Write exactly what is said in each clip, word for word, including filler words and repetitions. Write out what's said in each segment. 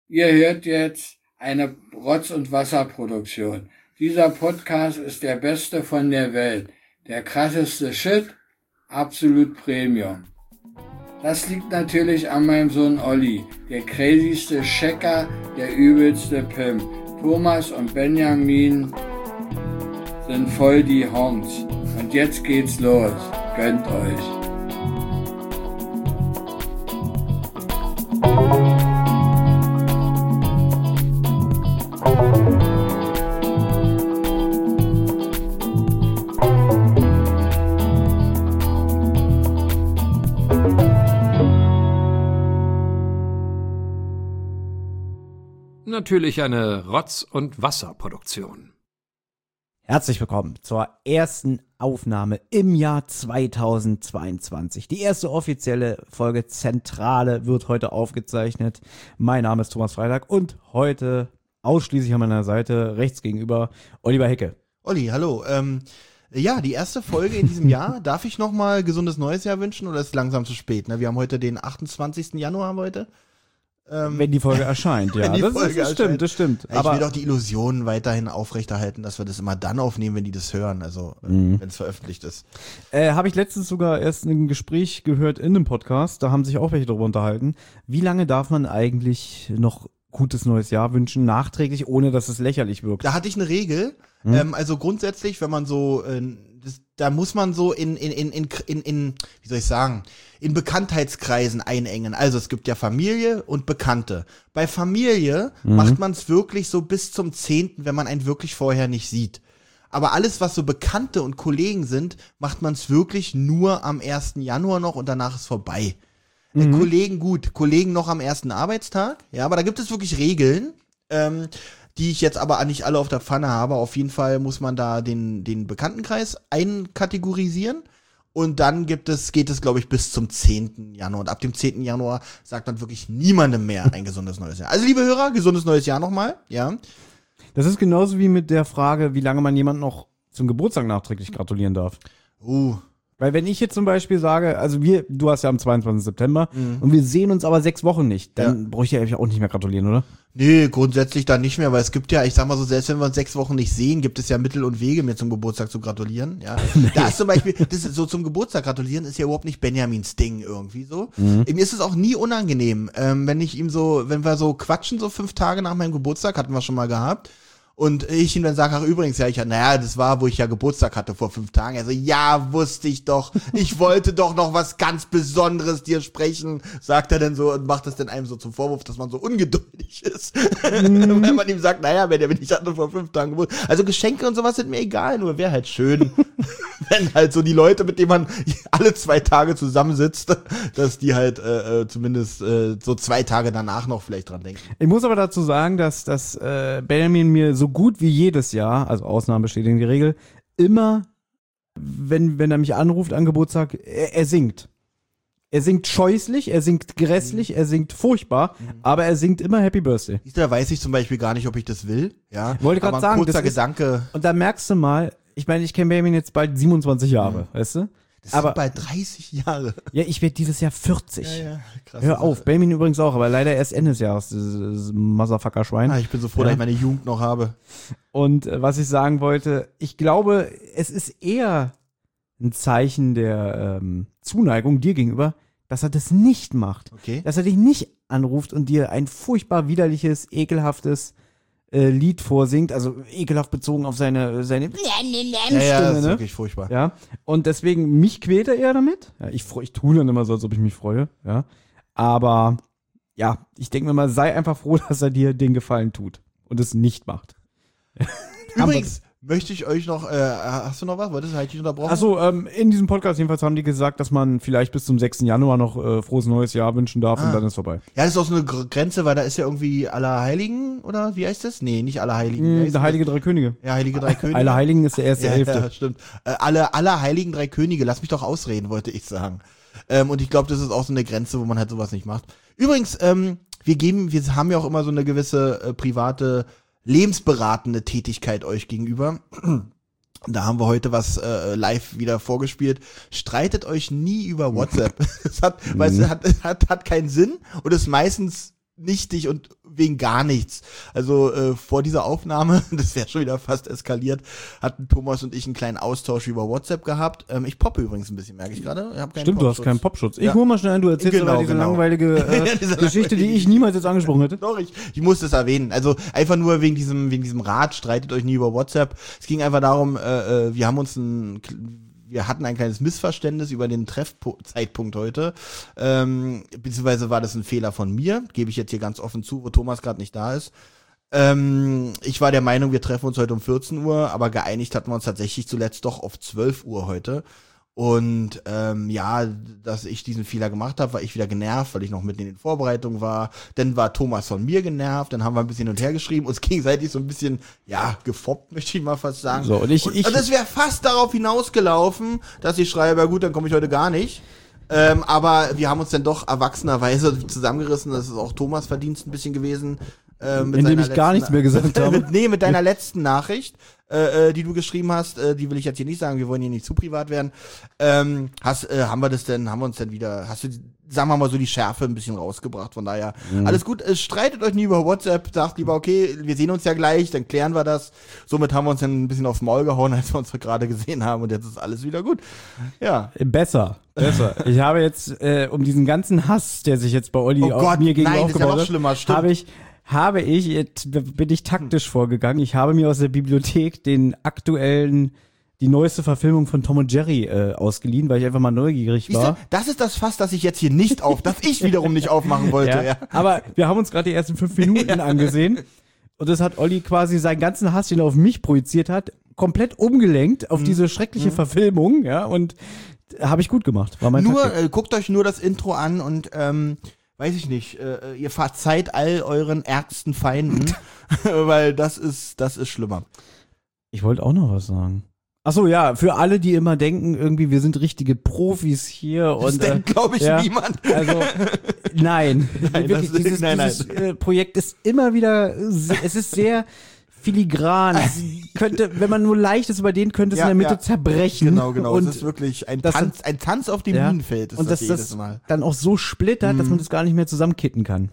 Ihr hört jetzt eine Rotz- und Wasserproduktion. Dieser Podcast ist der beste von der Welt. Der krasseste Shit, absolut Premium. Das liegt natürlich an meinem Sohn Olli, der crazyste Checker, der übelste Pimp. Thomas und Benjamin sind voll die Honks. Und jetzt geht's los. Gönnt euch. Natürlich eine Rotz- und Wasserproduktion. Herzlich willkommen zur ersten Aufnahme im Jahr zweitausendzweiundzwanzig. Die erste offizielle Folge Zentrale wird heute aufgezeichnet. Mein Name ist Thomas Freitag und heute ausschließlich an meiner Seite rechts gegenüber Oliver Hecke. Olli, hallo. Ähm, ja, die erste Folge in diesem Jahr. Darf ich nochmal gesundes neues Jahr wünschen oder ist es langsam zu spät? Ne? Wir haben heute den achtundzwanzigsten Januar heute. Ähm, Wenn die Folge erscheint, ja. die das, Folge ist, das erscheint. stimmt, das stimmt. Ich Aber will doch die Illusion weiterhin aufrechterhalten, dass wir das immer dann aufnehmen, wenn die das hören, also Mhm. wenn es veröffentlicht ist. Äh, habe ich letztens sogar erst ein Gespräch gehört in einem Podcast, da haben sich auch welche darüber unterhalten. Wie lange darf man eigentlich noch gutes neues Jahr wünschen, nachträglich, ohne dass es lächerlich wirkt? Da hatte ich eine Regel, Hm? ähm, also grundsätzlich, wenn man so, äh, das, da muss man so in, in, in, in, in, in, wie soll ich sagen, in Bekanntheitskreisen einengen. Also es gibt ja Familie und Bekannte. Bei Familie Mhm. macht man es wirklich so bis zum zehnten, wenn man einen wirklich vorher nicht sieht. Aber alles, was so Bekannte und Kollegen sind, macht man es wirklich nur am ersten Januar noch und danach ist vorbei. Äh, Mhm. Kollegen gut, Kollegen noch am ersten Arbeitstag, ja, aber da gibt es wirklich Regeln, ähm, die ich jetzt aber nicht alle auf der Pfanne habe. Auf jeden Fall muss man da den, den Bekanntenkreis einkategorisieren. Und dann gibt es, geht es, glaube ich, bis zum zehnten Januar. Und ab dem zehnten Januar sagt dann wirklich niemandem mehr ein gesundes neues Jahr. Also, liebe Hörer, gesundes neues Jahr nochmal, ja. Das ist genauso wie mit der Frage, wie lange man jemand noch zum Geburtstag nachträglich gratulieren darf. Uh, Weil wenn ich jetzt zum Beispiel sage, also wir, du hast ja am zweiundzwanzigsten September Mhm. und wir sehen uns aber sechs Wochen nicht, dann Ja. brauche ich ja eigentlich auch nicht mehr gratulieren, oder? nee, grundsätzlich dann nicht mehr, weil es gibt ja, ich sag mal so, selbst wenn wir uns sechs Wochen nicht sehen, gibt es ja Mittel und Wege, mir zum Geburtstag zu gratulieren, ja. Da ist zum Beispiel, das ist so zum Geburtstag gratulieren ist ja überhaupt nicht Benjamins Ding irgendwie so. Mhm. Mir ist es auch nie unangenehm, ähm, wenn ich ihm so, wenn wir so quatschen, so fünf Tage nach meinem Geburtstag, hatten wir schon mal gehabt. Und ich ihm dann sage, ach übrigens, ja, ich naja, das war, wo ich ja Geburtstag hatte vor fünf Tagen. Er so, ja, wusste ich doch. Ich wollte doch noch was ganz Besonderes dir sprechen, sagt er dann so und macht das dann einem so zum Vorwurf, dass man so ungeduldig ist. Mhm. Wenn man ihm sagt, naja, wenn der bin ich hatte vor fünf Tagen Geburtstag. Also Geschenke und sowas sind mir egal, nur wäre halt schön, wenn halt so die Leute, mit denen man alle zwei Tage zusammensitzt, dass die halt äh, äh, zumindest äh, so zwei Tage danach noch vielleicht dran denken. Ich muss aber dazu sagen, dass, dass äh, Benjamin mir so gut wie jedes Jahr, also Ausnahmen bestätigen die Regel, immer, wenn, wenn er mich anruft an Geburtstag, er, er singt. Er singt scheußlich, er singt grässlich, er singt furchtbar, aber er singt immer Happy Birthday. Siehst du, da weiß ich zum Beispiel gar nicht, ob ich das will. Ja, Ich wollte gerade aber ein sagen, kurzer das ist- Gedanke. Und da merkst du mal, ich meine, ich kenne Benjamin jetzt bald siebenundzwanzig Jahre, weißt du? Das aber- sind bald dreißig Jahre. Ja, ich werde dieses Jahr vierzig. krass. Hör auf, Benjamin übrigens auch, aber leider erst Ende des Jahres, dieses Motherfucker-Schwein. Ah, ich bin so froh, Ja. dass ich meine Jugend noch habe. Und äh, was ich sagen wollte, ich glaube, es ist eher ein Zeichen der ähm, Zuneigung dir gegenüber, dass er das nicht macht. Okay. Dass er dich nicht anruft und dir ein furchtbar widerliches, ekelhaftes äh, Lied vorsingt, also ekelhaft bezogen auf seine, seine Ja, ja, Stimme, das ist ne? wirklich furchtbar. Ja, und deswegen, mich quält er eher damit. Ja, ich, freu- ich tue dann immer so, als ob ich mich freue, ja. Aber, ja, ich denke mir mal, sei einfach froh, dass er dir den Gefallen tut und es nicht macht. Übrigens möchte ich euch noch, äh, hast du noch was? Wolltest du halt dich unterbrochen? Achso, ähm, in diesem Podcast jedenfalls haben die gesagt, dass man vielleicht bis zum sechsten Januar noch äh, frohes neues Jahr wünschen darf Ah. und dann ist vorbei. Ja, das ist auch so eine Gr- Grenze, weil da ist ja irgendwie Allerheiligen, oder wie heißt das? Nee, nicht Allerheiligen. Wie Mhm, heißt der das? Heilige Drei Könige. Ja, Heilige Drei Könige. Alle Heiligen ist der erste ja, Hälfte. Ja, stimmt. Äh, alle, alle Heiligen Drei Könige, lass mich doch ausreden, wollte ich sagen. Ähm, und ich glaube, das ist auch so eine Grenze, wo man halt sowas nicht macht. Übrigens, ähm, wir geben, wir haben ja auch immer so eine gewisse äh, private, lebensberatende Tätigkeit euch gegenüber. Da haben wir heute was äh, live wieder vorgespielt. Streitet euch nie über WhatsApp. Das hat, weißt du, hat, hat, hat keinen Sinn und ist meistens nichtig und wegen gar nichts. Also äh, vor dieser Aufnahme, das wäre schon wieder fast eskaliert, hatten Thomas und ich einen kleinen Austausch über WhatsApp gehabt. Ähm, ich poppe übrigens ein bisschen, merke ich gerade. Ich hab keinen Stimmt, du hast Popschutz. keinen Popschutz. Ich Ja. hol mal schnell ein, du erzählst Genau, aber diese genau. langweilige äh, Diese Geschichte, die ich niemals jetzt angesprochen hätte. Doch, ich, ich muss das erwähnen. Also einfach nur wegen diesem, wegen diesem Rat, streitet euch nie über WhatsApp. Es ging einfach darum, äh, äh, wir haben uns ein, wir hatten ein kleines Missverständnis über den Treffzeitpunkt heute. Ähm, beziehungsweise war das ein Fehler von mir, gebe ich jetzt hier ganz offen zu, wo Thomas gerade nicht da ist. Ähm, ich war der Meinung, wir treffen uns heute um vierzehn Uhr, aber geeinigt hatten wir uns tatsächlich zuletzt doch auf zwölf Uhr heute. Und ähm, ja, dass ich diesen Fehler gemacht habe, war ich wieder genervt, weil ich noch mitten in den Vorbereitungen war. Dann war Thomas von mir genervt, dann haben wir ein bisschen hin und her geschrieben, uns gegenseitig so ein bisschen, ja, gefoppt, möchte ich mal fast sagen. So, und ich, und, ich, und es wäre fast darauf hinausgelaufen, dass ich schreibe, ja gut, dann komme ich heute gar nicht. Ähm, aber wir haben uns dann doch erwachsenerweise zusammengerissen, das ist auch Thomas Verdienst ein bisschen gewesen. Äh, mit indem seiner ich gar nichts mehr gesagt habe. mit, nee, mit deiner letzten Nachricht, äh, die du geschrieben hast, äh, die will ich jetzt hier nicht sagen, wir wollen hier nicht zu privat werden. Ähm, hast, äh, haben wir das denn, haben wir uns denn wieder, hast du, sagen wir mal so, die Schärfe ein bisschen rausgebracht, von daher, mhm. alles gut, äh, streitet euch nie über WhatsApp, sagt lieber, okay, wir sehen uns ja gleich, dann klären wir das. Somit haben wir uns dann ein bisschen aufs Maul gehauen, als wir uns gerade gesehen haben und jetzt ist alles wieder gut. Ja. Besser, besser. Ich habe jetzt, äh, um diesen ganzen Hass, der sich jetzt bei Olli Oh auf Gott, mir gegenüber nein, das ist ja aufgebaut noch hat, schlimmer, stimmt. habe ich habe ich, jetzt bin ich taktisch vorgegangen, ich habe mir aus der Bibliothek den aktuellen, die neueste Verfilmung von Tom und Jerry äh, ausgeliehen, weil ich einfach mal neugierig war. Siehste, das ist das Fass, das ich jetzt hier nicht auf, das ich wiederum nicht aufmachen wollte. Ja, Ja. aber wir haben uns gerade die ersten fünf Minuten angesehen und das hat Olli quasi seinen ganzen Hass, den er auf mich projiziert hat, komplett umgelenkt auf Mhm. diese schreckliche Mhm. Verfilmung, ja, und habe ich gut gemacht. War mein Nur, Taktik. äh, guckt euch nur das Intro an und, ähm, weiß ich nicht, äh, ihr verzeiht all euren ärgsten Feinden, weil das ist, das ist schlimmer. Ich wollte auch noch was sagen. Ach so, ja, für alle, die immer denken, irgendwie, wir sind richtige Profis hier Das und äh, denkt, glaube ich, ja, niemand. also nein, Nein, wirklich, das- dieses, nein, nein. dieses äh, Projekt ist immer wieder, se- es ist sehr filigran. Es könnte, wenn man nur leichtes über den könnte es Ja, in der Mitte ja. zerbrechen. Genau, genau. Und es ist wirklich ein das Tanz, ein Tanz auf dem ja, Minenfeld ist und das dass jedes das Mal. dann auch so splittert, dass Mhm. man das gar nicht mehr zusammenkitten kann.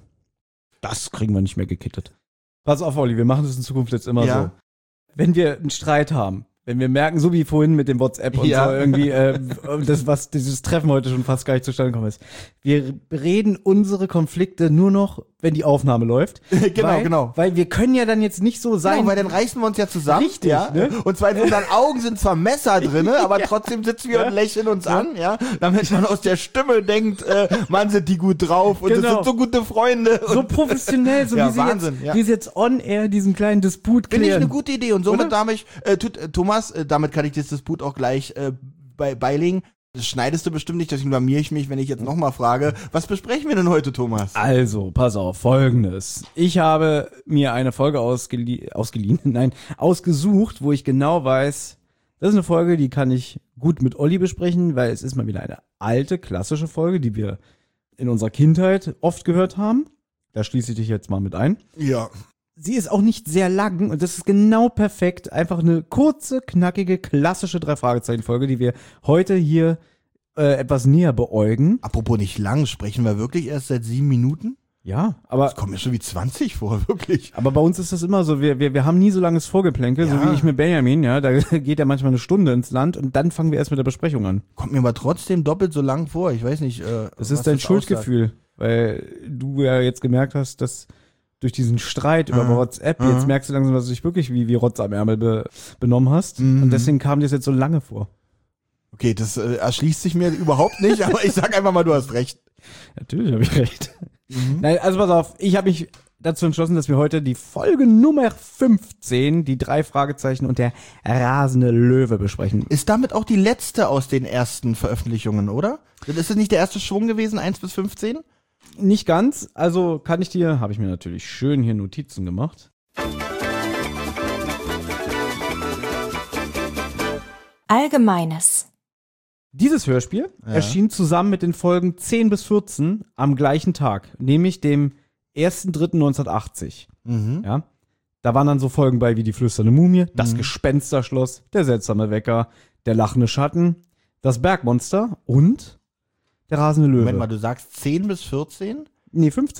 Das kriegen wir nicht mehr gekittet. Pass auf, Olli, wir machen das in Zukunft jetzt immer Ja. so. Wenn wir einen Streit haben, wenn wir merken, so wie vorhin mit dem WhatsApp und Ja. so irgendwie, äh, das, was dieses Treffen heute schon fast gar nicht zustande gekommen ist. Wir reden unsere Konflikte nur noch, wenn die Aufnahme läuft. Genau, weil, genau. Weil wir können ja dann jetzt nicht so sein. Genau, weil dann reißen wir uns ja zusammen. Richtig, ja. ne? Und zwar in unseren Augen sind zwar Messer drin, aber trotzdem sitzen wir und lächeln uns an, ja. Damit man aus der Stimme denkt, äh, man sind die gut drauf und Genau. das sind so gute Freunde. so Und professionell, so Ja, wie, sie Wahnsinn, jetzt, ja. wie sie jetzt on air diesen kleinen Disput Finde ich klären. eine gute Idee und somit Oder? darf ich, äh, tut, äh, Thomas, äh, damit kann ich das Disput auch gleich äh, bei, beilegen. Das schneidest du bestimmt nicht, deswegen blamier ich mich, wenn ich jetzt nochmal frage, was besprechen wir denn heute, Thomas? Also, pass auf, Folgendes. Ich habe mir eine Folge ausgelie ausgeliehen, nein, ausgesucht, wo ich genau weiß, das ist eine Folge, die kann ich gut mit Olli besprechen, weil es ist mal wieder eine alte, klassische Folge, die wir in unserer Kindheit oft gehört haben. Da schließe ich dich jetzt mal mit ein. Ja. Sie ist auch nicht sehr lang und das ist genau perfekt. Einfach eine kurze, knackige, klassische Drei-Fragezeichen-Folge, die wir heute hier äh, etwas näher beäugen. Apropos nicht lang, sprechen wir wirklich erst seit sieben Minuten? Ja, aber Das kommt mir schon wie zwanzig vor, wirklich. Aber bei uns ist das immer so, wir, wir, wir haben nie so langes Vorgeplänkel, so Ja. wie ich mit Benjamin, ja, da geht ja manchmal eine Stunde ins Land und dann fangen wir erst mit der Besprechung an. Kommt mir aber trotzdem doppelt so lang vor. Ich weiß nicht. Äh, Das was ist dein aussagt. Schuldgefühl, weil du ja jetzt gemerkt hast, dass durch diesen Streit über Mhm. WhatsApp, Mhm. jetzt merkst du langsam, dass du dich wirklich wie, wie Rotz am Ärmel be, benommen hast Mhm. und deswegen kam dir das jetzt so lange vor. Okay, das äh, erschließt sich mir überhaupt nicht, aber ich sag einfach mal, du hast recht. Natürlich habe ich recht. Mhm. Nein, also pass auf, ich habe mich dazu entschlossen, dass wir heute die Folge Nummer fünfzehn, die drei Fragezeichen und der rasende Löwe besprechen. Ist damit auch die letzte aus den ersten Veröffentlichungen, oder? Ist das nicht der erste Schwung gewesen, eins bis fünfzehn? Nicht ganz, also kann ich dir, habe ich mir natürlich schön hier Notizen gemacht. Allgemeines. Dieses Hörspiel Ja. erschien zusammen mit den Folgen zehn bis vierzehn am gleichen Tag, nämlich dem ersten dritten neunzehnhundertachtzig. Mhm. Ja? Da waren dann so Folgen bei wie die flüsternde Mumie, das Mhm. Gespensterschloss, der seltsame Wecker, der lachende Schatten, das Bergmonster und der rasende Löwe. Moment mal, du sagst zehn bis vierzehn? Nee, fünfzehn.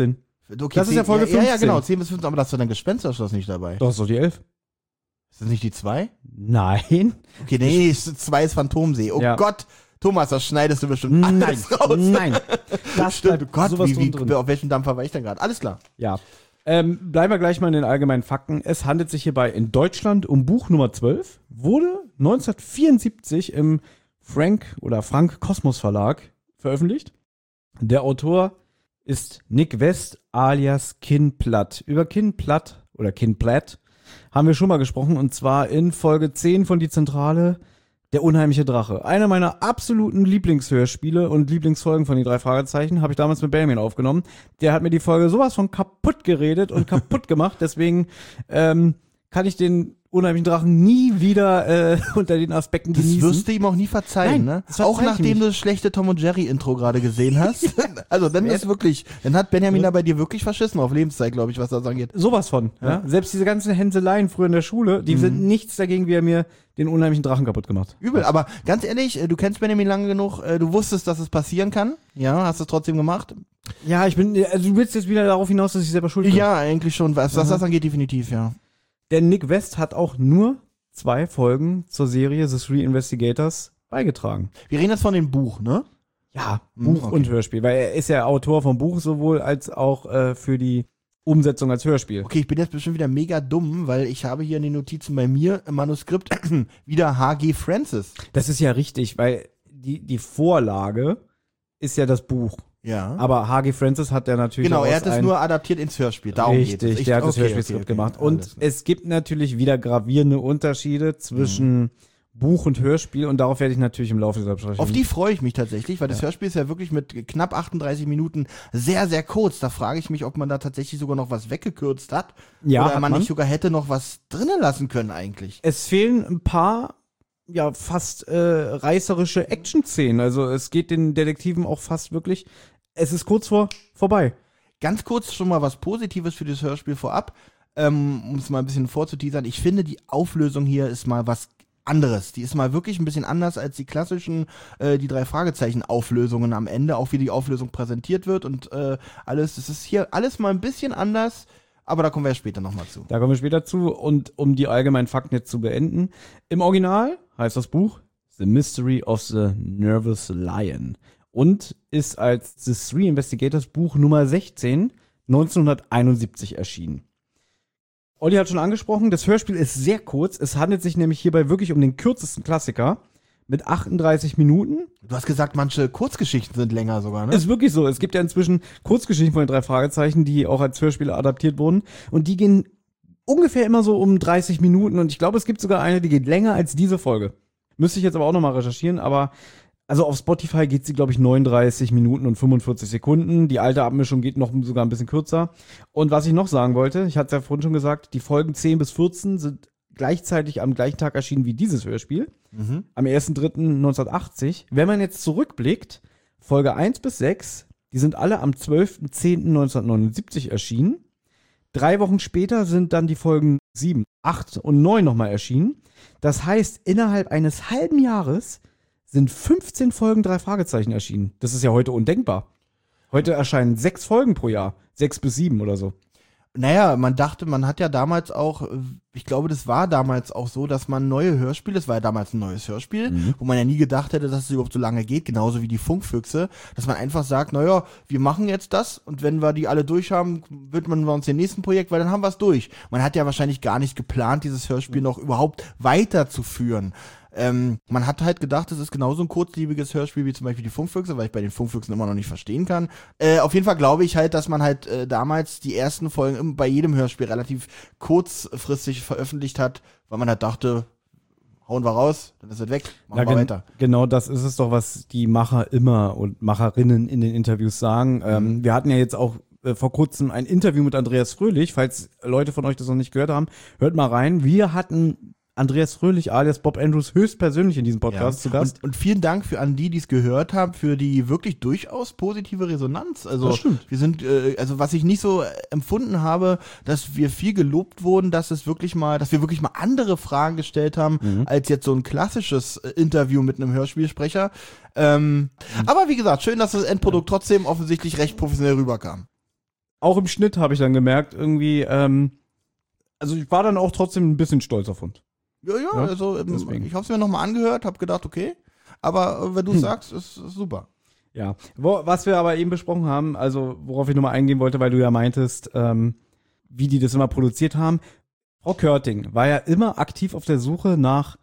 Okay, Das ist ja Folge ja, ja, ja, fünfzehn. genau, zehn bis fünfzehn, aber da ist doch dein Gespensterschloss nicht dabei. Doch, ist doch die elf. Ist das nicht die zwei? Nein. Okay, nee, zwei ist Phantomsee. Oh Ja. Gott, Thomas, das schneidest du bestimmt alles Nein. raus. Nein. Das Stimmt, bleibt Gott, sowas wie, wie, drin. auf welchem Dampfer war ich denn gerade? Alles klar. Ja. Ähm, bleiben wir gleich mal in den allgemeinen Fakten. Es handelt sich hierbei in Deutschland um Buch Nummer zwölf, wurde neunzehnhundertvierundsiebzig im Frank oder Frank Kosmos Verlag veröffentlicht. Der Autor ist Nick West alias Kin Platt. Über Kin Platt oder Kin Platt haben wir schon mal gesprochen und zwar in Folge zehn von Die Zentrale, Der unheimliche Drache. Einer meiner absoluten Lieblingshörspiele und Lieblingsfolgen von die drei Fragezeichen habe ich damals mit Benjamin aufgenommen. Der hat mir die Folge sowas von kaputt geredet und kaputt gemacht. Deswegen ähm, kann ich den unheimlichen Drachen nie wieder äh, unter den Aspekten Das genießen. wirst du ihm auch nie verzeihen, Nein, ne? das verzeih Auch ich nachdem ihm du das schlechte Tom und Jerry Intro gerade gesehen hast. Also dann ist wirklich, dann hat Benjamin da bei dir wirklich verschissen auf Lebenszeit, glaube ich, was das angeht. Sowas von. Ja? Ja. Selbst diese ganzen Hänseleien früher in der Schule, die sind nichts dagegen, wie er mir den unheimlichen Drachen kaputt gemacht. Übel, aber ganz ehrlich, äh, du kennst Benjamin lange genug, äh, du wusstest, dass es passieren kann. Ja, hast es trotzdem gemacht? Ja, ich bin, also du willst jetzt wieder darauf hinaus, dass ich selber schuld bin. Ja, eigentlich schon, was, was Mhm. das angeht, definitiv, ja. Denn Nick West hat auch nur zwei Folgen zur Serie The Three Investigators beigetragen. Wir reden jetzt von dem Buch, ne? Ja, Hm, Buch okay. und Hörspiel, weil er ist ja Autor vom Buch sowohl als auch äh, für die Umsetzung als Hörspiel. Okay, ich bin jetzt bestimmt wieder mega dumm, weil ich habe hier in den Notizen bei mir im Manuskript wieder H G Francis. Das ist ja richtig, weil die, die Vorlage ist ja das Buch. Ja. Aber H G Francis hat ja natürlich Genau, auch er hat es ein- nur adaptiert ins Hörspiel. Darum Richtig, geht es. Ich- der hat das okay, Hörspielskript okay, okay. gemacht. Alles Und klar. es gibt natürlich wieder gravierende Unterschiede zwischen Buch und Hörspiel und darauf werde ich natürlich im Laufe dieser Besprechung. Auf die freue ich mich tatsächlich, weil das Hörspiel ist ja wirklich mit knapp achtunddreißig Minuten sehr, sehr kurz. Da frage ich mich, ob man da tatsächlich sogar noch was weggekürzt hat. Ja, oder hat man man. nicht sogar hätte noch was drinnen lassen können eigentlich. Es fehlen ein paar, ja, fast äh, reißerische Action-Szenen. Also es geht den Detektiven auch fast wirklich, es ist kurz vor vorbei. Ganz kurz schon mal was Positives für das Hörspiel vorab, ähm, um es mal ein bisschen vorzuteasern. Ich finde, die Auflösung hier ist mal was anderes. Die ist mal wirklich ein bisschen anders als die klassischen, äh, die drei Fragezeichen-Auflösungen am Ende, auch wie die Auflösung präsentiert wird und äh, alles. Es ist hier alles mal ein bisschen anders, aber da kommen wir ja später nochmal zu. Da kommen wir später zu. Und um die allgemeinen Fakten jetzt zu beenden. Im Original heißt das Buch The Mystery of the Nervous Lion und ist als The Three Investigators Buch Nummer sechzehn neunzehnhunderteinundsiebzig erschienen. Olli hat schon angesprochen, das Hörspiel ist sehr kurz. Es handelt sich nämlich hierbei wirklich um den kürzesten Klassiker mit achtunddreißig Minuten. Du hast gesagt, manche Kurzgeschichten sind länger sogar, ne? Ist wirklich so. Es gibt ja inzwischen Kurzgeschichten von den drei Fragezeichen, die auch als Hörspiele adaptiert wurden. Und die gehen ungefähr immer so um dreißig Minuten. Und ich glaube, es gibt sogar eine, die geht länger als diese Folge. Müsste ich jetzt aber auch nochmal recherchieren. Aber also auf Spotify geht sie, glaube ich, neununddreißig Minuten und fünfundvierzig Sekunden. Die alte Abmischung geht noch sogar ein bisschen kürzer. Und was ich noch sagen wollte, ich hatte es ja vorhin schon gesagt, die Folgen zehn bis vierzehn sind gleichzeitig am gleichen Tag erschienen wie dieses Hörspiel. Mhm. Am ersten dritten neunzehnhundertachtzig. Wenn man jetzt zurückblickt, Folge eins bis sechs, die sind alle am zwölften zehnten neunzehnhundertneunundsiebzig erschienen. Drei Wochen später sind dann die Folgen sieben, acht und neun nochmal erschienen. Das heißt, innerhalb eines halben Jahres sind fünfzehn Folgen drei Fragezeichen erschienen. Das ist ja heute undenkbar. Heute erscheinen sechs Folgen pro Jahr. Sechs bis sieben oder so. Naja, man dachte, man hat ja damals auch, ich glaube, das war damals auch so, dass man neue Hörspiele, das war ja damals ein neues Hörspiel, Mhm. wo man ja nie gedacht hätte, dass es überhaupt so lange geht, genauso wie die Funkfüchse, dass man einfach sagt, naja, wir machen jetzt das und wenn wir die alle durch haben, widmen wir uns dem nächsten Projekt, weil dann haben wir es durch. Man hat ja wahrscheinlich gar nicht geplant, dieses Hörspiel noch überhaupt weiterzuführen. Ähm, man hat halt gedacht, es ist genauso ein kurzlebiges Hörspiel wie zum Beispiel die Funkfüchse, weil ich bei den Funkfüchsen immer noch nicht verstehen kann. Äh, auf jeden Fall glaube ich halt, dass man halt äh, damals die ersten Folgen im, bei jedem Hörspiel relativ kurzfristig veröffentlicht hat, weil man halt dachte, hauen wir raus, dann ist es weg, machen Ja, wir gen- weiter. Genau, das ist es doch, was die Macher immer und Macherinnen in den Interviews sagen. Ähm, wir hatten ja jetzt auch äh, vor kurzem ein Interview mit Andreas Fröhlich, falls Leute von euch das noch nicht gehört haben, hört mal rein. Wir hatten Andreas Fröhlich alias Bob Andrews höchstpersönlich in diesem Podcast zu Gast. Und, und vielen Dank für an die, die es gehört haben, für die wirklich durchaus positive Resonanz. Also Das stimmt. wir sind, äh, also was ich nicht so äh, empfunden habe, dass wir viel gelobt wurden, dass es wirklich mal, dass wir wirklich mal andere Fragen gestellt haben, Mhm. als jetzt so ein klassisches äh, Interview mit einem Hörspielsprecher. Ähm, Mhm. Aber wie gesagt, schön, dass das Endprodukt trotzdem offensichtlich recht professionell rüberkam. auch im Schnitt habe ich dann gemerkt, irgendwie, ähm, also ich war dann auch trotzdem ein bisschen stolz auf uns. Ja, ja, Ja, also ähm, deswegen. ich habe es mir nochmal angehört, habe gedacht, okay, aber äh, wenn du Hm. sagst, ist, ist super. Ja, Wo, was wir aber eben besprochen haben, also worauf ich nochmal eingehen wollte, weil du ja meintest, ähm, wie die das immer produziert haben. Frau Körting war ja immer aktiv auf der Suche nach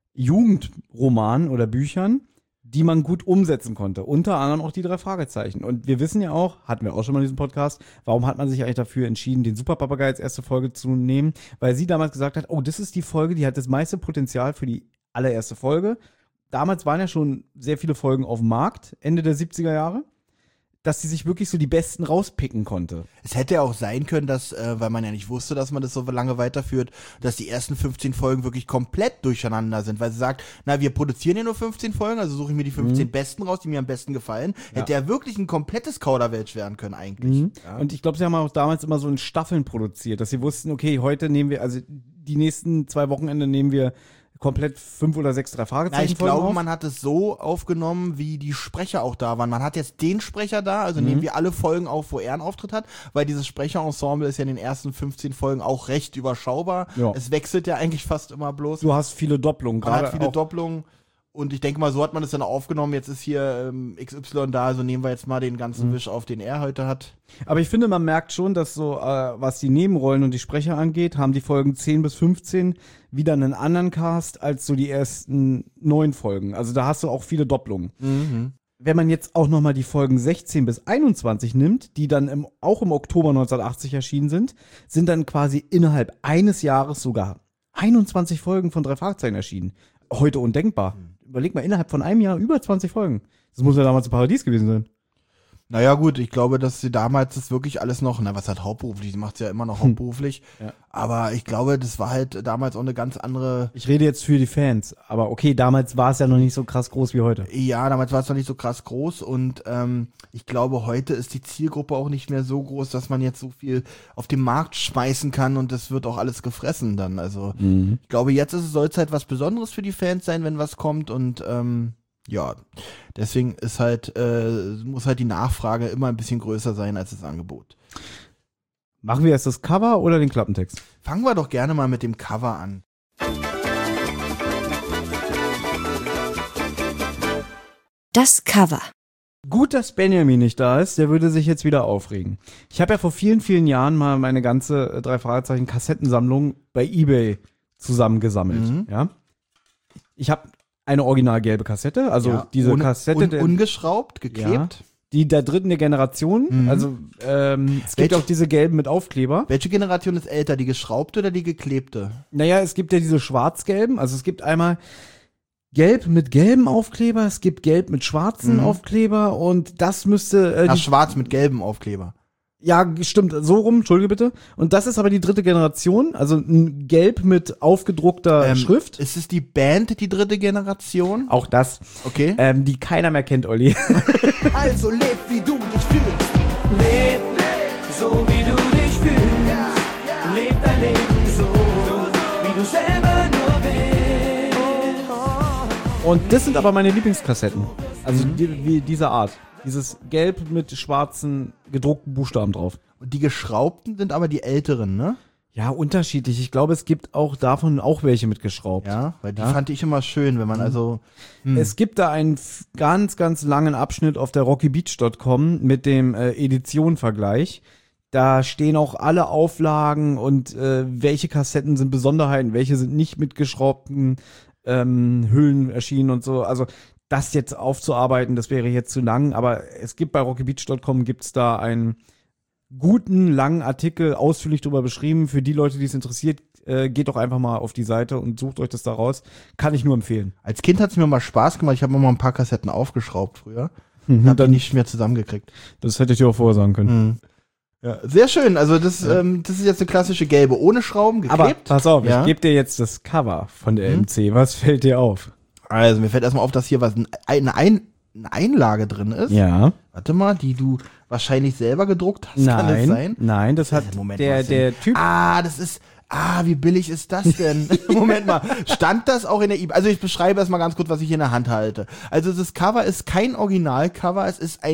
Jugendromanen oder Büchern, die man gut umsetzen konnte. Unter anderem auch die drei Fragezeichen. Und wir wissen ja auch, hatten wir auch schon mal in diesem Podcast, warum hat man sich eigentlich dafür entschieden, den Superpapagei als erste Folge zu nehmen? Weil sie damals gesagt hat, oh, das ist die Folge, die hat das meiste Potenzial für die allererste Folge. Damals waren ja schon sehr viele Folgen auf dem Markt, Ende der siebziger Jahre, dass sie sich wirklich so die besten rauspicken konnte. Es hätte ja auch sein können, dass, äh, weil man ja nicht wusste, dass man das so lange weiterführt, dass die ersten fünfzehn Folgen wirklich komplett durcheinander sind, weil sie sagt, na, wir produzieren ja nur fünfzehn Folgen, also suche ich mir die fünfzehn Mhm. besten raus, die mir am besten gefallen. Ja. Hätte ja wirklich ein komplettes Kauderwelsch werden können eigentlich. Mhm. Ja. Und ich glaube, sie haben auch damals immer so in Staffeln produziert, dass sie wussten, okay, heute nehmen wir, also die nächsten zwei Wochenende nehmen wir komplett fünf oder sechs drei Na, Fragezeichen ich glaube, auf. man hat es so aufgenommen, wie die Sprecher auch da waren. Man hat jetzt den Sprecher da, also Mhm. nehmen wir alle Folgen auf, wo er einen Auftritt hat, weil dieses Sprecherensemble ist ja in den ersten fünfzehn Folgen auch recht überschaubar. Ja. Es wechselt ja eigentlich fast immer bloß. Du hast viele Doppelungen, Man gerade hat viele auch, Doppelungen. Und ich denke mal, so hat man es dann aufgenommen. Jetzt ist hier ähm, X Y da, also nehmen wir jetzt mal den ganzen Mhm. Wisch auf, den er heute hat. Aber ich finde, man merkt schon, dass so, äh, was die Nebenrollen und die Sprecher angeht, haben die Folgen zehn bis fünfzehn wieder einen anderen Cast als so die ersten neun Folgen. Also da hast du auch viele Doppelungen. Wenn man jetzt auch nochmal die Folgen sechzehn bis einundzwanzig nimmt, die dann im, auch im Oktober neunzehnhundertachtzig erschienen sind, sind dann quasi innerhalb eines Jahres sogar einundzwanzig Folgen von drei Fragezeichen erschienen. Heute undenkbar. Überleg mal, innerhalb von einem Jahr über zwanzig Folgen. Das muss ja damals ein Paradies gewesen sein. Naja gut, ich glaube, dass sie damals das wirklich alles noch, na was hat hauptberuflich, sie macht es ja immer noch hauptberuflich, Ja. aber ich glaube, das war halt damals auch eine ganz andere, Ich rede jetzt für die Fans, aber okay, damals war es ja noch nicht so krass groß wie heute. ja, damals war es noch nicht so krass groß und ähm, ich glaube, heute ist die Zielgruppe auch nicht mehr so groß, dass man jetzt so viel auf den Markt schmeißen kann und das wird auch alles gefressen dann, also ich glaube, jetzt ist es, soll es halt was Besonderes für die Fans sein, wenn was kommt und ähm, ja, deswegen ist halt, äh, muss halt die Nachfrage immer ein bisschen größer sein als das Angebot. Machen wir erst das Cover oder den Klappentext? Fangen wir doch gerne mal mit dem Cover an. Das Cover. Gut, dass Benjamin nicht da ist, der würde sich jetzt wieder aufregen. Ich habe ja vor vielen, vielen Jahren mal meine ganze äh, drei Fragezeichen Kassettensammlung bei eBay zusammengesammelt. Mhm. Ja? Ich habe eine original gelbe Kassette, also Ja, diese ohne- Kassette, un, der, ungeschraubt, geklebt. die der dritten Generation. Mhm. Also ähm, es gibt Welche- auch diese gelben mit Aufkleber. Welche Generation ist älter, die geschraubte oder die geklebte? Naja, es gibt ja diese schwarz-gelben. Also es gibt einmal gelb mit gelben Aufkleber, es gibt gelb mit schwarzen Mhm. Aufkleber und das müsste äh, Na, die, schwarz mit gelbem Aufkleber. ja, stimmt, so rum, entschuldige bitte. Und das ist aber die dritte Generation, also ein gelb mit aufgedruckter Ähm, Schrift. Ist es die Band, die dritte Generation? Auch das, Okay. ähm, die keiner mehr kennt, Olli. Also leb, wie du dich fühlst. Leb so, wie du dich fühlst. Leb dein Leben so, wie du selber nur willst. Und das sind aber meine Lieblingskassetten. Also die, wie dieser Art. Dieses gelb mit schwarzen gedruckten Buchstaben drauf. Und die geschraubten sind aber die älteren, ne? Ja, unterschiedlich. Ich glaube, es gibt auch davon auch welche mitgeschraubt. Ja, weil die Ja. fand ich immer schön, wenn man also. Hm. Es gibt da einen f- ganz, ganz langen Abschnitt auf der rocky beach Punkt com mit dem äh, Edition-Vergleich. Da stehen auch alle Auflagen und äh, welche Kassetten sind Besonderheiten, welche sind nicht mit geschraubten ähm, Hüllen erschienen und so. Also das jetzt aufzuarbeiten, das wäre jetzt zu lang, aber es gibt bei rocky beach Punkt com gibt's da einen guten, langen Artikel, ausführlich darüber beschrieben. Für die Leute, die es interessiert, äh, geht doch einfach mal auf die Seite und sucht euch das da raus. Kann ich nur empfehlen. Als Kind hat es mir mal Spaß gemacht. Ich habe mir mal ein paar Kassetten aufgeschraubt früher. Mhm, Hab die dann, nicht mehr zusammengekriegt. das hätte ich dir auch vorher sagen können. Ja, sehr schön. Also das, ähm, das ist jetzt eine klassische gelbe ohne Schrauben, Aber geklebt. pass auf, Ja. ich gebe dir jetzt das Cover von der Mhm. M C. Was fällt dir auf? Also mir fällt erstmal auf, dass hier was ein- eine, Ein eine Einlage drin ist. Ja. Warte mal, die du wahrscheinlich selber gedruckt hast. Kann das Nein, sein? nein, das hat Äh, Moment der, mal, was der denn? Typ. Ah, das ist. Ah, wie billig ist das denn? Moment mal. Stand das auch in der eBay? Also ich beschreibe erstmal ganz kurz, was ich hier in der Hand halte. Also das Cover ist kein Originalcover, es ist ein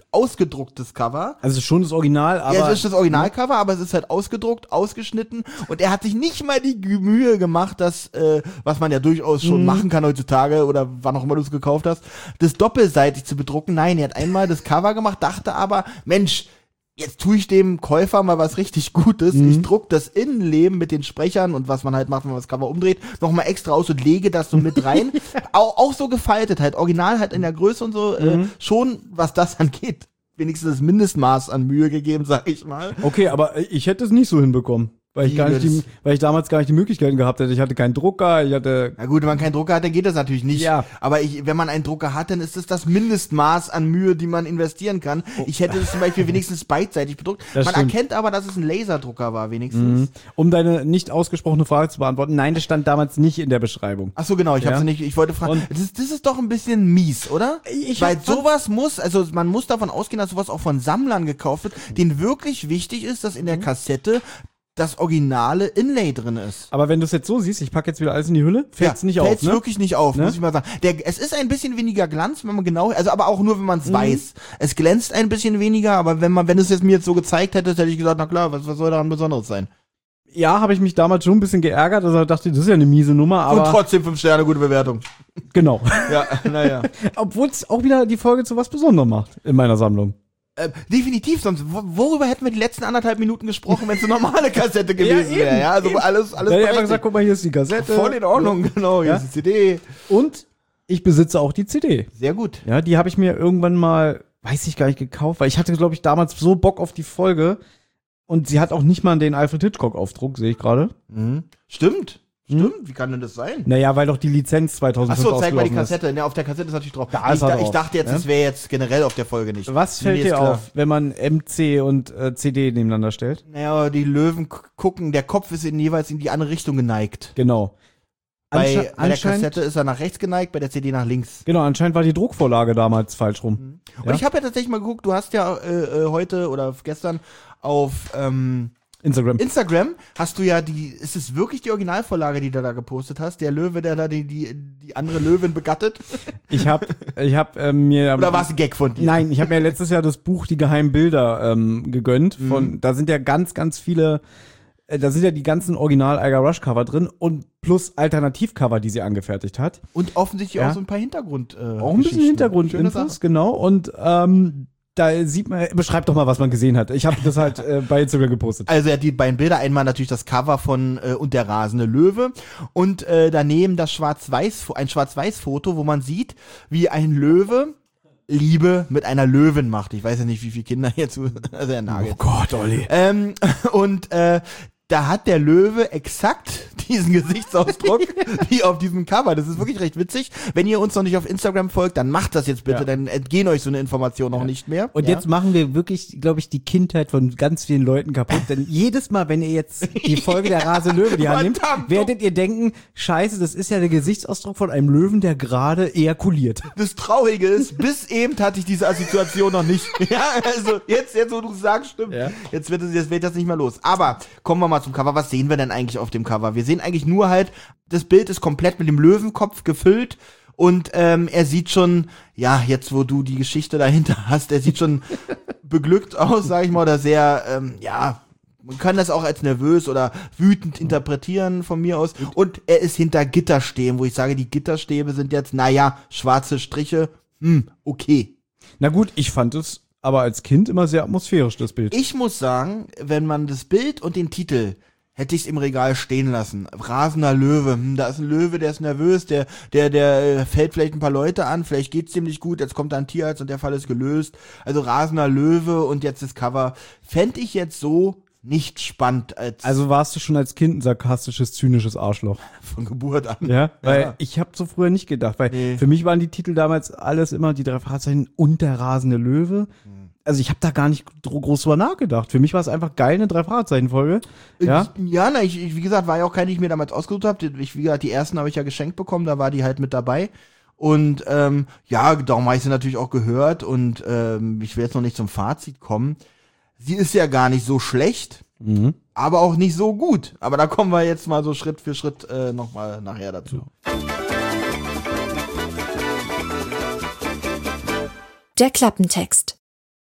ausgedrucktes Cover. Also schon das Original, aber... Ja, es ist das Originalcover, aber es ist halt ausgedruckt, ausgeschnitten und er hat sich nicht mal die Mühe gemacht, das, äh, was man ja durchaus schon Mhm. machen kann heutzutage oder wann auch immer du es gekauft hast, das doppelseitig zu bedrucken. Nein, er hat einmal das Cover gemacht, dachte aber, Mensch, jetzt tue ich dem Käufer mal was richtig Gutes. Mhm. Ich druck das Innenleben mit den Sprechern und was man halt macht, wenn man das Cover umdreht, nochmal extra aus und lege das so mit rein. auch, auch so gefaltet halt, original halt in der Größe und so, äh, Mhm. schon, was das angeht, wenigstens das Mindestmaß an Mühe gegeben, sag ich mal. Okay, aber ich hätte es nicht so hinbekommen. Weil ich, Wie gar nicht die, würdest- weil ich damals gar nicht die Möglichkeiten gehabt hätte. Ich hatte keinen Drucker, ich hatte... Na gut, wenn man keinen Drucker hat, dann geht das natürlich nicht. Ja. Aber ich, wenn man einen Drucker hat, dann ist es das Mindestmaß an Mühe, die man investieren kann. Ich hätte es zum Beispiel wenigstens beidseitig bedruckt. Das Man stimmt. erkennt aber, dass es ein Laserdrucker war, wenigstens. Um deine nicht ausgesprochene Frage zu beantworten, nein, das stand damals nicht in der Beschreibung. Ach so, genau, ich Ja. hab's nicht, ich wollte fragen, Und- das, das ist doch ein bisschen mies, oder? Ich Weil hab- sowas muss, also man muss davon ausgehen, dass sowas auch von Sammlern gekauft wird, denen wirklich wichtig ist, dass in Mhm. der Kassette das originale Inlay drin ist. Aber wenn du es jetzt so siehst, ich packe jetzt wieder alles in die Hülle, fällt's nicht auf, fällt's ne? wirklich nicht auf, Ne? muss ich mal sagen. Der, es ist ein bisschen weniger Glanz, wenn man genau, also aber auch nur, wenn man es weiß. Es glänzt ein bisschen weniger, aber wenn man, wenn es jetzt mir jetzt so gezeigt hätte, hätte ich gesagt, na klar, was, was soll daran Besonderes sein? Ja, habe ich mich damals schon ein bisschen geärgert, also dachte, das ist ja eine miese Nummer, Und aber trotzdem fünf Sterne, gute Bewertung. genau. Ja, naja. Obwohl es auch wieder die Folge zu was Besonderem macht in meiner Sammlung. Äh, definitiv, sonst, wo- worüber hätten wir die letzten anderthalb Minuten gesprochen, wenn es eine normale Kassette gewesen eben. wäre? Ja, also alles, alles Da hätte ich einfach berechtigt. gesagt, guck mal, hier ist die Kassette. Voll in Ordnung, genau, hier Ja. ist die C D. Und ich besitze auch die C D. Sehr gut. Ja, die habe ich mir irgendwann mal, weiß ich gar nicht, gekauft, weil ich hatte, glaube ich, damals so Bock auf die Folge. Und sie hat auch nicht mal den Alfred Hitchcock-Aufdruck, sehe ich gerade. Mhm. Stimmt, stimmt, wie kann denn das sein? Naja, weil doch die Lizenz zweitausendfünf Achso, zeig mal die ausgelaufen ist. Kassette. Ne, auf der Kassette ist natürlich drauf. Da ich, ist er da, drauf, ich dachte jetzt, ja? es wäre jetzt generell auf der Folge nicht. Was Nee, fällt ist dir klar. auf, wenn man M C und äh, C D nebeneinander stellt? Naja, die Löwen k- gucken, der Kopf ist in jeweils in die andere Richtung geneigt. Genau. Bei, Ansche- bei der anscheinend, Kassette ist er nach rechts geneigt, bei der C D nach links. genau, anscheinend war die Druckvorlage damals falsch rum. Und Ja. ich habe ja tatsächlich mal geguckt, du hast ja äh, äh, heute oder gestern auf ähm, Instagram. Instagram hast du ja die, ist es wirklich die Originalvorlage, die du da gepostet hast? Der Löwe, der da die, die, die andere Löwin begattet? Ich habe ich hab, ähm, mir... Oder war es ein Gag von dir? Nein, ich habe mir letztes Jahr das Buch Die geheimen Bilder ähm, gegönnt. Von, Mhm. Da sind ja ganz, ganz viele, äh, da sind ja die ganzen Original Eiger Rush Cover drin und plus Alternativcover, die sie angefertigt hat. Und offensichtlich Ja. auch so ein paar Hintergrund. Äh, Auch ein bisschen Geschichten. Schöne Hintergrundinfos, Sache. genau. Und ähm, da sieht man, beschreib doch mal, was man gesehen hat. Ich habe das halt äh, bei Instagram gepostet. Also er hat die beiden Bilder, einmal natürlich das Cover von äh, Und der rasende Löwe und äh, daneben das Schwarz-Weiß, ein Schwarz-Weiß-Foto, wo man sieht, wie ein Löwe Liebe mit einer Löwin macht. Ich weiß ja nicht, wie viele Kinder hier zu, also er nagelt. Gott, Olli. Ähm, und äh, da hat der Löwe exakt diesen Gesichtsausdruck wie auf diesem Cover. Das ist wirklich recht witzig. Wenn ihr uns noch nicht auf Instagram folgt, dann macht das jetzt bitte, Ja. dann entgehen euch so eine Information noch nicht mehr. Und ja? jetzt machen wir wirklich, glaube ich, die Kindheit von ganz vielen Leuten kaputt. Denn jedes Mal, wenn ihr jetzt die Folge der Rase Löwe die Hand nehmt, Verdammt. werdet ihr denken, scheiße, das ist ja der Gesichtsausdruck von einem Löwen, der gerade ejakuliert. Das Traurige ist, bis eben hatte ich diese Assoziation noch nicht. Ja, also jetzt, jetzt wo du es sagst, stimmt. Ja. Jetzt wird es, jetzt wird das nicht mehr los. Aber kommen wir mal zum Cover. Was sehen wir denn eigentlich auf dem Cover? Wir sehen eigentlich nur halt, das Bild ist komplett mit dem Löwenkopf gefüllt. Und ähm, er sieht schon, ja, jetzt wo du die Geschichte dahinter hast, er sieht schon beglückt aus, sag ich mal, oder sehr, ähm, ja, man kann das auch als nervös oder wütend interpretieren von mir aus. Und er ist hinter Gitterstäben, wo ich sage, die Gitterstäbe sind jetzt, naja, schwarze Striche, hm, okay. Na gut, ich fand es aber als Kind immer sehr atmosphärisch, das Bild. Ich muss sagen, wenn man das Bild und den Titel hätte ich es im Regal stehen lassen. Rasender Löwe, hm, da ist ein Löwe, der ist nervös, der, der, der äh, fällt vielleicht ein paar Leute an, vielleicht geht's ziemlich gut, jetzt kommt da ein Tierarzt und der Fall ist gelöst. Also rasender Löwe und jetzt das Cover. Fände ich jetzt so nicht spannend als Also warst du schon als Kind ein sarkastisches, zynisches Arschloch. von Geburt an. Ja, weil Ja. ich habe so früher nicht gedacht, weil Nee. für mich waren die Titel damals alles immer die drei Fahrzeichen und der rasende Löwe. Also ich habe da gar nicht dro- groß drüber nachgedacht. Für mich war es einfach geil, eine drei Fahrzeichen Folge. Ja, Ich, ja, na, ich, ich, wie gesagt, war ja auch keine, die ich mir damals ausgesucht habe. Ich, wie gesagt, die ersten habe ich ja geschenkt bekommen, da war die halt mit dabei. Und ähm, ja, darum habe ich sie natürlich auch gehört und ähm, ich will jetzt noch nicht zum Fazit kommen. Sie ist ja gar nicht so schlecht, mhm. aber auch nicht so gut. Aber da kommen wir jetzt mal so Schritt für Schritt äh, nochmal nachher dazu. Der Klappentext.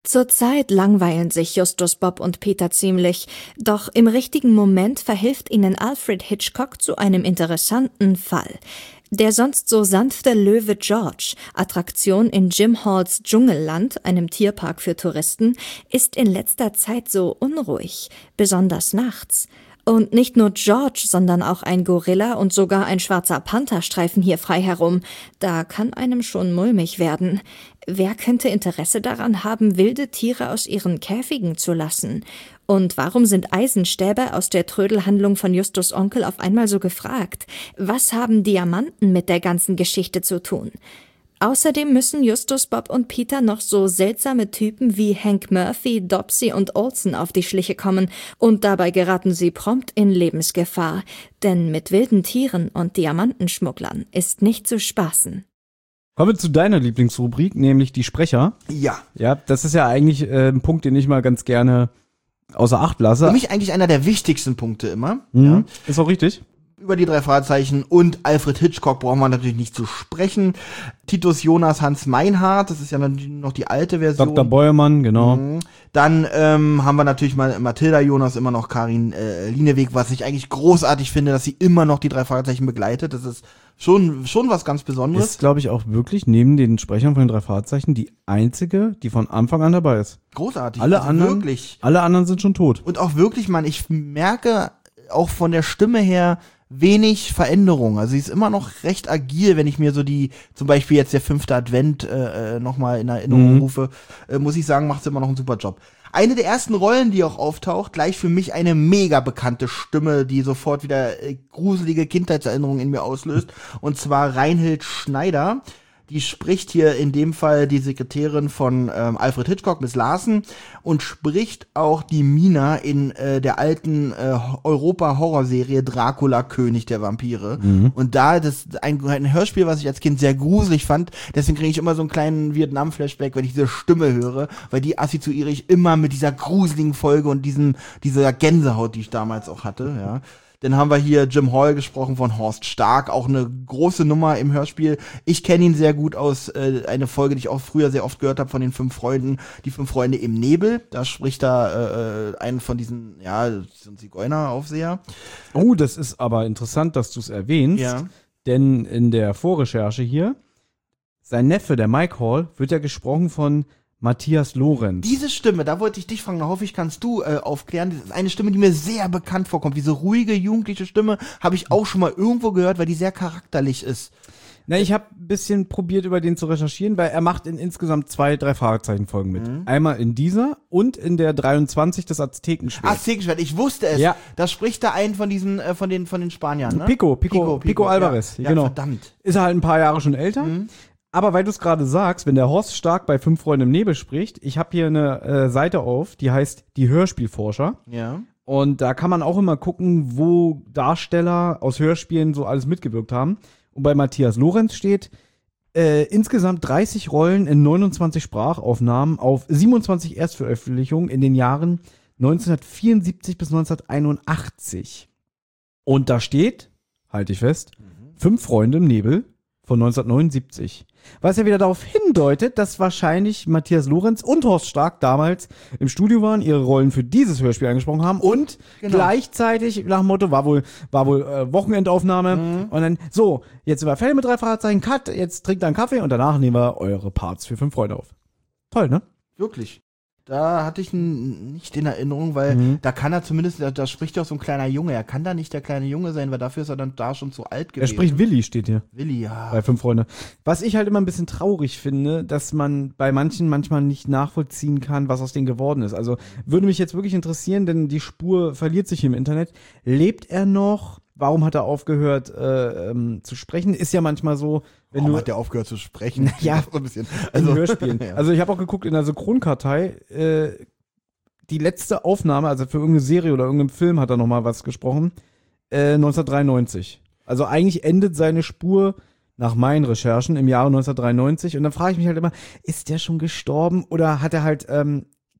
Zurzeit langweilen sich Justus, Bob und Peter ziemlich, doch im richtigen Moment verhilft ihnen Alfred Hitchcock zu einem interessanten Fall. Der sonst so sanfte Löwe George, Attraktion in Jim Halls Dschungelland, einem Tierpark für Touristen, ist in letzter Zeit so unruhig, besonders nachts. Und nicht nur George, sondern auch ein Gorilla und sogar ein schwarzer Panther streifen hier frei herum. Da kann einem schon mulmig werden. Wer könnte Interesse daran haben, wilde Tiere aus ihren Käfigen zu lassen? Und warum sind Eisenstäbe aus der Trödelhandlung von Justus' Onkel auf einmal so gefragt? Was haben Diamanten mit der ganzen Geschichte zu tun? Außerdem müssen Justus, Bob und Peter noch so seltsame Typen wie Hank Murphy, Dopsy und Olsen auf die Schliche kommen und dabei geraten sie prompt in Lebensgefahr. Denn mit wilden Tieren und Diamantenschmugglern ist nicht zu spaßen. Kommen wir zu deiner Lieblingsrubrik, nämlich die Sprecher. Ja. Ja, das ist ja eigentlich äh, ein Punkt, den ich mal ganz gerne außer Acht lasse. Für mich eigentlich einer der wichtigsten Punkte immer. Mhm. Ja. Ist auch richtig. Über die drei Fragezeichen und Alfred Hitchcock brauchen wir natürlich nicht zu sprechen. Titus Jonas Hans Meinhardt, das ist ja noch die alte Version. Doktor Beuermann, genau. Mhm. Dann ähm, haben wir natürlich mal Mathilda Jonas, immer noch Karin äh, Lieneweg, was ich eigentlich großartig finde, dass sie immer noch die drei Fragezeichen begleitet. Das ist schon, schon was ganz Besonderes. Ist, glaube ich, auch wirklich neben den Sprechern von den drei Fragezeichen die einzige, die von Anfang an dabei ist. Großartig. Alle also anderen, wirklich. alle anderen sind schon tot. Und auch wirklich, man, ich merke auch von der Stimme her wenig Veränderung. Also sie ist immer noch recht agil, wenn ich mir so die, zum Beispiel jetzt der fünfte Advent äh, nochmal in Erinnerung Mhm. rufe, äh, muss ich sagen, macht sie immer noch einen super Job. Eine der ersten Rollen, die auch auftaucht, gleich für mich eine mega bekannte Stimme, die sofort wieder äh, gruselige Kindheitserinnerungen in mir auslöst. Und zwar Reinhild Schneider. Die spricht hier in dem Fall die Sekretärin von ähm, Alfred Hitchcock, Miss Larsen, und spricht auch die Mina in äh, der alten äh, Europa-Horrorserie Dracula, König der Vampire. Mhm. Und da, das ist ein, ein Hörspiel, was ich als Kind sehr gruselig fand, deswegen kriege ich immer so einen kleinen Vietnam-Flashback, wenn ich diese Stimme höre, weil die assoziiere ich immer mit dieser gruseligen Folge und diesem, dieser Gänsehaut, die ich damals auch hatte, ja. Dann haben wir hier Jim Hall gesprochen von Horst Stark, auch eine große Nummer im Hörspiel. Ich kenne ihn sehr gut aus äh, einer Folge, die ich auch früher sehr oft gehört habe von den fünf Freunden, die fünf Freunde im Nebel. Da spricht da äh, einen von diesen, ja, so ein Zigeuner-Aufseher. Oh, das ist aber interessant, dass du es erwähnst. Ja. Denn in der Vorrecherche hier, sein Neffe, der Mike Hall, wird ja gesprochen von Matthias Lorenz. Diese Stimme, da wollte ich dich fragen, da hoffe ich, kannst du äh, aufklären. Das ist eine Stimme, die mir sehr bekannt vorkommt. Diese ruhige, jugendliche Stimme habe ich auch schon mal irgendwo gehört, weil die sehr charakterlich ist. Na, ich habe ein bisschen probiert, über den zu recherchieren, weil er macht in insgesamt zwei, drei Fragezeichen-Folgen mit. Mhm. Einmal in dieser und in der dreiundzwanzig des Aztekenschwerts. Aztekenschwert, ich wusste es. Ja. Da spricht da ein von diesen, äh, von den, von den Spaniern, ne? Pico, Pico, Pico, Alvarez, Ja, genau. ja, verdammt. Ist er halt ein paar Jahre schon älter. Mhm. Aber weil du es gerade sagst, wenn der Horst Stark bei Fünf Freunde im Nebel spricht, ich habe hier eine äh, Seite auf, die heißt Die Hörspielforscher. Ja. Und da kann man auch immer gucken, wo Darsteller aus Hörspielen so alles mitgewirkt haben. Und bei Matthias Lorenz steht, äh, insgesamt dreißig Rollen in neunundzwanzig Sprachaufnahmen auf siebenundzwanzig Erstveröffentlichungen in den Jahren neunzehnhundertvierundsiebzig bis neunzehnhunderteinundachtzig. Und da steht, halte ich fest, Fünf Freunde im Nebel von neunzehnhundertneunundsiebzig. Was ja wieder darauf hindeutet, dass wahrscheinlich Matthias Lorenz und Horst Stark damals im Studio waren, ihre Rollen für dieses Hörspiel angesprochen haben und Genau. gleichzeitig nach dem Motto, war wohl, war wohl äh, Wochenendaufnahme Mhm. und dann, so, jetzt sind wir fertig mit drei Fragezeichen, Cut, jetzt trinkt er einen Kaffee und danach nehmen wir eure Parts für Fünf Freunde auf. Toll, ne? Wirklich. Da hatte ich ihn nicht in Erinnerung, weil Mhm. da kann er zumindest, da, da spricht ja auch so ein kleiner Junge. Er kann da nicht der kleine Junge sein, weil dafür ist er dann da schon zu alt Er gewesen. spricht Willi, steht hier. Willi, ja. Bei Fünf Freunde. Was ich halt immer ein bisschen traurig finde, dass man bei manchen manchmal nicht nachvollziehen kann, was aus denen geworden ist. Also würde mich jetzt wirklich interessieren, denn die Spur verliert sich im Internet. Lebt er noch? Warum hat er aufgehört äh, ähm, zu sprechen? Ist ja manchmal so, wenn Warum du hat der aufgehört zu sprechen? Ja. so ein bisschen. in Hörspielen. ja. Also ich habe auch geguckt in der Synchronkartei, äh, die letzte Aufnahme, also für irgendeine Serie oder irgendeinen Film hat er noch mal was gesprochen, äh, neunzehnhundertdreiundneunzig. Also eigentlich endet seine Spur nach meinen Recherchen im Jahre neunzehnhundertdreiundneunzig und dann frage ich mich halt immer, ist der schon gestorben oder hat er halt ähm,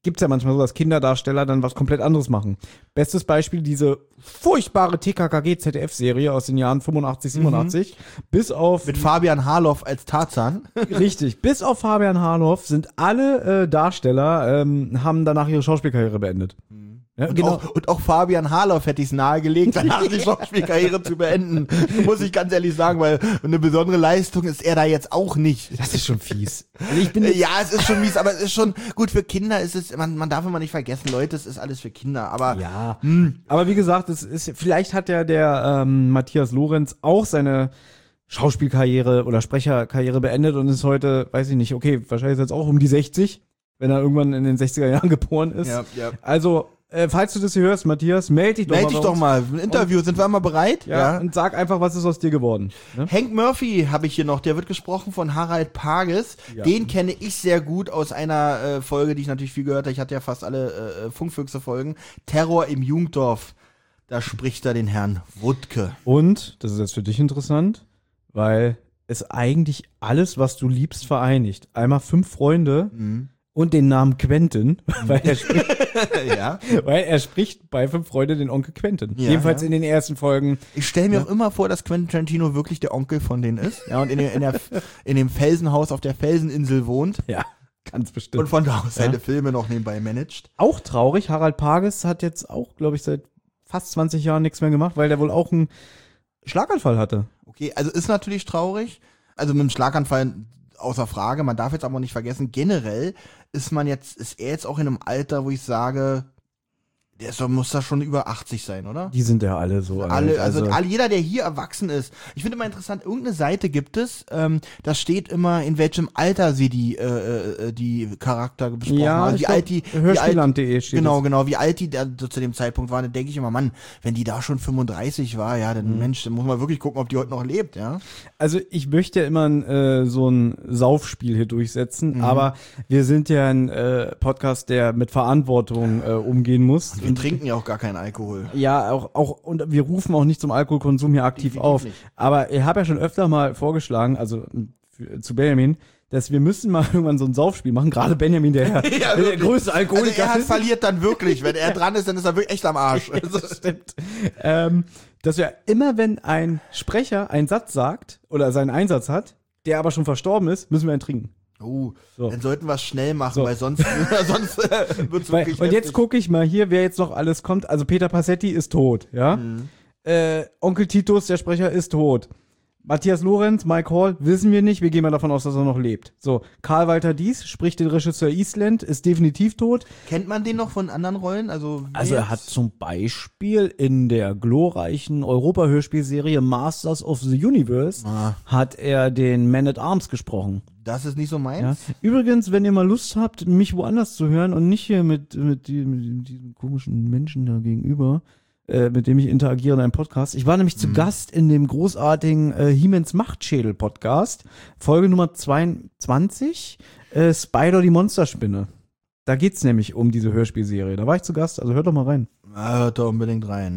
gibt's ja manchmal so, dass Kinderdarsteller dann was komplett anderes machen. Bestes Beispiel, diese furchtbare T K K G-Z D F-Serie aus den Jahren fünfundachtzig, siebenundachtzig. Mhm. Bis auf... Mit Fabian Harloff als Tarzan. Richtig. Bis auf Fabian Harloff sind alle äh, Darsteller, ähm, haben danach ihre Schauspielkarriere beendet. Mhm. Ja, und, genau. auch, und auch Fabian Harloff hätte ich es nahegelegt, danach die Schauspielkarriere zu beenden. Muss ich ganz ehrlich sagen, weil eine besondere Leistung ist er da jetzt auch nicht. Das ist schon fies. Also ich bin ja, es ist schon mies, aber es ist schon gut für Kinder. Ist es, man, man darf immer nicht vergessen, Leute, es ist alles für Kinder. Aber ja, mh. aber wie gesagt, es ist vielleicht hat ja der ähm, Matthias Lorenz auch seine Schauspielkarriere oder Sprecherkarriere beendet und ist heute, weiß ich nicht, okay, wahrscheinlich ist jetzt auch um die sechzig, wenn er irgendwann in den sechziger Jahren geboren ist. Ja, ja. Also Äh, falls du das hier hörst, Matthias, melde dich doch meld mal. Melde dich doch mal. Ein Interview, und, sind wir mal bereit? Ja, ja. Und sag einfach, was ist aus dir geworden. Ne? Hank Murphy habe ich hier noch, der wird gesprochen von Harald Pages. Ja. Den kenne ich sehr gut aus einer äh, Folge, die ich natürlich viel gehört habe. Ich hatte ja fast alle äh, Funkfüchse-Folgen. Terror im Jugenddorf. Da spricht er den Herrn Wuttke. Und, das ist jetzt für dich interessant, weil es eigentlich alles, was du liebst, vereinigt. Einmal fünf Freunde mhm. und den Namen Quentin, mhm. weil er spricht ja. Weil er spricht bei Fünf Freunde den Onkel Quentin. Ja, Jedenfalls ja. in den ersten Folgen. Ich stelle mir ja. auch immer vor, dass Quentin Tarantino wirklich der Onkel von denen ist. Ja, und in, der, in, der, in dem Felsenhaus auf der Felseninsel wohnt. Ja, ganz bestimmt. Und von da aus ja. seine Filme noch nebenbei managt. Auch traurig, Harald Pages hat jetzt auch, glaube ich, seit fast zwanzig Jahren nichts mehr gemacht, weil der wohl auch einen Schlaganfall hatte. Okay, also ist natürlich traurig. Also mit dem Schlaganfall außer Frage. Man darf jetzt aber nicht vergessen, generell ist man jetzt, ist er jetzt auch in einem Alter, wo ich sage, der ist, muss da schon über achtzig sein, oder? Die sind ja alle so. Alle, alt, also, also alle, jeder, der hier erwachsen ist. Ich finde immer interessant, irgendeine Seite gibt es, ähm, da steht immer, in welchem Alter sie die, äh, äh, die Charakter besprochen ja, haben. Also wie alt die, Hörspielland punkt de steht Genau, das. genau, wie alt die da zu dem Zeitpunkt waren, dann denke ich immer, Mann, wenn die da schon fünfunddreißig war, ja, dann mhm. Mensch, dann muss man wirklich gucken, ob die heute noch lebt, ja. Also ich möchte ja immer äh, so ein Saufspiel hier durchsetzen, mhm. aber wir sind ja ein äh, Podcast, der mit Verantwortung äh, umgehen muss. Wir trinken ja auch gar keinen Alkohol. Ja, auch, auch, und wir rufen auch nicht zum Alkoholkonsum hier aktiv Definitiv auf. Nicht. Aber ich habe ja schon öfter mal vorgeschlagen, also für, zu Benjamin, dass wir müssen mal irgendwann so ein Saufspiel machen. Gerade Benjamin, der, ja, der größte Alkoholiker also er verliert dann wirklich. Wenn er dran ist, dann ist er wirklich echt am Arsch. Ja, das stimmt. ähm, dass wir immer, wenn ein Sprecher einen Satz sagt oder seinen Einsatz hat, der aber schon verstorben ist, müssen wir ihn trinken. Oh, so. Dann sollten wir es schnell machen, so. weil sonst, sonst äh, wird es wirklich Und jetzt gucke ich mal hier, wer jetzt noch alles kommt. Also Peter Passetti ist tot, ja. Mhm. Äh, Onkel Titus, der Sprecher, ist tot. Matthias Lorenz, Mike Hall, wissen wir nicht. Wir gehen mal davon aus, dass er noch lebt. So, Karl Walter Dies spricht den Regisseur Eastland, ist definitiv tot. Kennt man den noch von anderen Rollen? Also, also er hat zum Beispiel in der glorreichen Europa-Hörspielserie Masters of the Universe ah. hat er den Man-at-Arms gesprochen. Das ist nicht so meins. Ja. Übrigens, wenn ihr mal Lust habt, mich woanders zu hören und nicht hier mit, mit, die, mit diesem komischen Menschen da gegenüber, äh, mit dem ich interagiere in einem Podcast. Ich war nämlich mhm. zu Gast in dem großartigen äh, He-Mans Machtschädel-Podcast, Folge Nummer zweiundzwanzig, äh, Spider die Monsterspinne. Da geht's nämlich um diese Hörspielserie. Da war ich zu Gast, also hört doch mal rein. Ah, hört doch unbedingt rein,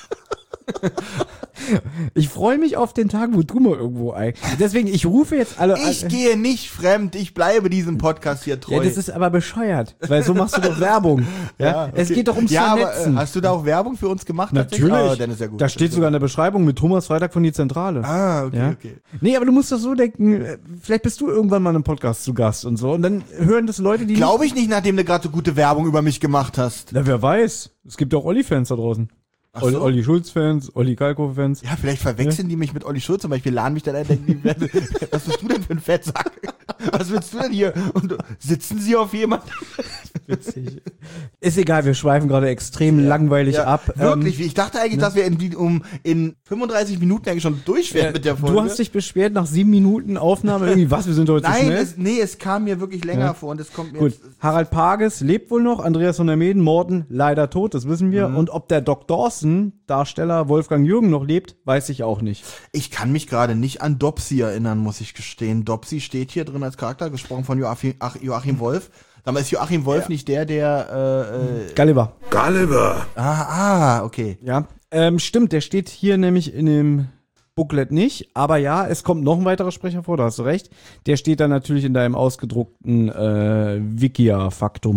ja. Ich freue mich auf den Tag, wo du mal irgendwo ein. Deswegen, ich rufe jetzt alle an. Ich gehe nicht fremd, ich bleibe diesem Podcast hier treu. Ja, das ist aber bescheuert, weil so machst du doch Werbung. Ja, ja okay. Es geht doch ums ja, Vernetzen. Aber, äh, hast du da auch Werbung für uns gemacht? Natürlich. Oh, dann ist ja gut. Da steht sogar in der Beschreibung mit Thomas Freitag von die Zentrale. Ah, okay, ja? okay. Nee, aber du musst doch so denken, vielleicht bist du irgendwann mal in einem Podcast zu Gast und so und dann hören das Leute, die... Glaube ich nicht, nachdem du gerade so gute Werbung über mich gemacht hast. Na, wer weiß. Es gibt ja auch Olli-Fans da draußen. Ach so. Olli Schulz-Fans, Olli Kalkofe-Fans. Ja, vielleicht verwechseln ja. die mich mit Olli Schulz, zum Beispiel laden mich dann ein, denken die, was bist du denn für ein Fettsack? Was willst du denn hier? Und sitzen sie auf jemanden? Witzig. Ist egal, wir schweifen gerade extrem ja. langweilig ja, ab. Wirklich, ähm, ich dachte eigentlich, ne? dass wir in, um, in fünfunddreißig Minuten eigentlich schon durch wären ja, mit der Folge. Du hast dich beschwert nach sieben Minuten Aufnahme irgendwie, was, wir sind heute Nein, zu schnell? Es, nee, es kam mir wirklich länger ja. vor und es kommt mir Gut, jetzt, Harald Pages lebt wohl noch, Andreas von der Meeden, Morten leider tot, das wissen wir. Mhm. Und ob der Doc Dawson, Darsteller Wolfgang Jürgen, noch lebt, weiß ich auch nicht. Ich kann mich gerade nicht an Dopsy erinnern, muss ich gestehen. Dopsy steht hier drin als Charakter, gesprochen von Joachim, Ach, Joachim Wolf. Aber ist Joachim Wolf ja. nicht der, der äh, äh Gulliver. Gulliver. Ah, ah, okay. Ja, ähm, stimmt, der steht hier nämlich in dem Booklet nicht, aber ja, es kommt noch ein weiterer Sprecher vor, da hast du recht. Der steht dann natürlich in deinem ausgedruckten äh, Wikia-Faktum.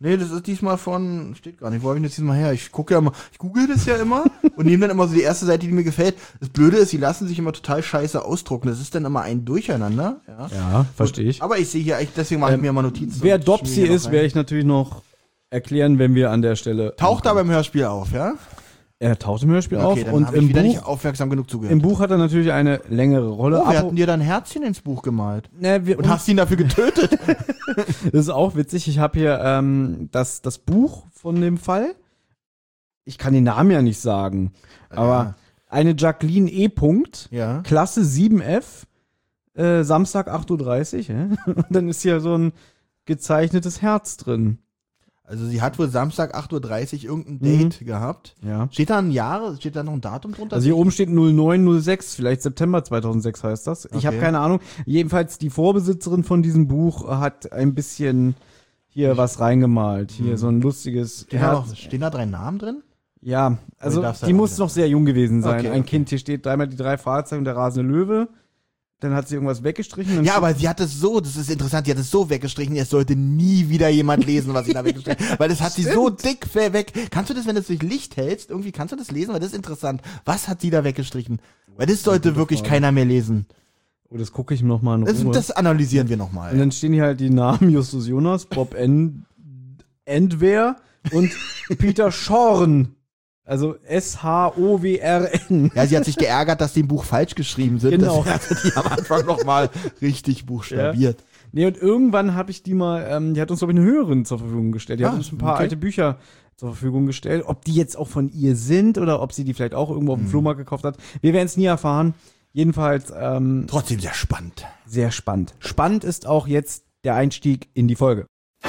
Nee, das ist diesmal von, steht gar nicht, wo habe ich das diesmal her? Ich gucke ja immer, ich google das ja immer und nehme dann immer so die erste Seite, die mir gefällt. Das Blöde ist, die lassen sich immer total scheiße ausdrucken. Das ist dann immer ein Durcheinander. Ja, Ja, verstehe ich. aber ich sehe hier, ich, deswegen mache ich Ähm, mir immer Notizen. Wer und Dopsy schmier noch ist, rein. werde ich natürlich noch erklären, wenn wir an der Stelle. Taucht da beim Hörspiel auf, ja? Er taucht im Hörspiel Okay, auf dann und habe ich im wieder nicht Buch, aufmerksam genug zugehört. im Buch hat er natürlich eine längere Rolle. oh, wir Abo- hatten dir dann ein Herzchen ins Buch gemalt. Ne, wir, Und hast ihn dafür getötet. Das ist auch witzig. Ich habe hier ähm, das, das Buch von dem Fall. Ich kann den Namen ja nicht sagen. Aber eine Jacqueline E. Punkt, Ja. Klasse sieben F, äh, Samstag acht Uhr dreißig. Hä? Und dann ist hier so ein gezeichnetes Herz drin. Also sie hat wohl Samstag acht Uhr dreißig irgendein Mhm. Date gehabt. Ja. Steht da ein Jahr, steht da noch ein Datum drunter? Also hier oben steht null neun null sechs, vielleicht September zweitausendsechs heißt das. Ich habe Okay. keine Ahnung. Jedenfalls die Vorbesitzerin von diesem Buch hat ein bisschen hier was reingemalt. Hier so ein lustiges Stehen da, Herz. noch, stehen da drei Namen drin? Ja, also darf's die halt auch muss nicht. noch sehr jung gewesen sein. Okay, Ein okay. Kind, hier steht dreimal die drei Fahrzeuge und der rasende Löwe. Dann hat sie irgendwas weggestrichen. dann Ja, steht- aber sie hat es so, das ist interessant, die hat es so weggestrichen, es sollte nie wieder jemand lesen, was sie da weggestrichen hat. Weil das hat sie so dick fe- weg. Kannst du das, wenn du es durch Licht hältst, irgendwie kannst du das lesen? Weil das ist interessant. Was hat sie da weggestrichen? Weil das sollte wirklich keiner mehr lesen. Oh, das gucke ich mir noch mal in Das, Ruhe. das analysieren wir Und nochmal. dann stehen hier halt die Namen Justus Jonas, Bob End Endwehr und Peter Schorn. Also S H O W R N. Ja, sie hat sich geärgert, dass die im Buch falsch geschrieben sind. Genau. Deswegen hat sie die am Anfang nochmal richtig buchstabiert. Nee, und irgendwann habe ich die mal, ähm, die hat uns, glaube ich, eine Hörerin zur Verfügung gestellt. Die Ah, hat uns ein paar okay. alte Bücher zur Verfügung gestellt. Ob die jetzt auch von ihr sind oder ob sie die vielleicht auch irgendwo auf dem Flohmarkt gekauft hat. Wir werden es nie erfahren. Jedenfalls ähm, Trotzdem sehr spannend. sehr spannend. Spannend ist auch jetzt der Einstieg in die Folge.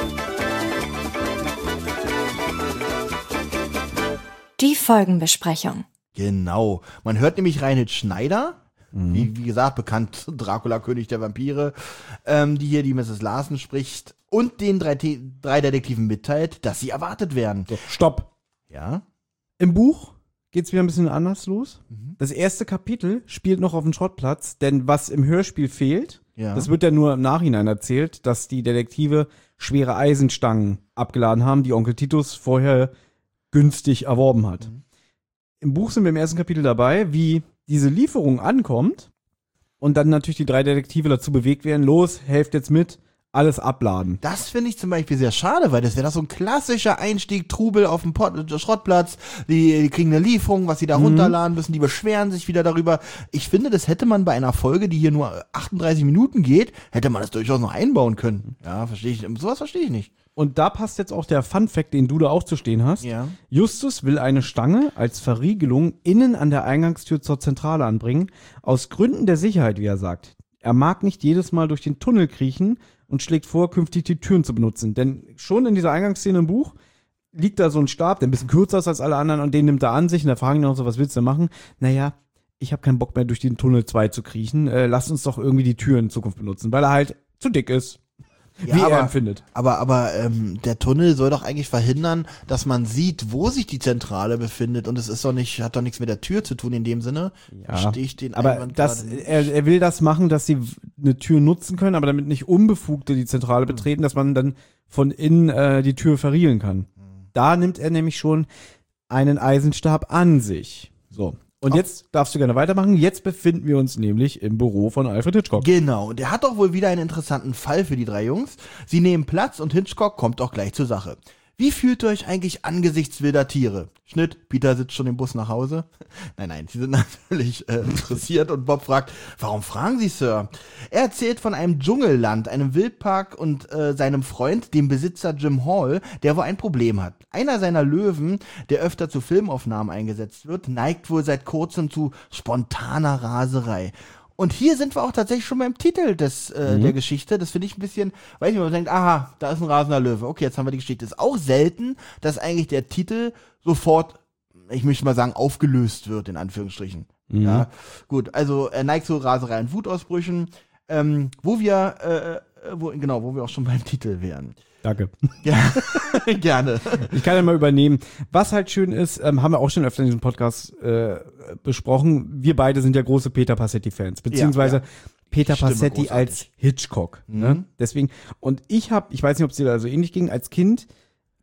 Die Folgenbesprechung. Genau. Man hört nämlich Reinhold Schneider, wie, wie gesagt, bekannt Dracula, König der Vampire, ähm, die hier die Misses Larsen spricht und den drei, Te- drei Detektiven mitteilt, dass sie erwartet werden. So, stopp. Ja? Im Buch geht's wieder ein bisschen anders los. Mhm. Das erste Kapitel spielt noch auf dem Schrottplatz, denn was im Hörspiel fehlt, Ja. das wird ja nur im Nachhinein erzählt, dass die Detektive schwere Eisenstangen abgeladen haben, die Onkel Titus vorher günstig erworben hat. Mhm. Im Buch sind wir im ersten Kapitel dabei, wie diese Lieferung ankommt und dann natürlich die drei Detektive dazu bewegt werden, los, helft jetzt mit, alles abladen. Das finde ich zum Beispiel sehr schade, weil das wäre doch so ein klassischer Einstieg, Trubel auf dem Pot Schrottplatz, die, die kriegen eine Lieferung, was sie da runterladen müssen, die beschweren sich wieder darüber. Ich finde, das hätte man bei einer Folge, die hier nur achtunddreißig Minuten geht, hätte man das durchaus noch einbauen können. Ja, verstehe ich. Sowas verstehe ich nicht. Und da passt jetzt auch der Fun-Fact, den du da auch zu stehen hast. Ja. Justus will eine Stange als Verriegelung innen an der Eingangstür zur Zentrale anbringen, aus Gründen der Sicherheit, wie er sagt. Er mag nicht jedes Mal durch den Tunnel kriechen und schlägt vor, künftig die Türen zu benutzen. Denn schon in dieser Eingangsszene im Buch liegt da so ein Stab, der ein bisschen kürzer ist als alle anderen und den nimmt er an sich und da fragen die noch so, was willst du machen? Naja, ich habe keinen Bock mehr durch den Tunnel zwei zu kriechen, äh, lass uns doch irgendwie die Türen in Zukunft benutzen, weil er halt zu dick ist, Ja, wie aber, er empfindet. Aber, aber ähm, der Tunnel soll doch eigentlich verhindern, dass man sieht, wo sich die Zentrale befindet. Und es ist doch nicht, hat doch nichts mit der Tür zu tun in dem Sinne. Ja, Verstehe ich den aber Einwand das, gerade nicht. er, er will das machen, dass sie w- eine Tür nutzen können, aber damit nicht Unbefugte die Zentrale betreten, dass man dann von innen äh, die Tür verriegeln kann. Da nimmt er nämlich schon einen Eisenstab an sich. So. Und jetzt darfst du gerne weitermachen. Jetzt befinden wir uns nämlich im Büro von Alfred Hitchcock. Genau, und er hat doch wohl wieder einen interessanten Fall für die drei Jungs. Sie nehmen Platz und Hitchcock kommt auch gleich zur Sache. Wie fühlt ihr euch eigentlich angesichts wilder Tiere? Schnitt, Peter sitzt schon im Bus nach Hause. Nein, nein, sie sind natürlich äh, interessiert und Bob fragt, warum fragen Sie, Sir? Er erzählt von einem Dschungelland, einem Wildpark und äh, seinem Freund, dem Besitzer Jim Hall, der wohl ein Problem hat. Einer seiner Löwen, der öfter zu Filmaufnahmen eingesetzt wird, neigt wohl seit kurzem zu spontaner Raserei. Und hier sind wir auch tatsächlich schon beim Titel des, äh, Mhm. der Geschichte. Das finde ich ein bisschen, weiß nicht, man denkt, aha, da ist ein rasender Löwe. Okay, jetzt haben wir die Geschichte. Ist auch selten, dass eigentlich der Titel sofort, ich möchte mal sagen, aufgelöst wird, in Anführungsstrichen. Mhm. Ja, gut, also er neigt zu Raserei und Wutausbrüchen, ähm, wo wir, äh, wo, genau, wo wir auch schon beim Titel wären. Danke. Ja, gerne. Ich kann ja mal übernehmen. Was halt schön ist, ähm, haben wir auch schon öfter in diesem Podcast äh, besprochen. Wir beide sind ja große Peter Passetti-Fans, beziehungsweise Ja, Peter Stimme Passetti großartig. als Hitchcock. Mhm. Ne? Deswegen, und ich habe, ich weiß nicht, ob es dir da so ähnlich ging, als Kind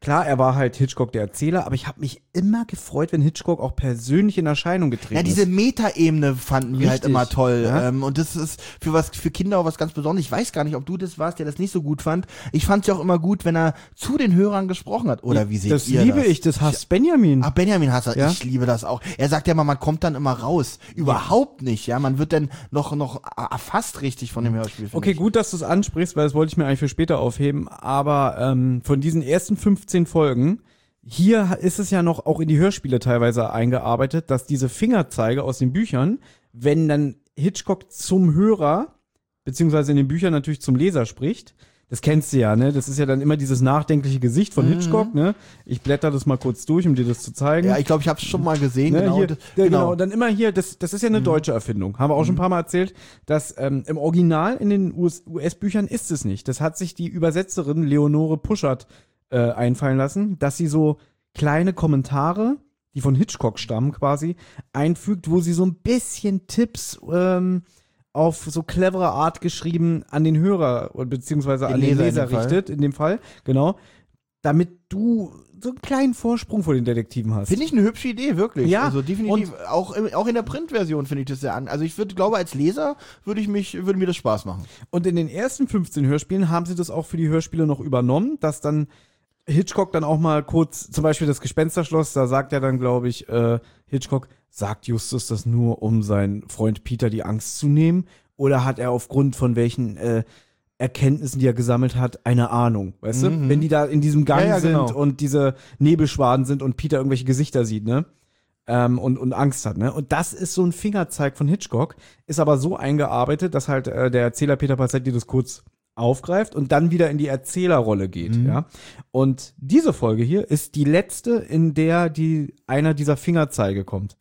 klar, er war halt Hitchcock der Erzähler, aber ich habe mich immer gefreut, wenn Hitchcock auch persönlich in Erscheinung getreten Ja, ist. diese Metaebene fanden wir halt Richtig, immer toll. ja. Ähm, und das ist für was für Kinder auch was ganz Besonderes. Ich weiß gar nicht, ob du das warst, der das nicht so gut fand. Ich fand es ja auch immer gut, wenn er zu den Hörern gesprochen hat. Oder wie seht das ihr liebe das? ich, das hasst Benjamin. Ach, Benjamin Hasser, Ja. ich liebe das auch. Er sagt ja immer, man kommt dann immer raus. Überhaupt nicht, ja. Man wird dann noch, noch erfasst richtig von dem Hörspiel. finde Okay, ich. gut, dass du es ansprichst, weil das wollte ich mir eigentlich für später aufheben. Aber ähm, von diesen ersten fünfzehn Folgen, hier ist es ja noch auch in die Hörspiele teilweise eingearbeitet, dass diese Fingerzeige aus den Büchern, wenn dann Hitchcock zum Hörer, beziehungsweise in den Büchern natürlich zum Leser spricht, das kennst du ja, ne? Das ist ja dann immer dieses nachdenkliche Gesicht von Mhm. Hitchcock, ne? Ich blätter das mal kurz durch, um dir das zu zeigen. Ja, ich glaube, ich habe es schon mal gesehen. Ne, genau, hier, das, ja, genau. genau. Und dann immer hier, das, das ist ja eine deutsche Erfindung. Haben wir auch schon ein paar Mal erzählt, dass ähm, im Original in den U S-Büchern ist es nicht. Das hat sich die Übersetzerin Leonore Puschert äh, einfallen lassen, dass sie so kleine Kommentare, die von Hitchcock stammen quasi, einfügt, wo sie so ein bisschen Tipps ähm, auf so clevere Art geschrieben an den Hörer beziehungsweise Den an den Leser in Leser dem Fall. richtet, in dem Fall, genau, damit du so einen kleinen Vorsprung vor den Detektiven hast. Finde ich eine hübsche Idee, wirklich. Ja, Also definitiv, auch, im- auch in der Printversion finde ich das sehr an. Also ich würde, glaube, als Leser würde ich mich, würde mir das Spaß machen. Und in den ersten fünfzehn Hörspielen haben sie das auch für die Hörspiele noch übernommen, dass dann Hitchcock dann auch mal kurz, zum Beispiel das Gespensterschloss, da sagt er dann, glaube ich, äh, Hitchcock, sagt Justus das nur, um seinen Freund Peter die Angst zu nehmen? Oder hat er aufgrund von welchen äh, Erkenntnissen, die er gesammelt hat, eine Ahnung, weißt Mhm. du? Wenn die da in diesem Gang Ja, ja, sind genau. und diese Nebelschwaden sind und Peter irgendwelche Gesichter sieht, ne? Ähm, und, und Angst hat, ne? Und das ist so ein Fingerzeig von Hitchcock, ist aber so eingearbeitet, dass halt äh, der Erzähler Peter Passetti das kurz aufgreift und dann wieder in die Erzählerrolle geht, Mhm. ja. Und diese Folge hier ist die letzte, in der die einer dieser Fingerzeige kommt.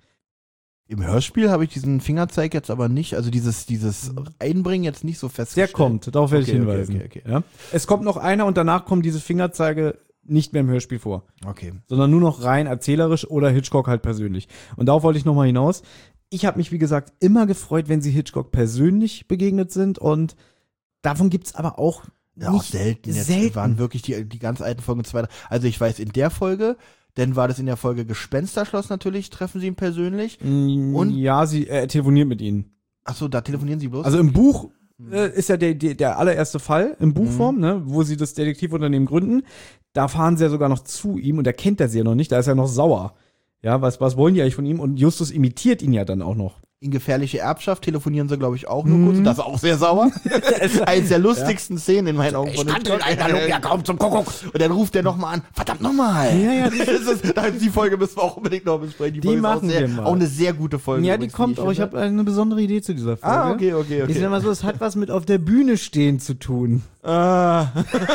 Im Hörspiel habe ich diesen Fingerzeig jetzt aber nicht, also dieses, dieses Einbringen jetzt nicht so Der festgestellt. kommt, darauf werde ich Okay, okay, hinweisen. okay, okay. Ja? Es kommt noch einer und danach kommen diese Fingerzeige nicht mehr im Hörspiel vor, Okay. sondern nur noch rein erzählerisch oder Hitchcock halt persönlich. Und darauf wollte ich nochmal hinaus. Ich habe mich, wie gesagt, immer gefreut, wenn sie Hitchcock persönlich begegnet sind und davon gibt's aber auch Ja, auch nicht selten. Jetzt selten. waren wirklich die, die ganz alten Folgen zwei. Also ich weiß, in der Folge, dann war das in der Folge Gespensterschloss natürlich, treffen sie ihn persönlich. Mm, Und? Ja, sie äh, telefoniert mit ihnen. Achso, da telefonieren sie bloß. Also im Buch äh, ist ja der, der, der allererste Fall, in Buchform, ne, wo sie das Detektivunternehmen gründen. Da fahren sie ja sogar noch zu ihm und da kennt er sie ja noch nicht, da ist er noch sauer. Ja, was, was wollen die eigentlich von ihm? Und Justus imitiert ihn ja dann auch noch. in gefährliche Erbschaft telefonieren sie, glaube ich, auch nur Mhm. kurz. Und das ist auch sehr sauer. Eins der lustigsten Szenen in meinen Augen. Ich von kannte Hitchcock. den Alter ja kaum zum Kuckuck. Und dann ruft der nochmal an, verdammt nochmal. Ja, ja, das ist, da- die Folge müssen wir auch unbedingt noch besprechen. Die, Die Folge ist machen auch, sehr, wir mal. auch eine sehr gute Folge. Ja, die übrigens, kommt auch. Ich finde. habe eine besondere Idee zu dieser Folge. Ah, okay, okay, Ich okay. sag mal so, es hat was mit auf der Bühne stehen zu tun. Ah.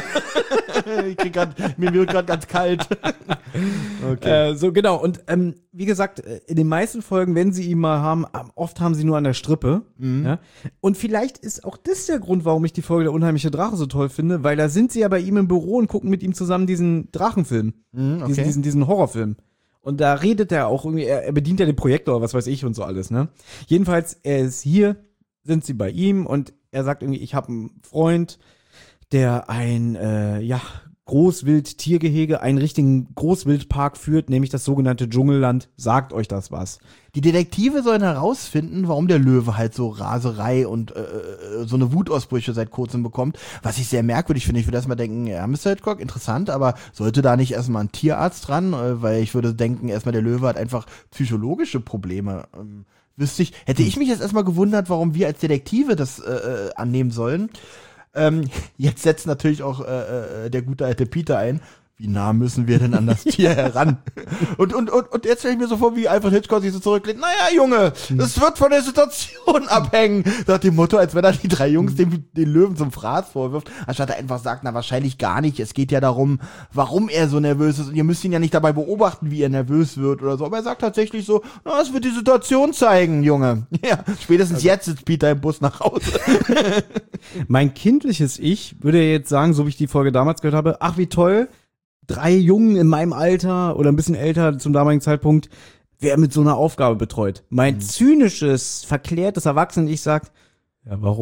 ich krieg grad, mir wird gerade ganz kalt. Okay. Äh, so, genau. Und ähm, wie gesagt, äh, in den meisten Folgen, wenn sie ihn mal haben, ähm, oft haben sie nur an der Strippe. Mhm. Ja? Und vielleicht ist auch das der Grund, warum ich die Folge Der unheimliche Drache so toll finde, weil da sind sie ja bei ihm im Büro und gucken mit ihm zusammen diesen Drachenfilm. Mhm, okay. Diesen, diesen, diesen Horrorfilm. Und da redet er auch irgendwie, er, er bedient ja den Projektor oder was weiß ich und so alles, ne? Jedenfalls, er ist hier, sind sie bei ihm und er sagt irgendwie, ich habe einen Freund, der ein, äh, ja, Großwild-Tiergehege, einen richtigen Großwildpark führt, nämlich das sogenannte Dschungelland. Sagt euch das was? Die Detektive sollen herausfinden, warum der Löwe halt so Raserei und äh, so eine Wutausbrüche seit kurzem bekommt. Was ich sehr merkwürdig finde. Ich würde erstmal denken, ja, Mister Hitchcock, interessant, aber sollte da nicht erstmal ein Tierarzt dran? Äh, weil ich würde denken, erstmal der Löwe hat einfach psychologische Probleme. Ähm, wüsste ich, hätte ich mich jetzt erstmal gewundert, warum wir als Detektive das äh, äh, annehmen sollen. Ähm, jetzt setzt natürlich auch äh, äh, der gute alte Peter ein. Wie nah müssen wir denn an das Tier heran? Und, und, und, und jetzt stelle ich mir so vor, wie Alfred Hitchcock sich so zurücklehnt. Naja, Junge, das wird von der Situation abhängen. Nach dem Motto, als wenn er die drei Jungs den, den Löwen zum Fraß vorwirft. Anstatt er einfach sagt, na wahrscheinlich gar nicht. Es geht ja darum, warum er so nervös ist. Und ihr müsst ihn ja nicht dabei beobachten, wie er nervös wird oder so. Aber er sagt tatsächlich so, na, es wird die Situation zeigen, Junge. Ja, spätestens jetzt sitzt Peter im Bus nach Hause. Mein kindliches Ich würde jetzt sagen, so wie ich die Folge damals gehört habe, ach wie toll, drei Jungen in meinem Alter oder ein bisschen älter zum damaligen Zeitpunkt, wer mit so einer Aufgabe betreut. Mein zynisches, verklärtes Erwachsenen-Ich sagt, ja, warum,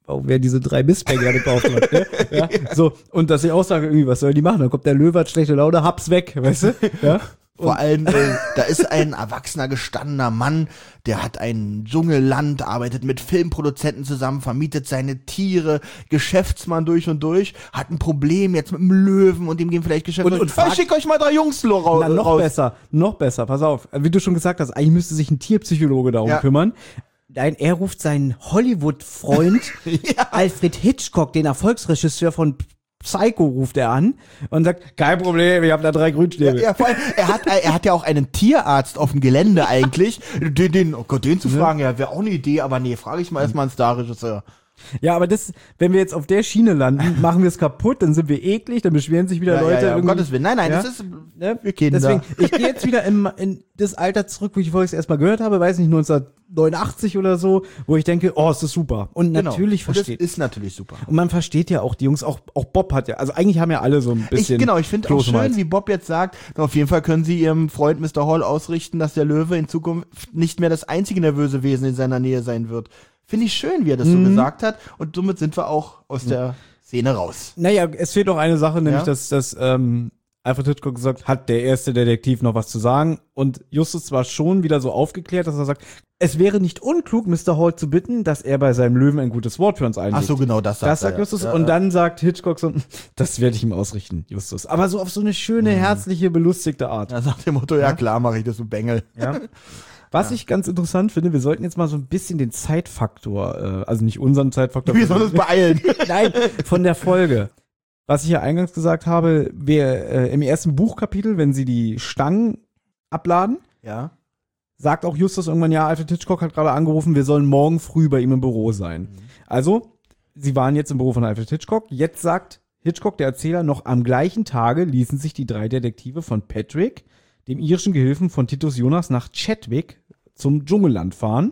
wer diese drei Mistpäckchen gerade gekauft hat. Ne? Ja, so, und dass ich auch sage, irgendwie, was soll die machen? Dann kommt der Löwe, hat schlechte Laune, hab's weg, weißt du? Ja. Vor allem, äh, da ist ein erwachsener, gestandener Mann, der hat ein Dschungelland, arbeitet mit Filmproduzenten zusammen, vermietet seine Tiere, Geschäftsmann durch und durch, hat ein Problem jetzt mit dem Löwen und dem gehen vielleicht Geschäfte. Und, und ich schick euch mal drei Jungs raus. Na, noch besser, noch besser, pass auf. Wie du schon gesagt hast, eigentlich müsste sich ein Tierpsychologe darum Ja. kümmern. Nein, er ruft seinen Hollywood-Freund Ja. Alfred Hitchcock, den Erfolgsregisseur von Psycho, ruft er an und sagt, kein Problem, ich habe da drei Grünstäbe. Ja, vor allem, er hat, er hat ja auch einen Tierarzt auf dem Gelände eigentlich. Den, den, oh Gott, den zu fragen, ja, wäre auch eine Idee, aber nee, frage ich mal erstmal einen Star-Regisseur. Ja, aber das, wenn wir jetzt auf der Schiene landen, machen wir es kaputt, dann sind wir eklig, dann beschweren sich wieder Ja, Leute. ja, ja, um irgendwie- Gottes Willen. Nein, nein, Ja? das ist Ne? für Kinder. Deswegen, ich gehe jetzt wieder in, in das Alter zurück, wo ich vorher erstmal gehört habe, weiß nicht, neunzehnhundertneunundachtzig oder so, wo ich denke, oh, ist das super. Und Genau. natürlich Und versteht. das ist natürlich super. Und man versteht ja auch die Jungs, auch, auch Bob hat ja, also eigentlich haben ja alle so ein Ich, bisschen. genau, ich finde auch Kloß im schön, Hals. wie Bob jetzt sagt, na, auf jeden Fall können sie ihrem Freund Mister Hall ausrichten, dass der Löwe in Zukunft nicht mehr das einzige nervöse Wesen in seiner Nähe sein wird. Finde ich schön, wie er das Mhm. so gesagt hat. Und somit sind wir auch aus der Szene raus. Naja, es fehlt noch eine Sache, nämlich, Ja? dass, dass ähm, Alfred Hitchcock gesagt hat, der erste Detektiv noch was zu sagen. Und Justus war schon wieder so aufgeklärt, dass er sagt, es wäre nicht unklug, Mister Hall zu bitten, dass er bei seinem Löwen ein gutes Wort für uns einlegt. Ach so, genau, das sagt Das sagt er, Justus. ja. Und Ja, dann sagt Hitchcock so, das werde ich ihm ausrichten, Justus. Aber so auf so eine schöne, herzliche, belustigte Art. ja. Nach dem Motto, ja, klar, mache ich das, du Bengel. Ja. Was ich ganz interessant finde, wir sollten jetzt mal so ein bisschen den Zeitfaktor, äh, also nicht unseren Zeitfaktor, Wir sollen uns beeilen. nein, von der Folge. Was ich ja eingangs gesagt habe, wir äh, im ersten Buchkapitel, wenn sie die Stangen abladen, Ja. sagt auch Justus irgendwann, ja, Alfred Hitchcock hat gerade angerufen, wir sollen morgen früh bei ihm im Büro sein. Also, sie waren jetzt im Büro von Alfred Hitchcock. Jetzt sagt Hitchcock, der Erzähler, noch am gleichen Tage ließen sich die drei Detektive von Patrick, dem irischen Gehilfen von Titus Jonas, nach Chadwick zum Dschungelland fahren.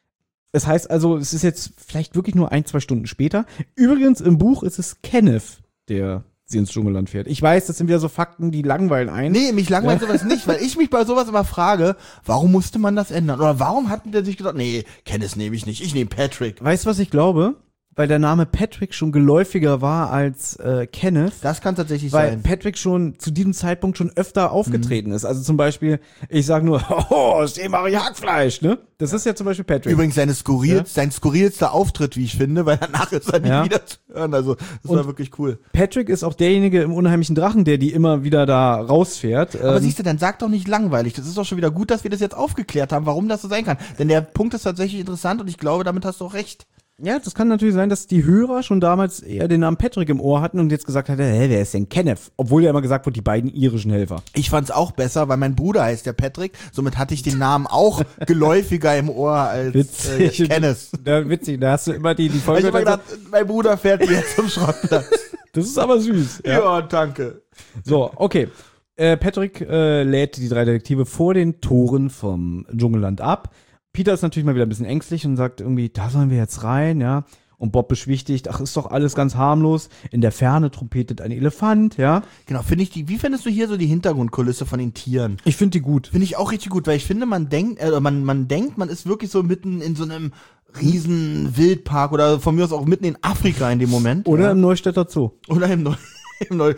Das heißt also, es ist jetzt vielleicht wirklich nur ein, zwei Stunden später. Übrigens, im Buch ist es Kenneth, der sie ins Dschungelland fährt. Ich weiß, das sind wieder so Fakten, die langweilen ein. Nee, mich langweilt sowas nicht, weil ich mich bei sowas immer frage, warum musste man das ändern? Oder warum hat der sich gesagt, nee, Kenneth nehme ich nicht, ich nehme Patrick. Weißt du, was ich glaube? Weil der Name Patrick schon geläufiger war als äh, Kenneth. Das kann tatsächlich Weil sein. Patrick schon zu diesem Zeitpunkt schon öfter aufgetreten ist. Also zum Beispiel, ich sag nur, oh, aus dem mache ich Hackfleisch, ne? Das ist ja zum Beispiel Patrick. Übrigens seine skurril, Ja. sein skurrilster Auftritt, wie ich finde, weil danach ist er nie Ja. wieder zu hören. Also das Und- war wirklich cool. Patrick ist auch derjenige im unheimlichen Drachen, der die immer wieder da rausfährt. Aber Ähm, siehst du, dann sag doch nicht langweilig. Das ist doch schon wieder gut, dass wir das jetzt aufgeklärt haben, warum das so sein kann. Denn der Punkt ist tatsächlich interessant und ich glaube, damit hast du auch recht. ja, das kann natürlich sein, dass die Hörer schon damals eher den Namen Patrick im Ohr hatten und jetzt gesagt hatten, hä, wer ist denn Kenneth? Obwohl ja immer gesagt wurde, die beiden irischen Helfer. Ich fand's auch besser, weil mein Bruder heißt der Patrick. Somit hatte ich den Namen auch geläufiger im Ohr als äh, Kenneth. Da, witzig, da hast du immer die, die Ich Folge. hab mir gedacht, mein Bruder fährt jetzt zum Schrottplatz. Das ist aber süß. Ja, danke. So, okay. Äh, Patrick äh, lädt die drei Detektive vor den Toren vom Dschungelland ab. Peter ist natürlich mal wieder ein bisschen ängstlich und sagt irgendwie, da sollen wir jetzt rein, ja. Und Bob beschwichtigt, ach, ist doch alles ganz harmlos. In der Ferne trompetet ein Elefant, ja. Genau, finde ich die, wie findest du hier so die Hintergrundkulisse von den Tieren? Ich finde die gut. Finde ich auch richtig gut, weil ich finde, man denkt, äh, man, man denkt, man ist wirklich so mitten in so einem riesen Wildpark oder von mir aus auch mitten in Afrika in dem Moment. Oder ja. im Neustädter Zoo. Oder im Neu, im Neu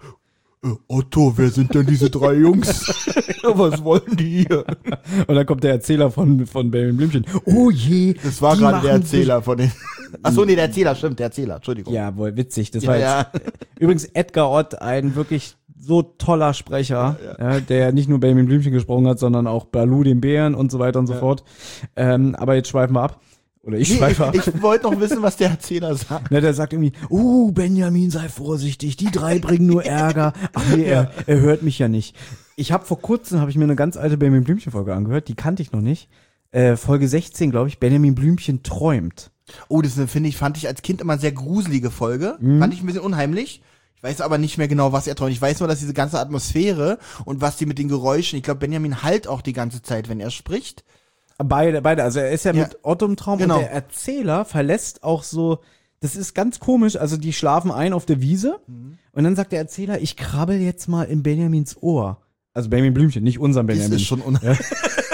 Äh, Otto, wer sind denn diese drei Jungs? Was wollen die hier? Und dann kommt der Erzähler von, von Benjamin Blümchen. Oh je. Das war die gerade der machen Erzähler von den. Achso, nee, der Erzähler, stimmt, der Erzähler, Entschuldigung. sich- Ja, wohl witzig. Das Ja, war ja. jetzt. Übrigens Edgar Ott, ein wirklich so toller Sprecher, ja, der nicht nur Benjamin Blümchen gesprochen hat, sondern auch Baloo den Bären und so weiter und so fort. Ähm, aber jetzt schweifen wir ab. Oder ich Nee, schweife ab. ich ich wollte noch wissen, was der Erzähler sagt. Ne, der sagt irgendwie, oh, Benjamin, sei vorsichtig, die drei bringen nur Ärger. Ach nee, er, er hört mich ja nicht. Ich habe vor kurzem, habe ich mir eine ganz alte Benjamin Blümchen-Folge angehört, die kannte ich noch nicht. Äh, Folge sechzehn, glaube ich, Benjamin Blümchen träumt. Oh, das finde ich, fand ich als Kind immer eine sehr gruselige Folge. Mhm. Fand ich ein bisschen unheimlich. Ich weiß aber nicht mehr genau, was er träumt. Ich weiß nur, dass diese ganze Atmosphäre und was die mit den Geräuschen, ich glaube, Benjamin halt auch die ganze Zeit, wenn er spricht. Beide, beide. Also er ist ja, Ja. mit Otto im Traum Genau. und der Erzähler verlässt auch so, das ist ganz komisch, also die schlafen ein auf der Wiese und dann sagt der Erzähler, ich krabbel jetzt mal in Benjamins Ohr. Also Benjamin Blümchen, nicht unser Das Benjamin. ist schon unheimlich.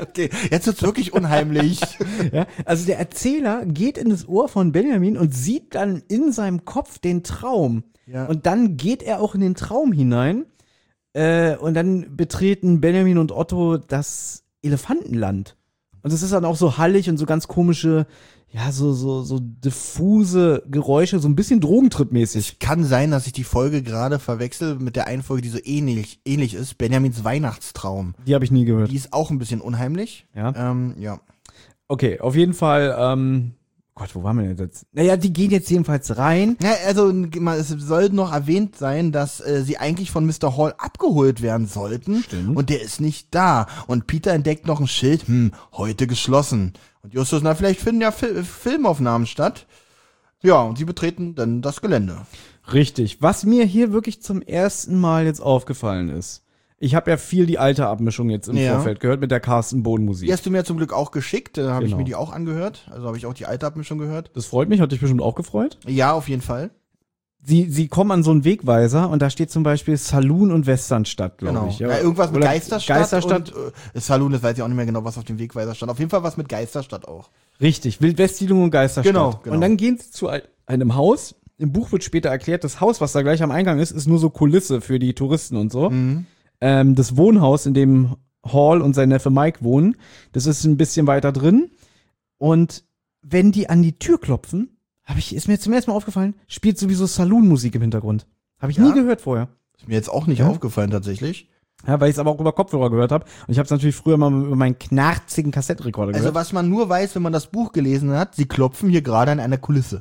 Okay, jetzt wird's wirklich unheimlich. Ja, also der Erzähler geht in das Ohr von Benjamin und sieht dann in seinem Kopf den Traum. Ja. Und dann geht er auch in den Traum hinein. Äh, und dann betreten Benjamin und Otto das Elefantenland. Und es ist dann auch so hallig und so ganz komische, ja, so, so, so diffuse Geräusche, so ein bisschen Drogentrip-mäßig. Kann sein, dass ich die Folge gerade verwechsel mit der einen Folge, die so ähnlich, ähnlich ist. Benjamins Weihnachtstraum. Die habe ich nie gehört. Die ist auch ein bisschen unheimlich. Ja. Ähm, ja. Okay, auf jeden Fall, ähm, Gott, wo waren wir denn jetzt? Naja, die gehen jetzt jedenfalls rein. Ja, also mal, es soll noch erwähnt sein, dass äh, sie eigentlich von Mister Hall abgeholt werden sollten. Stimmt. Und der ist nicht da. Und Peter entdeckt noch ein Schild, hm, heute geschlossen. Und Justus, na, vielleicht finden ja Fil- Filmaufnahmen statt. Ja, und sie betreten dann das Gelände. Richtig. Was mir hier wirklich zum ersten Mal jetzt aufgefallen ist. Ich habe ja viel die alte Abmischung jetzt im Ja. Vorfeld gehört mit der Carsten Bohn Musik. Die hast du mir zum Glück auch geschickt, da habe Genau. ich mir die auch angehört. Also habe ich auch die alte Abmischung gehört. Das freut mich, hat dich bestimmt auch gefreut. Ja, auf jeden Fall. Sie, sie kommen an so einen Wegweiser und da steht zum Beispiel Saloon und Westernstadt, glaube Genau. ich. Ja, irgendwas mit Oder Geisterstadt. Geisterstadt. Und äh, Saloon, das weiß ich auch nicht mehr genau, was auf dem Wegweiser stand. Auf jeden Fall was mit Geisterstadt auch. Richtig, Wildwestsiedlung und Geisterstadt. Genau, genau. Und dann gehen sie zu ein- einem Haus. Im Buch wird später erklärt, das Haus, was da gleich am Eingang ist, ist nur so Kulisse für die Touristen und so. Mhm. Ähm, das Wohnhaus, in dem Hall und sein Neffe Mike wohnen, das ist ein bisschen weiter drin. Und wenn die an die Tür klopfen, hab ich, ist mir zum ersten Mal aufgefallen, spielt sowieso Saloon-Musik im Hintergrund. Habe ich Ja? nie gehört vorher. Ist mir jetzt auch nicht Ja? aufgefallen tatsächlich. Ja, weil ich es aber auch über Kopfhörer gehört habe. Und ich habe es natürlich früher mal über meinen knarzigen Kassettenrekorder Also gehört. was man nur weiß, wenn man das Buch gelesen hat, sie klopfen hier gerade an einer Kulisse.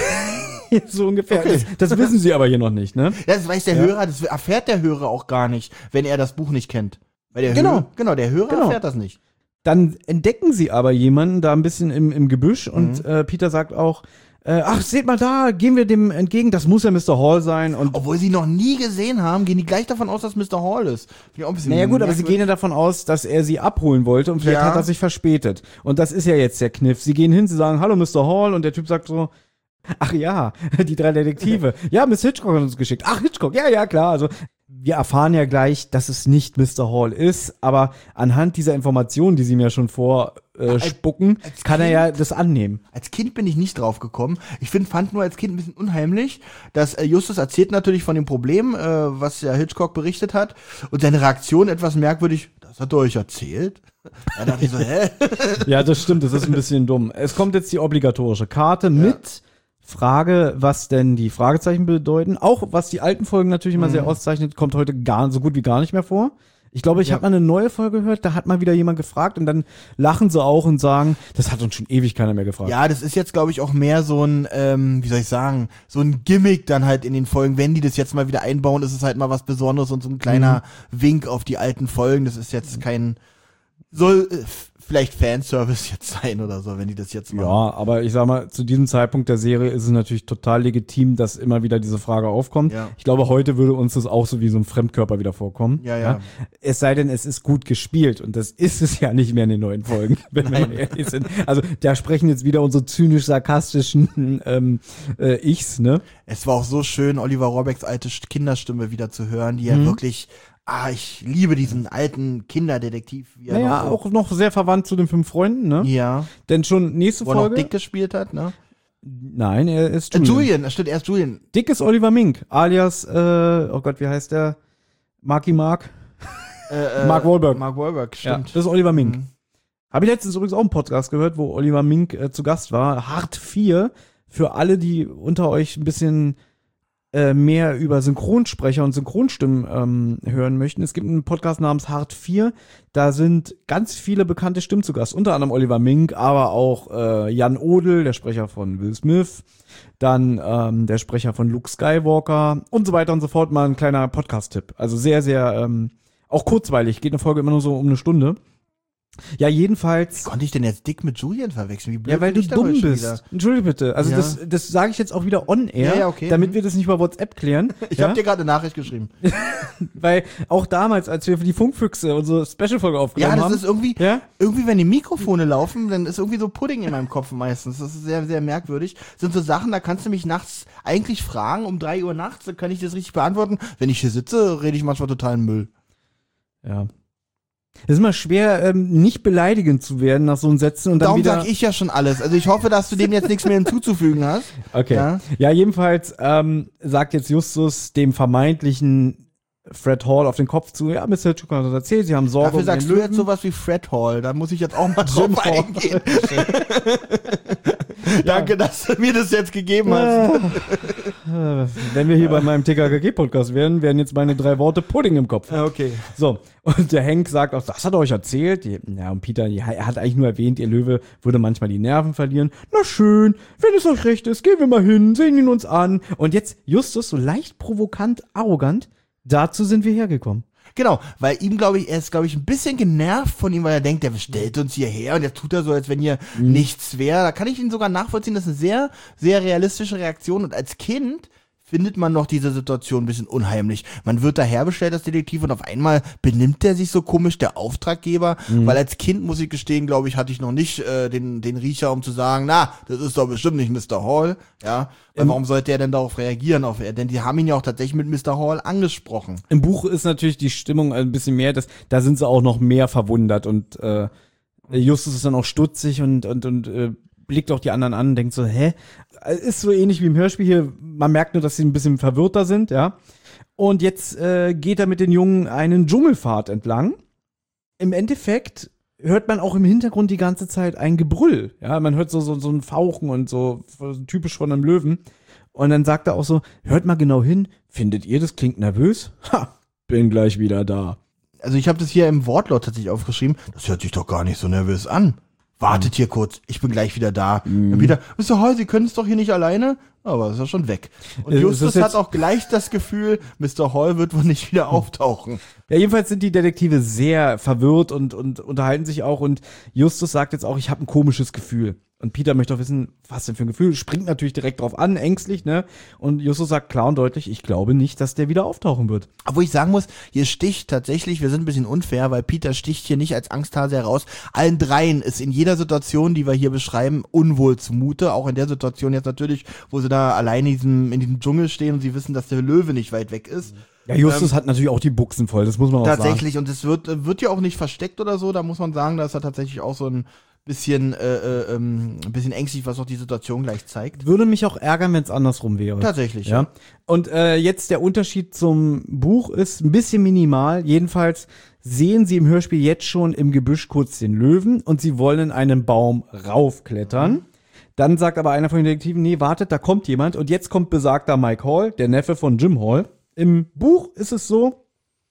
So ungefähr. Okay. Das, das wissen sie aber hier noch nicht, ne? Ja, das weiß der Ja. Hörer, das erfährt der Hörer auch gar nicht, wenn er das Buch nicht kennt. Weil der Genau. Hörer, genau, der Hörer Genau. erfährt das nicht. Dann entdecken sie aber jemanden da ein bisschen im, im Gebüsch und Mhm. äh, Peter sagt auch, äh, ach, seht mal da, gehen wir dem entgegen, das muss ja Mister Hall sein. Und Obwohl sie noch nie gesehen haben, gehen die gleich davon aus, dass Mister Hall ist. Finde ich auch ein bisschen naja gut, aber sie merkwürdig. gehen ja davon aus, dass er sie abholen wollte und vielleicht Ja. hat er sich verspätet. Und das ist ja jetzt der Kniff. Sie gehen hin, sie sagen, hallo Mister Hall und der Typ sagt so, ach ja, die drei Detektive. Ja, Miss Hitchcock hat uns geschickt. Ach, Hitchcock, ja, ja, klar. Also wir erfahren ja gleich, dass es nicht Mister Hall ist, aber anhand dieser Informationen, die sie mir schon vorspucken, äh, spucken, als kann er Kind- ja das annehmen. Als Kind bin ich nicht drauf gekommen. Ich find, fand nur als Kind ein bisschen unheimlich, dass äh, Justus erzählt natürlich von dem Problem, äh, was ja Hitchcock berichtet hat. Und seine Reaktion etwas merkwürdig, das hat er euch erzählt? Da dachte ich so, hä? Ja, das stimmt, das ist ein bisschen dumm. Es kommt jetzt die obligatorische Karte mit Frage, was denn die Fragezeichen bedeuten. Auch was die alten Folgen natürlich immer sehr auszeichnet, kommt heute gar so gut wie gar nicht mehr vor. Ich glaube, ich Ja. habe mal eine neue Folge gehört, da hat mal wieder jemand gefragt und dann lachen sie auch und sagen, das hat uns schon ewig keiner mehr gefragt. Ja, das ist jetzt, glaube ich, auch mehr so ein, ähm, wie soll ich sagen, so ein Gimmick dann halt in den Folgen. Wenn die das jetzt mal wieder einbauen, ist es halt mal was Besonderes und so ein kleiner Wink auf die alten Folgen. Das ist jetzt kein, soll äh, f- vielleicht Fanservice jetzt sein oder so, wenn die das jetzt machen. Ja, aber ich sag mal, zu diesem Zeitpunkt der Serie ist es natürlich total legitim, dass immer wieder diese Frage aufkommt. Ja. Ich glaube, heute würde uns das auch so wie so ein Fremdkörper wieder vorkommen. Ja, ja. Es sei denn, es ist gut gespielt und das ist es ja nicht mehr in den neuen Folgen, wenn wir mal ehrlich sind. Also da sprechen jetzt wieder unsere zynisch-sarkastischen ähm, äh, Ichs, ne? Es war auch so schön, Oliver Rohrbeck's alte St- Kinderstimme wieder zu hören, die ja Mhm. wirklich, ah, ich liebe diesen alten Kinderdetektiv. Wie er Naja, noch so, auch noch sehr verwandt zu den fünf Freunden, ne? Ja, Denn schon nächste wo er noch Folge. Dick gespielt hat, ne? Nein, er ist Äh, Julian. Julian, das stimmt, er ist Julian. Dick ist Oliver Mink, alias, äh, oh Gott, wie heißt der? Marky Mark. Äh, äh, Mark Wahlberg. Mark Wahlberg, Ja, stimmt. das ist Oliver Mink. Mhm. Habe ich letztens übrigens auch einen Podcast gehört, wo Oliver Mink äh, zu Gast war. Hart vier. Für alle, die unter euch ein bisschen äh, mehr über Synchronsprecher und Synchronstimmen ähm, hören möchten. Es gibt einen Podcast namens Hart vier. Da sind ganz viele bekannte Stimmen zu Gast. Unter anderem Oliver Mink, aber auch äh, Jan Odel, der Sprecher von Will Smith. Dann ähm, der Sprecher von Luke Skywalker und so weiter und so fort. Mal ein kleiner Podcast-Tipp. Also sehr, sehr ähm, auch kurzweilig. Geht eine Folge immer nur so um eine Stunde. Ja, jedenfalls. Konnte ich denn jetzt Dick mit Julian verwechseln? Wie blöd Ja, weil bin du ich da heute dumm schon bist. wieder? Entschuldige bitte. Also Ja. das, das sage ich jetzt auch wieder on air, Ja, ja, okay. damit Mhm. wir das nicht über WhatsApp klären. Ich ja? habe dir gerade eine Nachricht geschrieben. Weil auch damals, als wir für die Funkfüchse unsere Special-Folge Ja, aufgenommen das haben. ist irgendwie, Ja? irgendwie, wenn die Mikrofone laufen, dann ist irgendwie so Pudding in meinem Kopf meistens. Das ist sehr, sehr merkwürdig. Das sind so Sachen, da kannst du mich nachts eigentlich fragen, um drei Uhr nachts, dann kann ich das richtig beantworten. Wenn ich hier sitze, rede ich manchmal totalen Müll. Ja. Es ist immer schwer, ähm, nicht beleidigend zu werden nach so einem Sätzen und dann Darum wieder... sag ich ja schon alles. Also ich hoffe, dass du dem jetzt nichts mehr hinzuzufügen hast. Okay. Ja, Ja, ja jedenfalls ähm, sagt jetzt Justus dem vermeintlichen Fred Hall auf den Kopf zu, ja, Mister Hitchcock hat das erzählt, sie haben Sorge Dafür um sagst den du jetzt Löwen. sowas wie Fred Hall. Da muss ich jetzt auch mal Jim drauf Hall. eingehen. Danke, dass du mir das jetzt gegeben hast. Äh, Wenn wir hier bei meinem T K K G-Podcast wären, wären jetzt meine drei Worte Pudding im Kopf. Ja, okay. So, und der Hank sagt auch, das hat er euch erzählt. Die, ja, und Peter, ja, er hat eigentlich nur erwähnt, ihr Löwe würde manchmal die Nerven verlieren. Na schön, wenn es euch recht ist, gehen wir mal hin, sehen ihn uns an. Und jetzt Justus so leicht provokant, arrogant, dazu sind wir hergekommen. Genau, weil ihm, glaube ich, er ist, glaube ich, ein bisschen genervt von ihm, weil er denkt, der stellt uns hierher und jetzt tut er so, als wenn hier Mhm. nichts wäre. Da kann ich ihn sogar nachvollziehen, das ist eine sehr, sehr realistische Reaktion und als Kind findet man noch diese Situation ein bisschen unheimlich. Man wird daherbestellt als Detektiv und auf einmal benimmt der sich so komisch, der Auftraggeber, Mhm. weil als Kind, muss ich gestehen, glaube ich, hatte ich noch nicht äh, den, den Riecher, um zu sagen, na, das ist doch bestimmt nicht Mister Hall, ja, weil warum sollte er denn darauf reagieren, auf er, denn die haben ihn ja auch tatsächlich mit Mister Hall angesprochen. Im Buch ist natürlich die Stimmung ein bisschen mehr, das, da sind sie auch noch mehr verwundert und äh, Justus ist dann auch stutzig und, und, und äh, blickt auch die anderen an und denkt so, hä? Ist so ähnlich wie im Hörspiel hier, man merkt nur, dass sie ein bisschen verwirrter sind, ja. Und jetzt äh, geht er mit den Jungen einen Dschungelpfad entlang. Im Endeffekt hört man auch im Hintergrund die ganze Zeit ein Gebrüll, ja. Man hört so, so, so ein Fauchen und so, typisch von einem Löwen. Und dann sagt er auch so, hört mal genau hin, findet ihr, das klingt nervös? Ha, bin gleich wieder da. Also ich habe das hier im Wortlaut tatsächlich aufgeschrieben, das hört sich doch gar nicht so nervös an. Wartet hier kurz, ich bin gleich wieder da. Mhm. Und Peter, Mister Hall, Sie können es doch hier nicht alleine? Aber es ist ja schon weg. Und Äh, ist Justus das jetzt- hat auch gleich das Gefühl, Mister Hall wird wohl nicht wieder auftauchen. Ja, jedenfalls sind die Detektive sehr verwirrt und, und unterhalten sich auch und Justus sagt jetzt auch, ich habe ein komisches Gefühl. Und Peter möchte auch wissen, was denn für ein Gefühl, springt natürlich direkt drauf an, ängstlich, ne? Und Justus sagt klar und deutlich, ich glaube nicht, dass der wieder auftauchen wird. Obwohl ich sagen muss, hier sticht tatsächlich, wir sind ein bisschen unfair, weil Peter sticht hier nicht als Angsthase heraus. Allen dreien ist in jeder Situation, die wir hier beschreiben, unwohl zumute. Auch in der Situation jetzt natürlich, wo sie da alleine in diesem, in diesem Dschungel stehen und sie wissen, dass der Löwe nicht weit weg ist. Ja, Justus ähm, hat natürlich auch die Buchsen voll, das muss man auch Tatsächlich, und es wird, wird ja auch nicht versteckt oder so, da muss man sagen, da ist er tatsächlich auch so ein bisschen, äh, äh, ähm, ein bisschen ängstlich, was auch die Situation gleich zeigt. sagen. Würde mich auch ärgern, wenn es andersrum wäre. Tatsächlich, Ja. Und äh, jetzt der Unterschied zum Buch ist ein bisschen minimal. Jedenfalls sehen sie im Hörspiel jetzt schon im Gebüsch kurz den Löwen und sie wollen in einen Baum raufklettern. Dann sagt aber einer von den Detektiven, nee, wartet, da kommt jemand. Und jetzt kommt besagter Mike Hall, der Neffe von Jim Hall. Im Buch ist es so,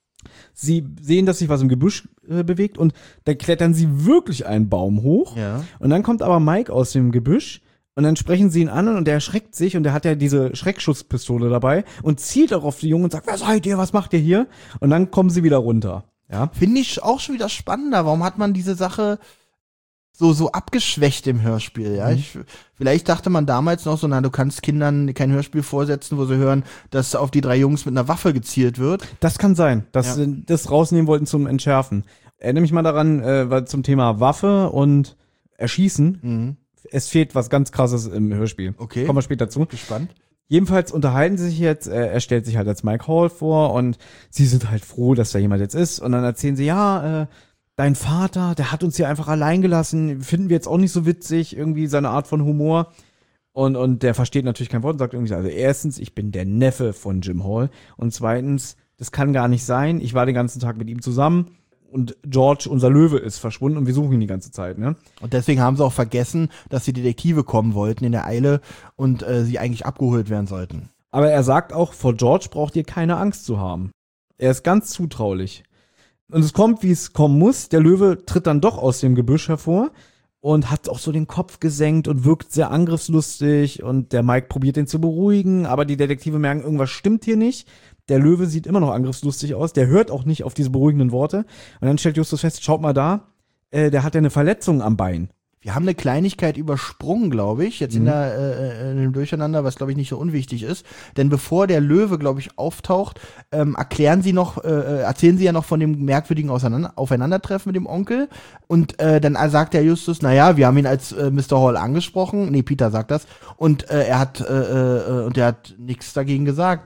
sie sehen, dass sich was im Gebüsch äh, bewegt und dann klettern sie wirklich einen Baum hoch. Ja. Und dann kommt aber Mike aus dem Gebüsch und dann sprechen sie ihn an und der erschreckt sich und der hat ja diese Schreckschusspistole dabei und zielt auch auf die Jungen und sagt, wer seid ihr, was macht ihr hier? Und dann kommen sie wieder runter. Ja. Finde ich auch schon wieder spannender. Warum hat man diese Sache so, so abgeschwächt im Hörspiel? Ja, Mhm. ich, vielleicht dachte man damals noch so, na, du kannst Kindern kein Hörspiel vorsetzen, wo sie hören, dass auf die drei Jungs mit einer Waffe gezielt wird. Das kann sein, dass Ja. sie das rausnehmen wollten zum Entschärfen. Erinnere mich mal daran, äh, weil zum Thema Waffe und Erschießen. Mhm. Es fehlt was ganz Krasses im Hörspiel. Okay. Kommen wir später zu. Gespannt. Jedenfalls unterhalten sie sich jetzt, äh, er stellt sich halt als Mike Hall vor und sie sind halt froh, dass da jemand jetzt ist. Und dann erzählen sie, ja, äh, dein Vater, der hat uns hier einfach allein gelassen, finden wir jetzt auch nicht so witzig, irgendwie seine Art von Humor. Und, und der versteht natürlich kein Wort und sagt irgendwie, also erstens, ich bin der Neffe von Jim Hall und zweitens, das kann gar nicht sein, ich war den ganzen Tag mit ihm zusammen und George, unser Löwe, ist verschwunden und wir suchen ihn die ganze Zeit, ne? Und deswegen haben sie auch vergessen, dass die Detektive kommen wollten in der Eile und äh, sie eigentlich abgeholt werden sollten. Aber er sagt auch, vor George braucht ihr keine Angst zu haben. Er ist ganz zutraulich. Und es kommt, wie es kommen muss. Der Löwe tritt dann doch aus dem Gebüsch hervor und hat auch so den Kopf gesenkt und wirkt sehr angriffslustig. Und der Mike probiert ihn zu beruhigen, aber die Detektive merken, irgendwas stimmt hier nicht. Der Löwe sieht immer noch angriffslustig aus. Der hört auch nicht auf diese beruhigenden Worte. Und dann stellt Justus fest, schaut mal da, äh, der hat ja eine Verletzung am Bein. Wir haben eine Kleinigkeit übersprungen, glaube ich, jetzt in, der, äh, in dem Durcheinander, was, glaube ich, nicht so unwichtig ist. Denn bevor der Löwe, glaube ich, auftaucht, ähm, erklären sie noch, äh, erzählen sie ja noch von dem merkwürdigen Auseinander- Aufeinandertreffen mit dem Onkel. Und äh, dann sagt der Justus, naja, wir haben ihn als äh, Mister Hall angesprochen. Nee, Peter sagt das. Und äh, er hat, äh, äh, und er hat nichts dagegen gesagt.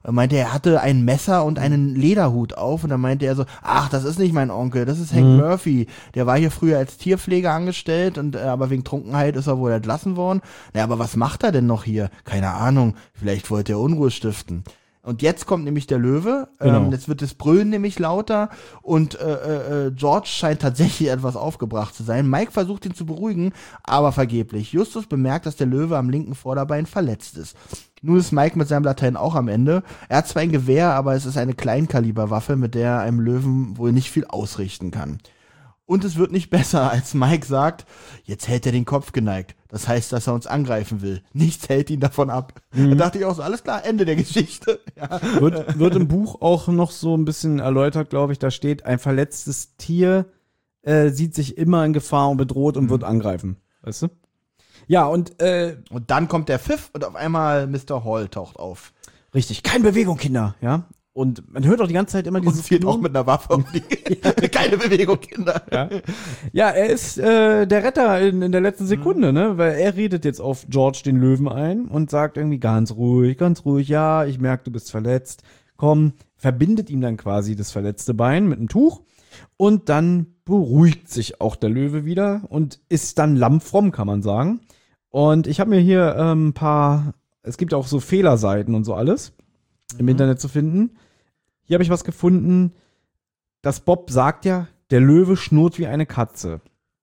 Er meinte, er hatte ein Messer und einen Lederhut auf und dann meinte er so, ach, das ist nicht mein Onkel, das ist Hank Mhm. Murphy. Der war hier früher als Tierpfleger angestellt und äh, aber wegen Trunkenheit ist er wohl entlassen worden. Na, aber was macht er denn noch hier? Keine Ahnung, vielleicht wollte er Unruhe stiften. Und jetzt kommt nämlich der Löwe, Genau. ähm, jetzt wird das Brüllen nämlich lauter und äh, äh, George scheint tatsächlich etwas aufgebracht zu sein. Mike versucht ihn zu beruhigen, aber vergeblich. Justus bemerkt, dass der Löwe am linken Vorderbein verletzt ist. Nun ist Mike mit seinem Latein auch am Ende. Er hat zwar ein Gewehr, aber es ist eine Kleinkaliberwaffe, mit der er einem Löwen wohl nicht viel ausrichten kann. Und es wird nicht besser, als Mike sagt, jetzt hält er den Kopf geneigt. Das heißt, dass er uns angreifen will. Nichts hält ihn davon ab. Mhm. Da dachte ich auch so, alles klar, Ende der Geschichte. Ja. Wird, wird im Buch auch noch so ein bisschen erläutert, glaube ich. Da steht, ein verletztes Tier äh, sieht sich immer in Gefahr und bedroht und wird angreifen. Weißt du? Ja, und äh, Und dann kommt der Pfiff und auf einmal Mister Hall taucht auf. richtig, keine Bewegung, Kinder, ja. Und man hört auch die ganze Zeit immer Und dieses zielt auch Knurren. mit einer Waffe um die. Keine Bewegung, Kinder. Ja. Ja, er ist äh, der Retter in, in der letzten Sekunde, ne? Weil er redet jetzt auf George den Löwen ein und sagt irgendwie ganz ruhig, ganz ruhig, ja, ich merke, du bist verletzt. Komm, verbindet ihm dann quasi das verletzte Bein mit einem Tuch und dann beruhigt sich auch der Löwe wieder und ist dann lammfromm, kann man sagen. Und ich habe mir hier ähm, ein paar, es gibt auch so Fehlerseiten und so alles im Internet zu finden. Hier habe ich was gefunden, dass Bob sagt ja, der Löwe schnurrt wie eine Katze.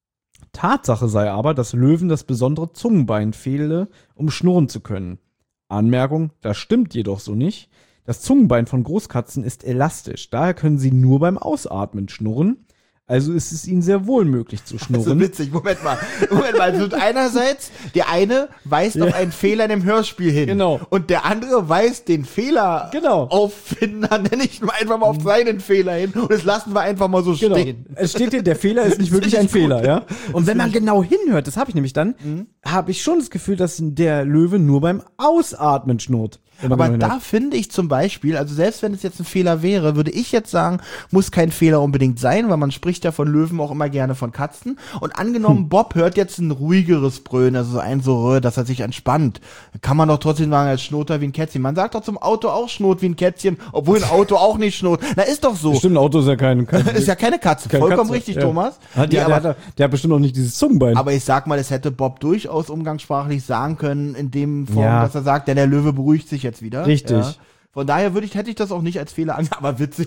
Tatsache sei aber, dass Löwen das besondere Zungenbein fehle, um schnurren zu können. Anmerkung, das stimmt jedoch so nicht. Das Zungenbein von Großkatzen ist elastisch, daher können sie nur beim Ausatmen schnurren. Also ist es ihnen sehr wohl möglich zu Das ist schnurren. witzig, Moment mal. Moment mal, also einerseits, der eine weist auf einen Fehler in dem Hörspiel hin. Genau. Und der andere weist den Fehler Genau. auffinden, dann nenne ich nur einfach mal auf seinen Fehler hin und das lassen wir einfach mal so Genau. stehen. Es steht hier, der Fehler ist nicht wirklich ein Fehler, ja. Und wenn man genau hinhört, das habe ich nämlich dann, habe ich schon das Gefühl, dass der Löwe nur beim Ausatmen schnurrt. Wenn man Aber genau da hinhört. finde ich zum Beispiel, also selbst wenn es jetzt ein Fehler wäre, würde ich jetzt sagen, muss kein Fehler unbedingt sein, weil man spricht ja von Löwen auch immer gerne von Katzen. Und angenommen, Hm. Bob hört jetzt ein ruhigeres Brüllen, also so ein so, dass er sich entspannt, kann man doch trotzdem sagen, er schnurrt er wie ein Kätzchen. Man sagt doch zum Auto auch schnurrt wie ein Kätzchen, obwohl ein Auto auch nicht schnurrt. Na, ist doch so. Stimmt, ein Auto ist ja kein, kein Ist ja keine Katze, keine vollkommen Katze. richtig, Ja. Thomas. Hat, Nee, der, aber, der, hat, der hat bestimmt auch nicht dieses Zungenbein. aber ich sag mal, es hätte Bob durchaus umgangssprachlich sagen können, in dem Form, Ja. dass er sagt, ja, der Löwe beruhigt sich jetzt wieder. Richtig. Ja. Von daher würde ich, hätte ich das auch nicht als Fehler ange... Aber witzig.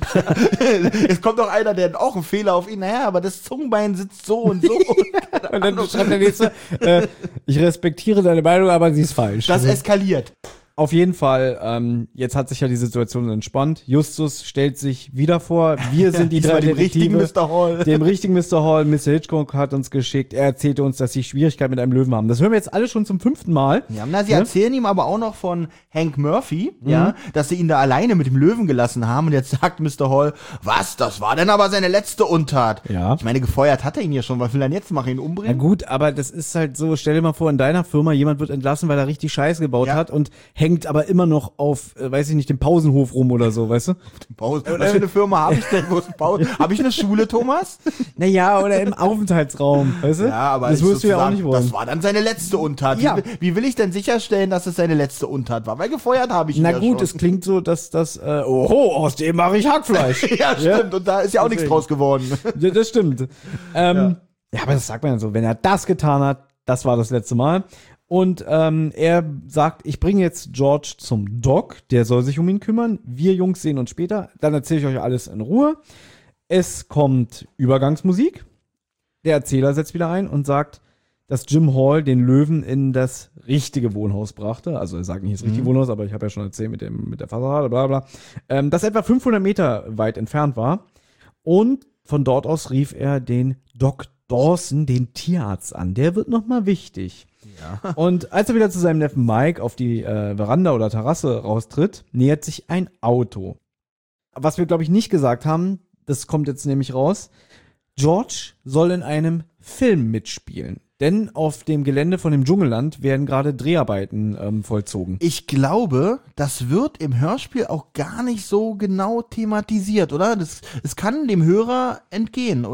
Es kommt doch einer, der hat auch einen Fehler auf ihn. Naja, aber das Zungenbein sitzt so und so. Und dann schreibt der nächste, äh, ich respektiere deine Meinung, aber sie ist falsch. Das eskaliert. Auf jeden Fall, ähm, jetzt hat sich ja die Situation entspannt. Justus stellt sich wieder vor, wir sind die drei Diesmal dem richtigen Detektive. Mister Hall. Dem richtigen Mister Hall. Mister Hitchcock hat uns geschickt. Er erzählte uns, dass sie Schwierigkeiten mit einem Löwen haben. Das hören wir jetzt alle schon zum fünften Mal. Ja, na, sie Ne? erzählen ihm aber auch noch von Hank Murphy, ja, dass sie ihn da alleine mit dem Löwen gelassen haben. Und jetzt sagt Mister Hall, was, das war denn aber seine letzte Untat. Ja. Ich meine, gefeuert hat er ihn ja schon. Was will er denn jetzt machen? Ihn Na umbringen? gut, aber das ist halt so, stell dir mal vor, in deiner Firma, jemand wird entlassen, weil er richtig Scheiße gebaut Ja. hat und hängt aber immer noch auf, äh, weiß ich nicht, dem Pausenhof rum oder so, weißt du? Pause. Was für eine Firma habe ich denn? Wo ist ein Pause? Habe ich eine Schule, Thomas? Naja, oder im Aufenthaltsraum, weißt du? Ja, aber das ist wirst du ja auch sozusagen- nicht wollen. Das war dann seine letzte Untat. Ja. Wie, wie will ich denn sicherstellen, dass es seine letzte Untat war? Weil gefeuert habe ich ihn Na ja gut, schon. es klingt so, dass das, äh, oho, aus dem mache ich Hackfleisch. Ja, stimmt. Und da ist ja auch nichts Deswegen. draus geworden. Ja, das stimmt. Ähm, ja. aber das sagt man ja so. Wenn er das getan hat, das war das letzte Mal. Und ähm, er sagt, ich bringe jetzt George zum Doc, der soll sich um ihn kümmern. Wir Jungs sehen uns später. Dann erzähle ich euch alles in Ruhe. Es kommt Übergangsmusik. Der Erzähler setzt wieder ein und sagt, dass Jim Hall den Löwen in das richtige Wohnhaus brachte. Also er sagt nicht das richtige Wohnhaus, aber ich habe ja schon erzählt mit, dem, mit der Fassade, bla bla. Ähm, das etwa fünfhundert Meter weit entfernt war. Und von dort aus rief er den Doc Dawson, den Tierarzt, an. Der wird nochmal wichtig. Ja. Und als er wieder zu seinem Neffen Mike auf die äh, Veranda oder Terrasse raustritt, nähert sich ein Auto. Was wir, glaube ich, nicht gesagt haben, das kommt jetzt nämlich raus, George soll in einem Film mitspielen. Denn auf dem Gelände von dem Dschungelland werden gerade Dreharbeiten ähm, vollzogen. Ich glaube, das wird im Hörspiel auch gar nicht so genau thematisiert, oder? Das, es kann dem Hörer entgehen, oder?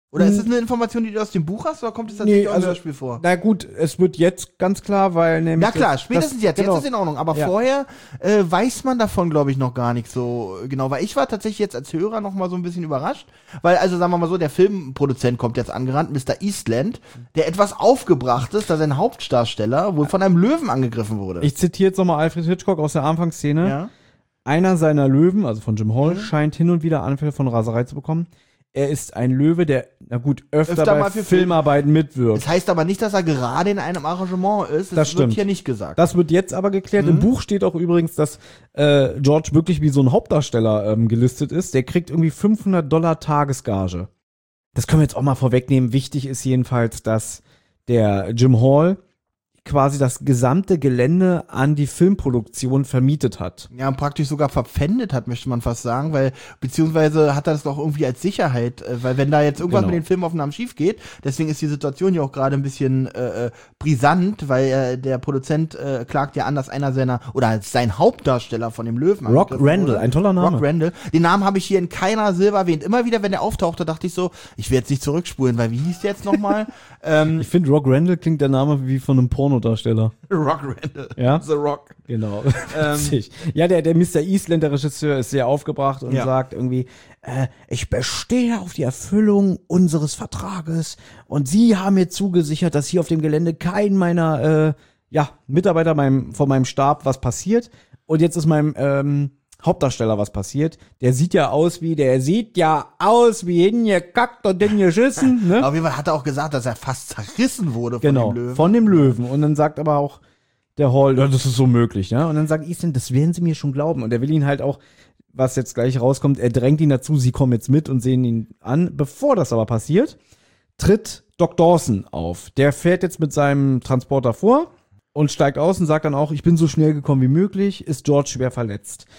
Oder Hm. ist das eine Information, die du aus dem Buch hast, oder kommt es tatsächlich Nee, auch im also- Hörspiel vor? Na gut, es wird jetzt ganz klar, weil nämlich. Ja klar, das- spätestens das, jetzt, genau. jetzt ist in Ordnung, aber Ja. vorher äh, weiß man davon, glaube ich, noch gar nicht so genau, weil ich war tatsächlich jetzt als Hörer noch mal so ein bisschen überrascht, weil, also sagen wir mal so, der Filmproduzent kommt jetzt angerannt, Mister Eastland, der etwas aufgebracht ist, da sein Hauptdarsteller wohl von einem Löwen angegriffen wurde. Ich zitiere jetzt nochmal Alfred Hitchcock aus der Anfangsszene. ja? Einer seiner Löwen, also von Jim Hall, Mhm. scheint hin und wieder Anfälle von Raserei zu bekommen. Er ist ein Löwe, der, na gut, öfter, Öfter bei mal für Filmarbeiten mitwirkt. Das heißt aber nicht, dass er gerade in einem Arrangement ist, Das das wird stimmt. hier nicht gesagt. Das wird jetzt aber geklärt. Mhm. Im Buch steht auch übrigens, dass äh, George wirklich wie so ein Hauptdarsteller ähm, gelistet ist. Der kriegt irgendwie fünfhundert Dollar Tagesgage. Das können wir jetzt auch mal vorwegnehmen. Wichtig ist jedenfalls, dass der Jim Hall quasi das gesamte Gelände an die Filmproduktion vermietet hat. Ja, und praktisch sogar verpfändet hat, möchte man fast sagen, weil, beziehungsweise hat er das doch irgendwie als Sicherheit, äh, weil wenn da jetzt irgendwas Genau. mit den Filmaufnahmen schief geht, deswegen ist die Situation ja auch gerade ein bisschen äh, äh, brisant, weil äh, der Produzent äh, klagt ja an, dass einer seiner, oder sein Hauptdarsteller von dem Löwen Rock angegriffen Randall, wurde. ein toller Name. Rock Randall. Den Namen habe ich hier in keiner Silbe erwähnt. Immer wieder, wenn der auftauchte, dachte ich so, ich will jetzt nicht zurückspulen, weil wie hieß der jetzt nochmal? ähm, Ich finde, Rock Randall klingt der Name wie von einem Pornodarsteller. Rock Randall. Ja? The Rock. Genau. Ähm. Witzig. Ja, der, der Mister Eastland, der Regisseur, ist sehr aufgebracht und Ja. sagt irgendwie, äh, ich bestehe auf die Erfüllung unseres Vertrages und Sie haben mir zugesichert, dass hier auf dem Gelände kein meiner äh, ja, Mitarbeiter meinem, von meinem Stab was passiert. Und jetzt ist meinem ähm, Hauptdarsteller was passiert. Der sieht ja aus wie, der sieht ja aus wie hingekackt und hingeschissen, ne? Auf jeden Fall hat er auch gesagt, dass er fast zerrissen wurde von Genau, dem Löwen. von dem Löwen. Und dann sagt aber auch der Hall, ja, das ist so möglich, ja. Und dann sagt Easton, das werden Sie mir schon glauben. Und er will ihn halt auch, was jetzt gleich rauskommt, er drängt ihn dazu, Sie kommen jetzt mit und sehen ihn an. Bevor das aber passiert, tritt Doc Dawson auf. Der fährt jetzt mit seinem Transporter vor und steigt aus und sagt dann auch, ich bin so schnell gekommen wie möglich, ist George schwer verletzt.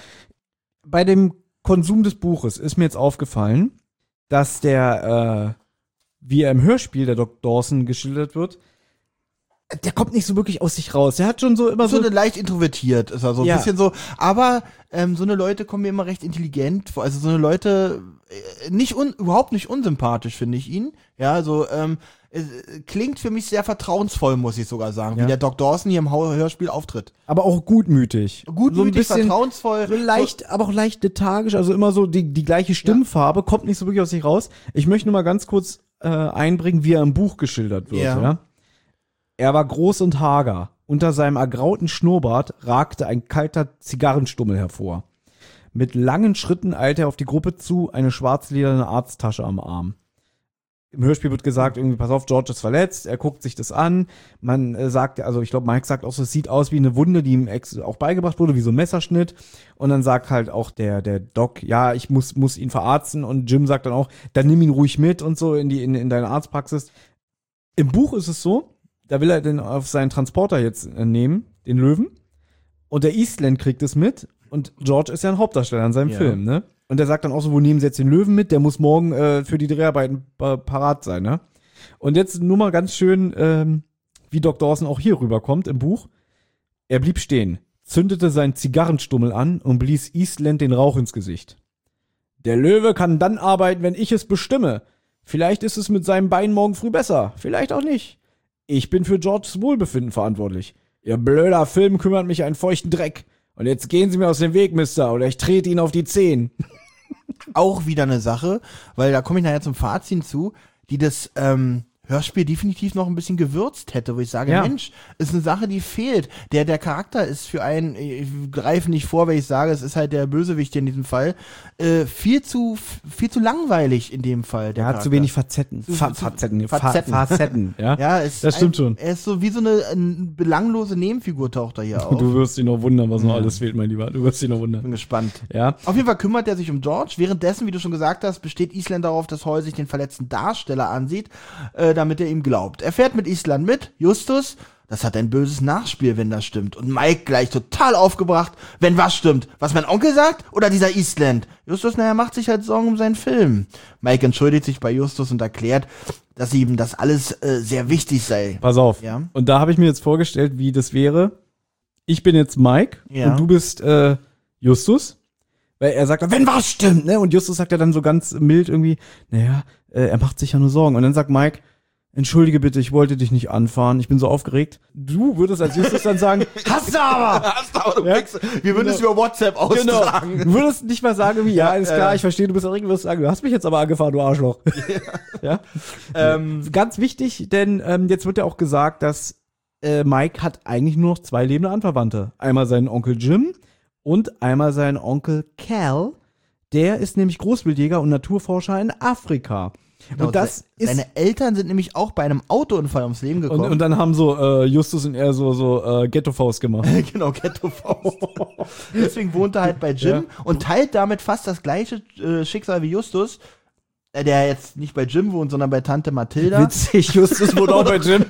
Bei dem Konsum des Buches ist mir jetzt aufgefallen, dass der, äh, wie er im Hörspiel der Doc Dawson geschildert wird, der kommt nicht so wirklich aus sich raus. Der hat schon so immer so so, eine leicht introvertiert ist er so ein Ja. bisschen so, aber ähm, so eine Leute kommen mir immer recht intelligent vor, also so eine Leute äh, nicht un, überhaupt nicht unsympathisch finde ich ihn, ja, also ähm, äh, klingt für mich sehr vertrauensvoll, muss ich sogar sagen, Ja. wie der Doc Dawson hier im Hau- Hörspiel auftritt. aber auch gutmütig. Gutmütig, so ein bisschen, vertrauensvoll, so leicht, aber auch leicht lethargisch, also immer so die, die gleiche Stimmfarbe, kommt nicht so wirklich aus sich raus. Ich möchte nur mal ganz kurz äh, einbringen, wie er im Buch geschildert wird, Ja. ja. Er war groß und hager. Unter seinem ergrauten Schnurrbart ragte ein kalter Zigarrenstummel hervor. Mit langen Schritten eilte er auf die Gruppe zu, eine schwarzlederne Arzttasche am Arm. Im Hörspiel wird gesagt, irgendwie, pass auf, George ist verletzt, er guckt sich das an. Man äh, sagt, also ich glaube, Mike sagt auch so, es sieht aus wie eine Wunde, die ihm ex auch beigebracht wurde, wie so ein Messerschnitt. Und dann sagt halt auch der, der Doc, ja, ich muss, muss ihn verarzten. Und Jim sagt dann auch, dann nimm ihn ruhig mit und so in die, in, in deine Arztpraxis. Im Buch ist es so, da will er den auf seinen Transporter jetzt äh, nehmen, den Löwen. Und der Eastland kriegt es mit. Und George ist ja ein Hauptdarsteller in seinem Ja. Film, ne? Und der sagt dann auch so, wo nehmen Sie jetzt den Löwen mit? Der muss morgen äh, für die Dreharbeiten äh, parat sein, ne? Und jetzt nur mal ganz schön, ähm, wie Doc Dawson auch hier rüberkommt im Buch. Er blieb stehen, zündete seinen Zigarrenstummel an und blies Eastland den Rauch ins Gesicht. Der Löwe kann dann arbeiten, wenn ich es bestimme. Vielleicht ist es mit seinem Bein morgen früh besser, vielleicht auch nicht. Ich bin für Georges Wohlbefinden verantwortlich. Ihr blöder Film kümmert mich einen feuchten Dreck. Und jetzt gehen Sie mir aus dem Weg, Mister, oder ich trete Ihnen auf die Zehen. auch wieder eine Sache, weil da komme ich nachher zum Fazit zu, die das ähm, Hörspiel definitiv noch ein bisschen gewürzt hätte, wo ich sage, Ja. Mensch, ist eine Sache, die fehlt. Der, der Charakter ist für einen, ich greife nicht vor, wenn ich sage, es ist halt der Bösewicht hier in diesem Fall, äh, viel zu, viel zu langweilig in dem Fall. Der hat Charakter. zu wenig Facetten. Zu- Fa zu- Facetten. Facetten. Fa Facetten, ja. Ja, es Das stimmt ein, schon. Er ist so wie so eine, eine belanglose Nebenfigur taucht er hier auf. Du wirst dich noch wundern, was noch alles fehlt, mein Lieber. Du wirst dich noch wundern. Bin gespannt. Ja. Auf jeden Fall kümmert er sich um George. Währenddessen, wie du schon gesagt hast, besteht Eastland darauf, dass Hall sich den verletzten Darsteller ansieht, äh, damit er ihm glaubt. Er fährt mit Eastland mit. Justus, das hat ein böses Nachspiel, wenn das stimmt. Und Mike gleich total aufgebracht, wenn was stimmt. Was mein Onkel sagt oder dieser Eastland? Justus, naja, macht sich halt Sorgen um seinen Film. Mike entschuldigt sich bei Justus und erklärt, dass ihm das alles äh, sehr wichtig sei. Pass auf. Ja. Und da habe ich mir jetzt vorgestellt, wie das wäre. Ich bin jetzt Mike Ja. und du bist äh, Justus. Weil er sagt, wenn was stimmt, ne? Und Justus sagt ja dann so ganz mild irgendwie, naja, äh, er macht sich ja nur Sorgen. Und dann sagt Mike, entschuldige bitte, ich wollte dich nicht anfahren, ich bin so aufgeregt. Du würdest als Justus dann sagen, hast du aber! Hast du aber, du Ja? kriegst, wir würden es über WhatsApp austragen. Genau. Du würdest nicht mal sagen, irgendwie, ja, alles Ja, klar, ja. ich verstehe, du bist erregt, du wirst sagen, du hast mich jetzt aber angefahren, du Arschloch. Ja. Ähm, Ganz wichtig, denn ähm, jetzt wird ja auch gesagt, dass äh, Mike hat eigentlich nur noch zwei lebende Anverwandte. Einmal seinen Onkel Jim und einmal seinen Onkel Cal. Der ist nämlich Großwildjäger und Naturforscher in Afrika. Genau, und das se- ist Seine Eltern sind nämlich auch bei einem Autounfall ums Leben gekommen. und, und dann haben so äh, Justus und er so so äh, Ghetto-Faust gemacht. genau, Ghetto-Faust. Deswegen wohnt er halt bei Jim Ja. und teilt damit fast das gleiche äh, Schicksal wie Justus, äh, der jetzt nicht bei Jim wohnt, sondern bei Tante Mathilda. Witzig, Justus wohnt auch bei Jim.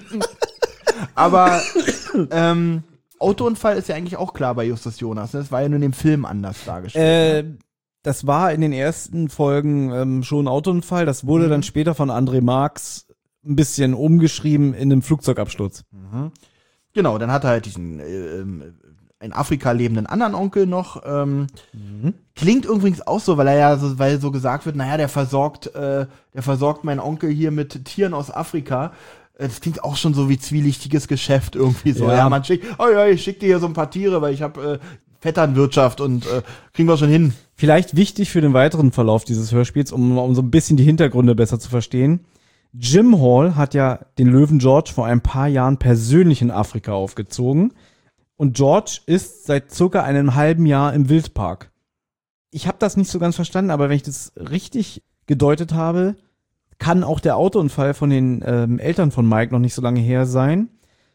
Aber ähm, Autounfall ist ja eigentlich auch klar bei Justus Jonas. Ne? Das war ja nur in dem Film anders dargestellt. Äh, das war in den ersten Folgen ähm, schon ein Autounfall. Das wurde Mhm. dann später von André Marx ein bisschen umgeschrieben in einem Flugzeugabsturz. Genau, dann hat er halt diesen äh, ähm, in Afrika lebenden anderen Onkel noch. Ähm, Klingt übrigens auch so, weil er ja so, weil so gesagt wird, naja, der versorgt, äh, der versorgt meinen Onkel hier mit Tieren aus Afrika. Äh, Das klingt auch schon so wie zwielichtiges Geschäft irgendwie so. Ja. Ja, man schickt, oh ja, ich schick dir hier so ein paar Tiere, weil ich habe äh, Vetternwirtschaft und äh, kriegen wir schon hin. Vielleicht wichtig für den weiteren Verlauf dieses Hörspiels, um, um so ein bisschen die Hintergründe besser zu verstehen. Jim Hall hat ja den Löwen George vor ein paar Jahren persönlich in Afrika aufgezogen. Und George ist seit circa einem halben Jahr im Wildpark. Ich habe das nicht so ganz verstanden, aber wenn ich das richtig gedeutet habe, kann auch der Autounfall von den ähm, Eltern von Mike noch nicht so lange her sein,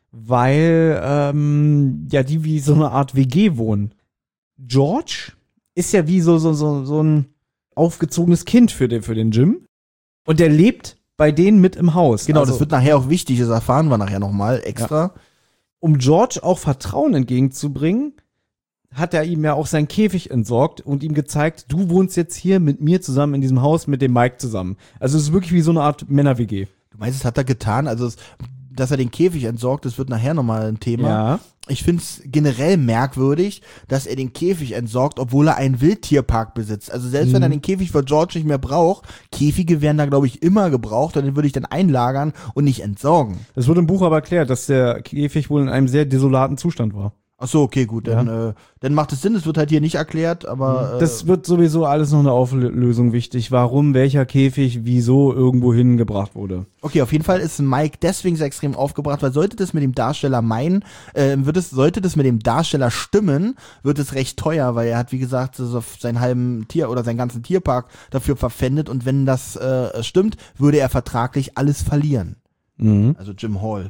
weil ähm, ja die wie so eine Art W G wohnen. George ist ja wie so so so so ein aufgezogenes Kind für den für den Jim und der lebt bei denen mit im Haus. Genau, Also, das wird nachher auch wichtig, das erfahren wir nachher nochmal extra. um George auch Vertrauen entgegenzubringen, hat er ihm ja auch seinen Käfig entsorgt und ihm gezeigt, du wohnst jetzt hier mit mir zusammen in diesem Haus mit dem Mike zusammen. Also es ist wirklich wie so eine Art Männer-W G. Du meinst, es hat er getan, also es, dass er den Käfig entsorgt, das wird nachher nochmal ein Thema. Ja. Ich finde es generell merkwürdig, dass er den Käfig entsorgt, obwohl er einen Wildtierpark besitzt. Also selbst Mhm. wenn er den Käfig für George nicht mehr braucht, Käfige werden da, glaube ich, immer gebraucht und den würde ich dann einlagern und nicht entsorgen. Das wird im Buch aber erklärt, dass der Käfig wohl in einem sehr desolaten Zustand war. Ach so, okay, gut, dann, äh, dann macht es Sinn, es wird halt hier nicht erklärt, aber äh, Das wird sowieso alles noch eine Auflösung wichtig, warum welcher Käfig wieso irgendwo hingebracht wurde. okay, auf jeden Fall ist Mike deswegen so extrem aufgebracht, weil sollte das mit dem Darsteller meinen, äh, wird es, sollte das mit dem Darsteller stimmen, wird es recht teuer, weil er hat, wie gesagt, so seinen halben Tier oder seinen ganzen Tierpark dafür verpfändet und wenn das äh, stimmt, würde er vertraglich alles verlieren. Mhm. Also Jim Hall.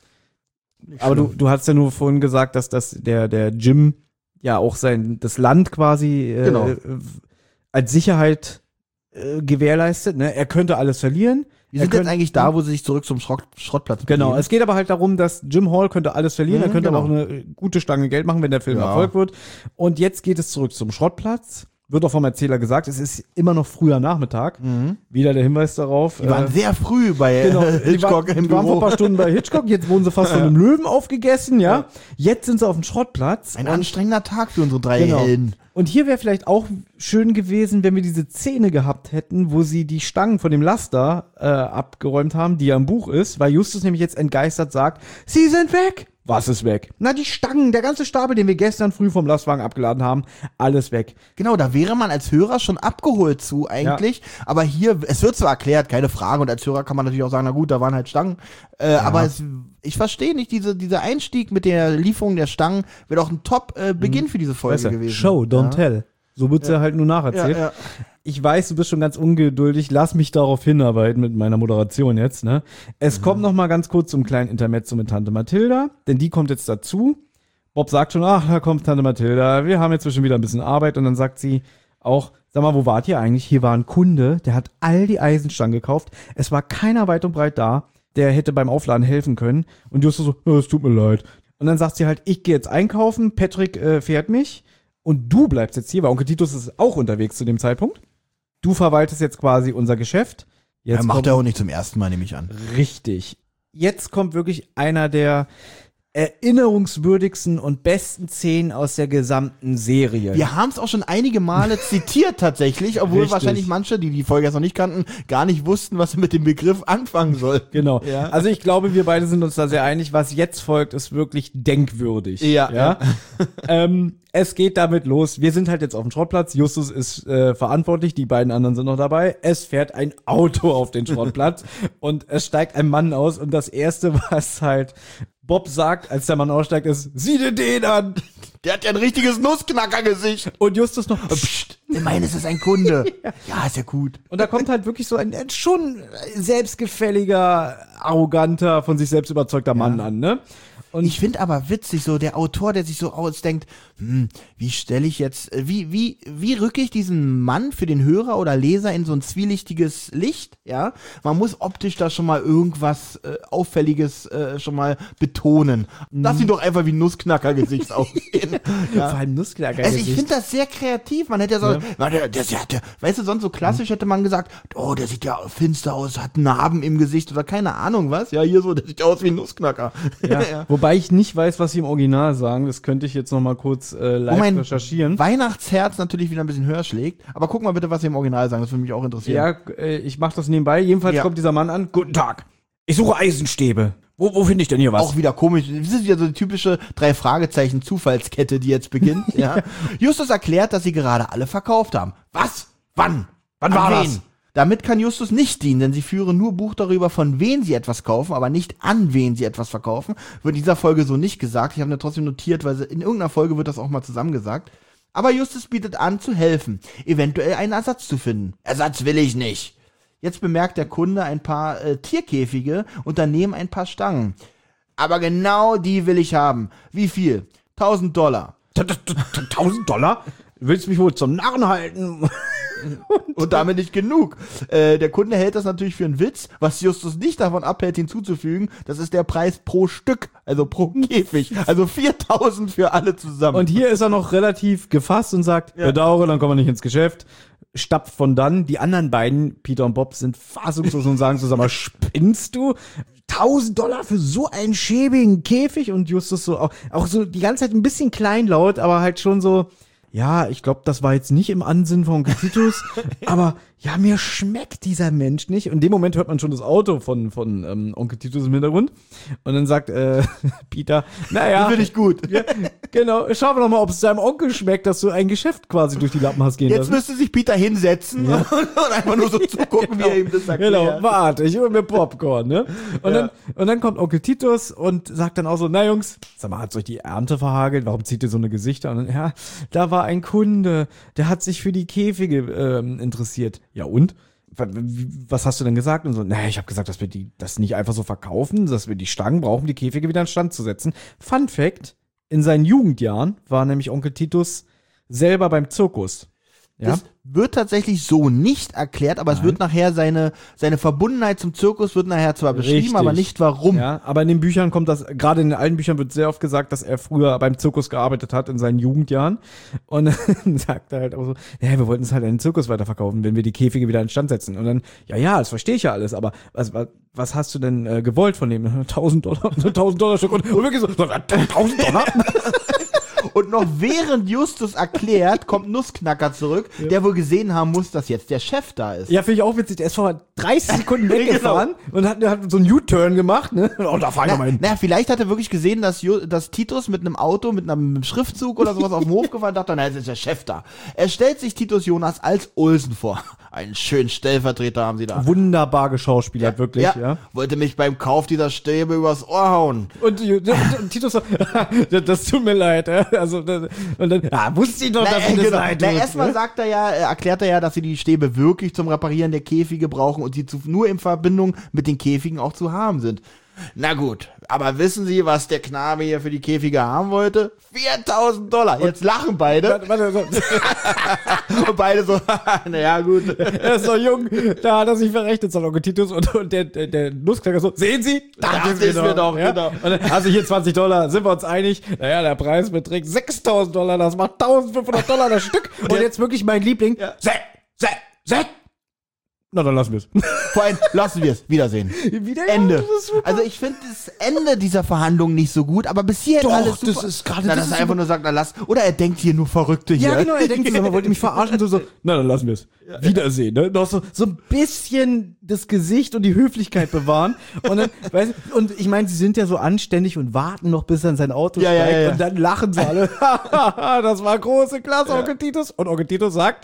Aber du, du hast ja nur vorhin gesagt, dass das der, der Jim ja auch sein, das Land quasi äh, Genau. äh, als Sicherheit äh, gewährleistet. Ne? Er könnte alles verlieren. Wir Er sind jetzt könnte- eigentlich da, wo sie sich zurück zum Schrott, Schrottplatz Genau, begeben. es geht aber halt darum, dass Jim Hall könnte alles verlieren, Mhm, er könnte genau. aber auch eine gute Stange Geld machen, wenn der Film Ja. Erfolg wird. Und jetzt geht es zurück zum Schrottplatz. Wird auch vom Erzähler gesagt, es ist immer noch früher Nachmittag. Mhm. Wieder der Hinweis darauf. Die waren äh, sehr früh bei Genau, äh, die, war, Hitchcock im die waren vor ein Büro. paar Stunden bei Hitchcock, jetzt wurden sie fast von einem Löwen aufgegessen, ja. Jetzt sind sie auf dem Schrottplatz. Ein und, anstrengender Tag für unsere drei Genau. Helden. und hier wäre vielleicht auch schön gewesen, wenn wir diese Szene gehabt hätten, wo sie die Stangen von dem Laster äh, abgeräumt haben, die ja im Buch ist, weil Justus nämlich jetzt entgeistert sagt, sie sind weg. Was ist weg? Na, die Stangen, der ganze Stapel, den wir gestern früh vom Lastwagen abgeladen haben, alles weg. Genau, da wäre man als Hörer schon abgeholt zu eigentlich. Aber hier, es wird zwar erklärt, keine Frage. Und als Hörer kann man natürlich auch sagen, na gut, da waren halt Stangen. Äh, Aber es, ich verstehe nicht, diese, dieser Einstieg mit der Lieferung der Stangen wäre doch ein Top-Beginn für diese Folge Weißt du, gewesen. Show, don't ja. tell. So wird's ja. halt nur Ja, nacherzählt. ja. Ich weiß, du bist schon ganz ungeduldig. Lass mich darauf hinarbeiten mit meiner Moderation jetzt. Ne? Es Mhm. kommt noch mal ganz kurz zum kleinen Intermezzo mit Tante Mathilda, denn die kommt jetzt dazu. Bob sagt schon, ach, da kommt Tante Mathilda. Wir haben jetzt schon wieder ein bisschen Arbeit. Und dann sagt sie auch, sag mal, wo wart ihr eigentlich? Hier war ein Kunde, der hat all die Eisenstangen gekauft. Es war keiner weit und breit da, der hätte beim Aufladen helfen können. Und Justus so, oh, es tut mir leid. Und dann sagt sie halt, ich gehe jetzt einkaufen, Patrick äh, fährt mich. Und du bleibst jetzt hier, weil Onkel Titus ist auch unterwegs zu dem Zeitpunkt. Du verwaltest jetzt quasi unser Geschäft. Jetzt Er macht kommt, er auch nicht zum ersten Mal, nehme ich an. richtig. Jetzt kommt wirklich einer der erinnerungswürdigsten und besten Szenen aus der gesamten Serie. Wir haben es auch schon einige Male zitiert tatsächlich, obwohl Richtig. wahrscheinlich manche, die die Folge jetzt noch nicht kannten, gar nicht wussten, was sie mit dem Begriff anfangen soll. Genau. Ja. Also ich glaube, wir beide sind uns da sehr einig. Was jetzt folgt, ist wirklich denkwürdig. Ja. ja? ähm, es geht damit los. Wir sind halt jetzt auf dem Schrottplatz. Justus ist äh, verantwortlich. Die beiden anderen sind noch dabei. Es fährt ein Auto auf den Schrottplatz und es steigt ein Mann aus. Und das Erste, was halt Bob sagt, als der Mann aussteigt, ist, sieh dir den an. Der hat ja ein richtiges Nussknacker-Gesicht. Und Justus noch, Psst, immerhin ist es ein Kunde. Ja, ist ja gut. und da kommt halt wirklich so ein, ein schon selbstgefälliger, arroganter, von sich selbst überzeugter Mann an, ne? Und Ich finde aber witzig, so der Autor, der sich so ausdenkt, hm, wie stelle ich jetzt, äh, wie, wie, wie rücke ich diesen Mann für den Hörer oder Leser in so ein zwielichtiges Licht, ja? Man muss optisch da schon mal irgendwas äh, Auffälliges äh, schon mal betonen. Lass ihn doch einfach wie Nussknacker-Gesicht aussehen. vor allem Nussknacker. Also ich finde das sehr kreativ. Man hätte ja so, Ja. na, der, der, der, der, weißt du, sonst so klassisch hätte man gesagt, oh, der sieht ja finster aus, hat Narben im Gesicht oder keine Ahnung was. Ja, hier so, der sieht aus wie ein Nussknacker. Ja. Wobei ich nicht weiß, was sie im Original sagen. Das könnte ich jetzt noch mal kurz äh, live Wo mein recherchieren. Weihnachtsherz natürlich wieder ein bisschen höher schlägt. Aber guck mal bitte, was sie im Original sagen. Das würde mich auch interessieren. Ja, äh, ich mache das nebenbei. Jedenfalls Ja. kommt dieser Mann an. Guten Tag. Ich suche Eisenstäbe. Wo, wo finde ich denn hier was? Auch wieder komisch. Das ist wieder so die typische Drei-Fragezeichen-Zufallskette, die jetzt beginnt. ja. Justus erklärt, dass sie gerade alle verkauft haben. Was? Wann? Wann war wen? das? Damit kann Justus nicht dienen, denn sie führen nur Buch darüber, von wem sie etwas kaufen, aber nicht an wen sie etwas verkaufen. Wird in dieser Folge so nicht gesagt. Ich habe mir trotzdem notiert, weil sie, in irgendeiner Folge wird das auch mal zusammengesagt. Aber Justus bietet an, zu helfen, eventuell einen Ersatz zu finden. Ersatz will ich nicht. Jetzt bemerkt der Kunde ein paar äh, Tierkäfige und daneben ein paar Stangen. Aber genau die will ich haben. Wie viel? Tausend Dollar. Tausend Dollar? Willst du mich wohl zum Narren halten? Und damit nicht genug. Äh, der Kunde hält das natürlich für einen Witz, was Justus nicht davon abhält, hinzuzufügen. Das ist der Preis pro Stück, also pro Käfig. Also viertausend für alle zusammen. Und hier ist er noch relativ gefasst und sagt, Ja. bedauere, dann kommen wir nicht ins Geschäft. Stapft von dann. Die anderen beiden, Peter und Bob, sind fassungslos und sagen zusammen, spinnst du? Tausend Dollar für so einen schäbigen Käfig? Und Justus so, auch, auch so die ganze Zeit ein bisschen kleinlaut, aber halt schon so, ja, ich glaube, das war jetzt nicht im Ansinn von Onkel Titus, aber ja, mir schmeckt dieser Mensch nicht. Und in dem Moment hört man schon das Auto von, von ähm, Onkel Titus im Hintergrund. Und dann sagt äh, Peter, naja. Finde ich gut. Ja, genau, schauen wir doch mal, ob es deinem Onkel schmeckt, dass du ein Geschäft quasi durch die Lappen hast gehen Jetzt lassen. müsste sich Peter hinsetzen und, und einfach nur so zugucken, wie er ihm das erklärt. Genau, warte, ich hol mir Popcorn, ne? Und, Ja. dann, und dann kommt Onkel Titus und sagt dann auch so, na Jungs, sag mal, hat's euch die Ernte verhagelt? Warum zieht ihr so eine Gesichter? Und dann, ja, da war ein Kunde, der hat sich für die Käfige ähm, interessiert. Ja und? Was hast du denn gesagt? Und so, naja, ich habe gesagt, dass wir die das nicht einfach so verkaufen, dass wir die Stangen brauchen, die Käfige wieder in Stand zu setzen. Fun Fact, in seinen Jugendjahren war nämlich Onkel Titus selber beim Zirkus. Ja? Das wird tatsächlich so nicht erklärt, aber es Nein. wird nachher seine, seine Verbundenheit zum Zirkus wird nachher zwar beschrieben, Richtig. aber nicht warum. Ja, aber in den Büchern kommt das, gerade in den alten Büchern wird sehr oft gesagt, dass er früher beim Zirkus gearbeitet hat in seinen Jugendjahren. Und dann sagt er halt auch so, ja, wir wollten es halt an den Zirkus weiterverkaufen, wenn wir die Käfige wieder in Stand setzen. Und dann, ja, ja, das verstehe ich ja alles, aber was, was, was hast du denn äh, gewollt von dem? tausend Dollar, tausend Dollar Stück. Und, und wirklich so, tausend Dollar? Und noch während Justus erklärt, kommt Nussknacker zurück, der wohl gesehen haben muss, dass jetzt der Chef da ist. Ja, finde ich auch witzig. Der ist vor dreißig Sekunden weggefahren und hat, hat so einen U-Turn gemacht, ne? Und da fahr ich Na, mal hin. naja, vielleicht hat er wirklich gesehen, dass, Ju dass Titus mit einem Auto, mit einem Schriftzug oder sowas auf dem Hof gefahren dachte, na, jetzt ist der Chef da. Er stellt sich Titus Jonas als Olsen vor. Einen schönen Stellvertreter haben sie da. Wunderbar geschauspielert, wirklich, ja. Wollte mich beim Kauf dieser Stäbe übers Ohr hauen. Und, und, und Titus so, das tut mir leid, ja. Also, das, und dann, ah, wusste ich doch, dass Na, ich das genau. leid Na, tut, erstmal ne? sagt er ja, äh, erklärt er ja, dass sie die Stäbe wirklich zum Reparieren der Käfige brauchen und sie zu, nur in Verbindung mit den Käfigen auch zu haben sind. Na gut, aber wissen Sie, was der Knabe hier für die Käfige haben wollte? viertausend Dollar. Jetzt lachen beide. Warte, warte, so. Und beide so, naja, gut. Er ist so jung, da hat er sich verrechnet, sagt Onkel Titus, und, und der, der, der Nussknacker so, sehen Sie? Das ist mir doch, ja? genau. Und dann, also hier zwanzig Dollar, sind wir uns einig? Naja, der Preis beträgt sechstausend Dollar, das macht eintausendfünfhundert Dollar das Stück. Und jetzt wirklich mein Liebling, Ja. Se, Se, Se. Na, dann lassen wir es. Vor allem, lassen wir es. Wiedersehen. Wieder Ende. Ja, das ist super. Also ich finde das Ende dieser Verhandlung nicht so gut, aber bis hierhin Doch, alles super. das ist gerade- Na, das dass ist er einfach super. nur sagt, na lass. Oder er denkt hier nur Verrückte hier. Ja, genau, er denkt sich, man wollte mich verarschen, so, so, na, dann lassen wir es. Wiedersehen, ne? Noch so, so ein bisschen das Gesicht und die Höflichkeit bewahren. Und dann, weißt du, und ich meine, sie sind ja so anständig und warten noch, bis er in sein Auto Ja, ja, steigt ja, ja. und dann lachen sie alle. Das war große Klasse, Onkel Titus. Und Onkel Titus sagt,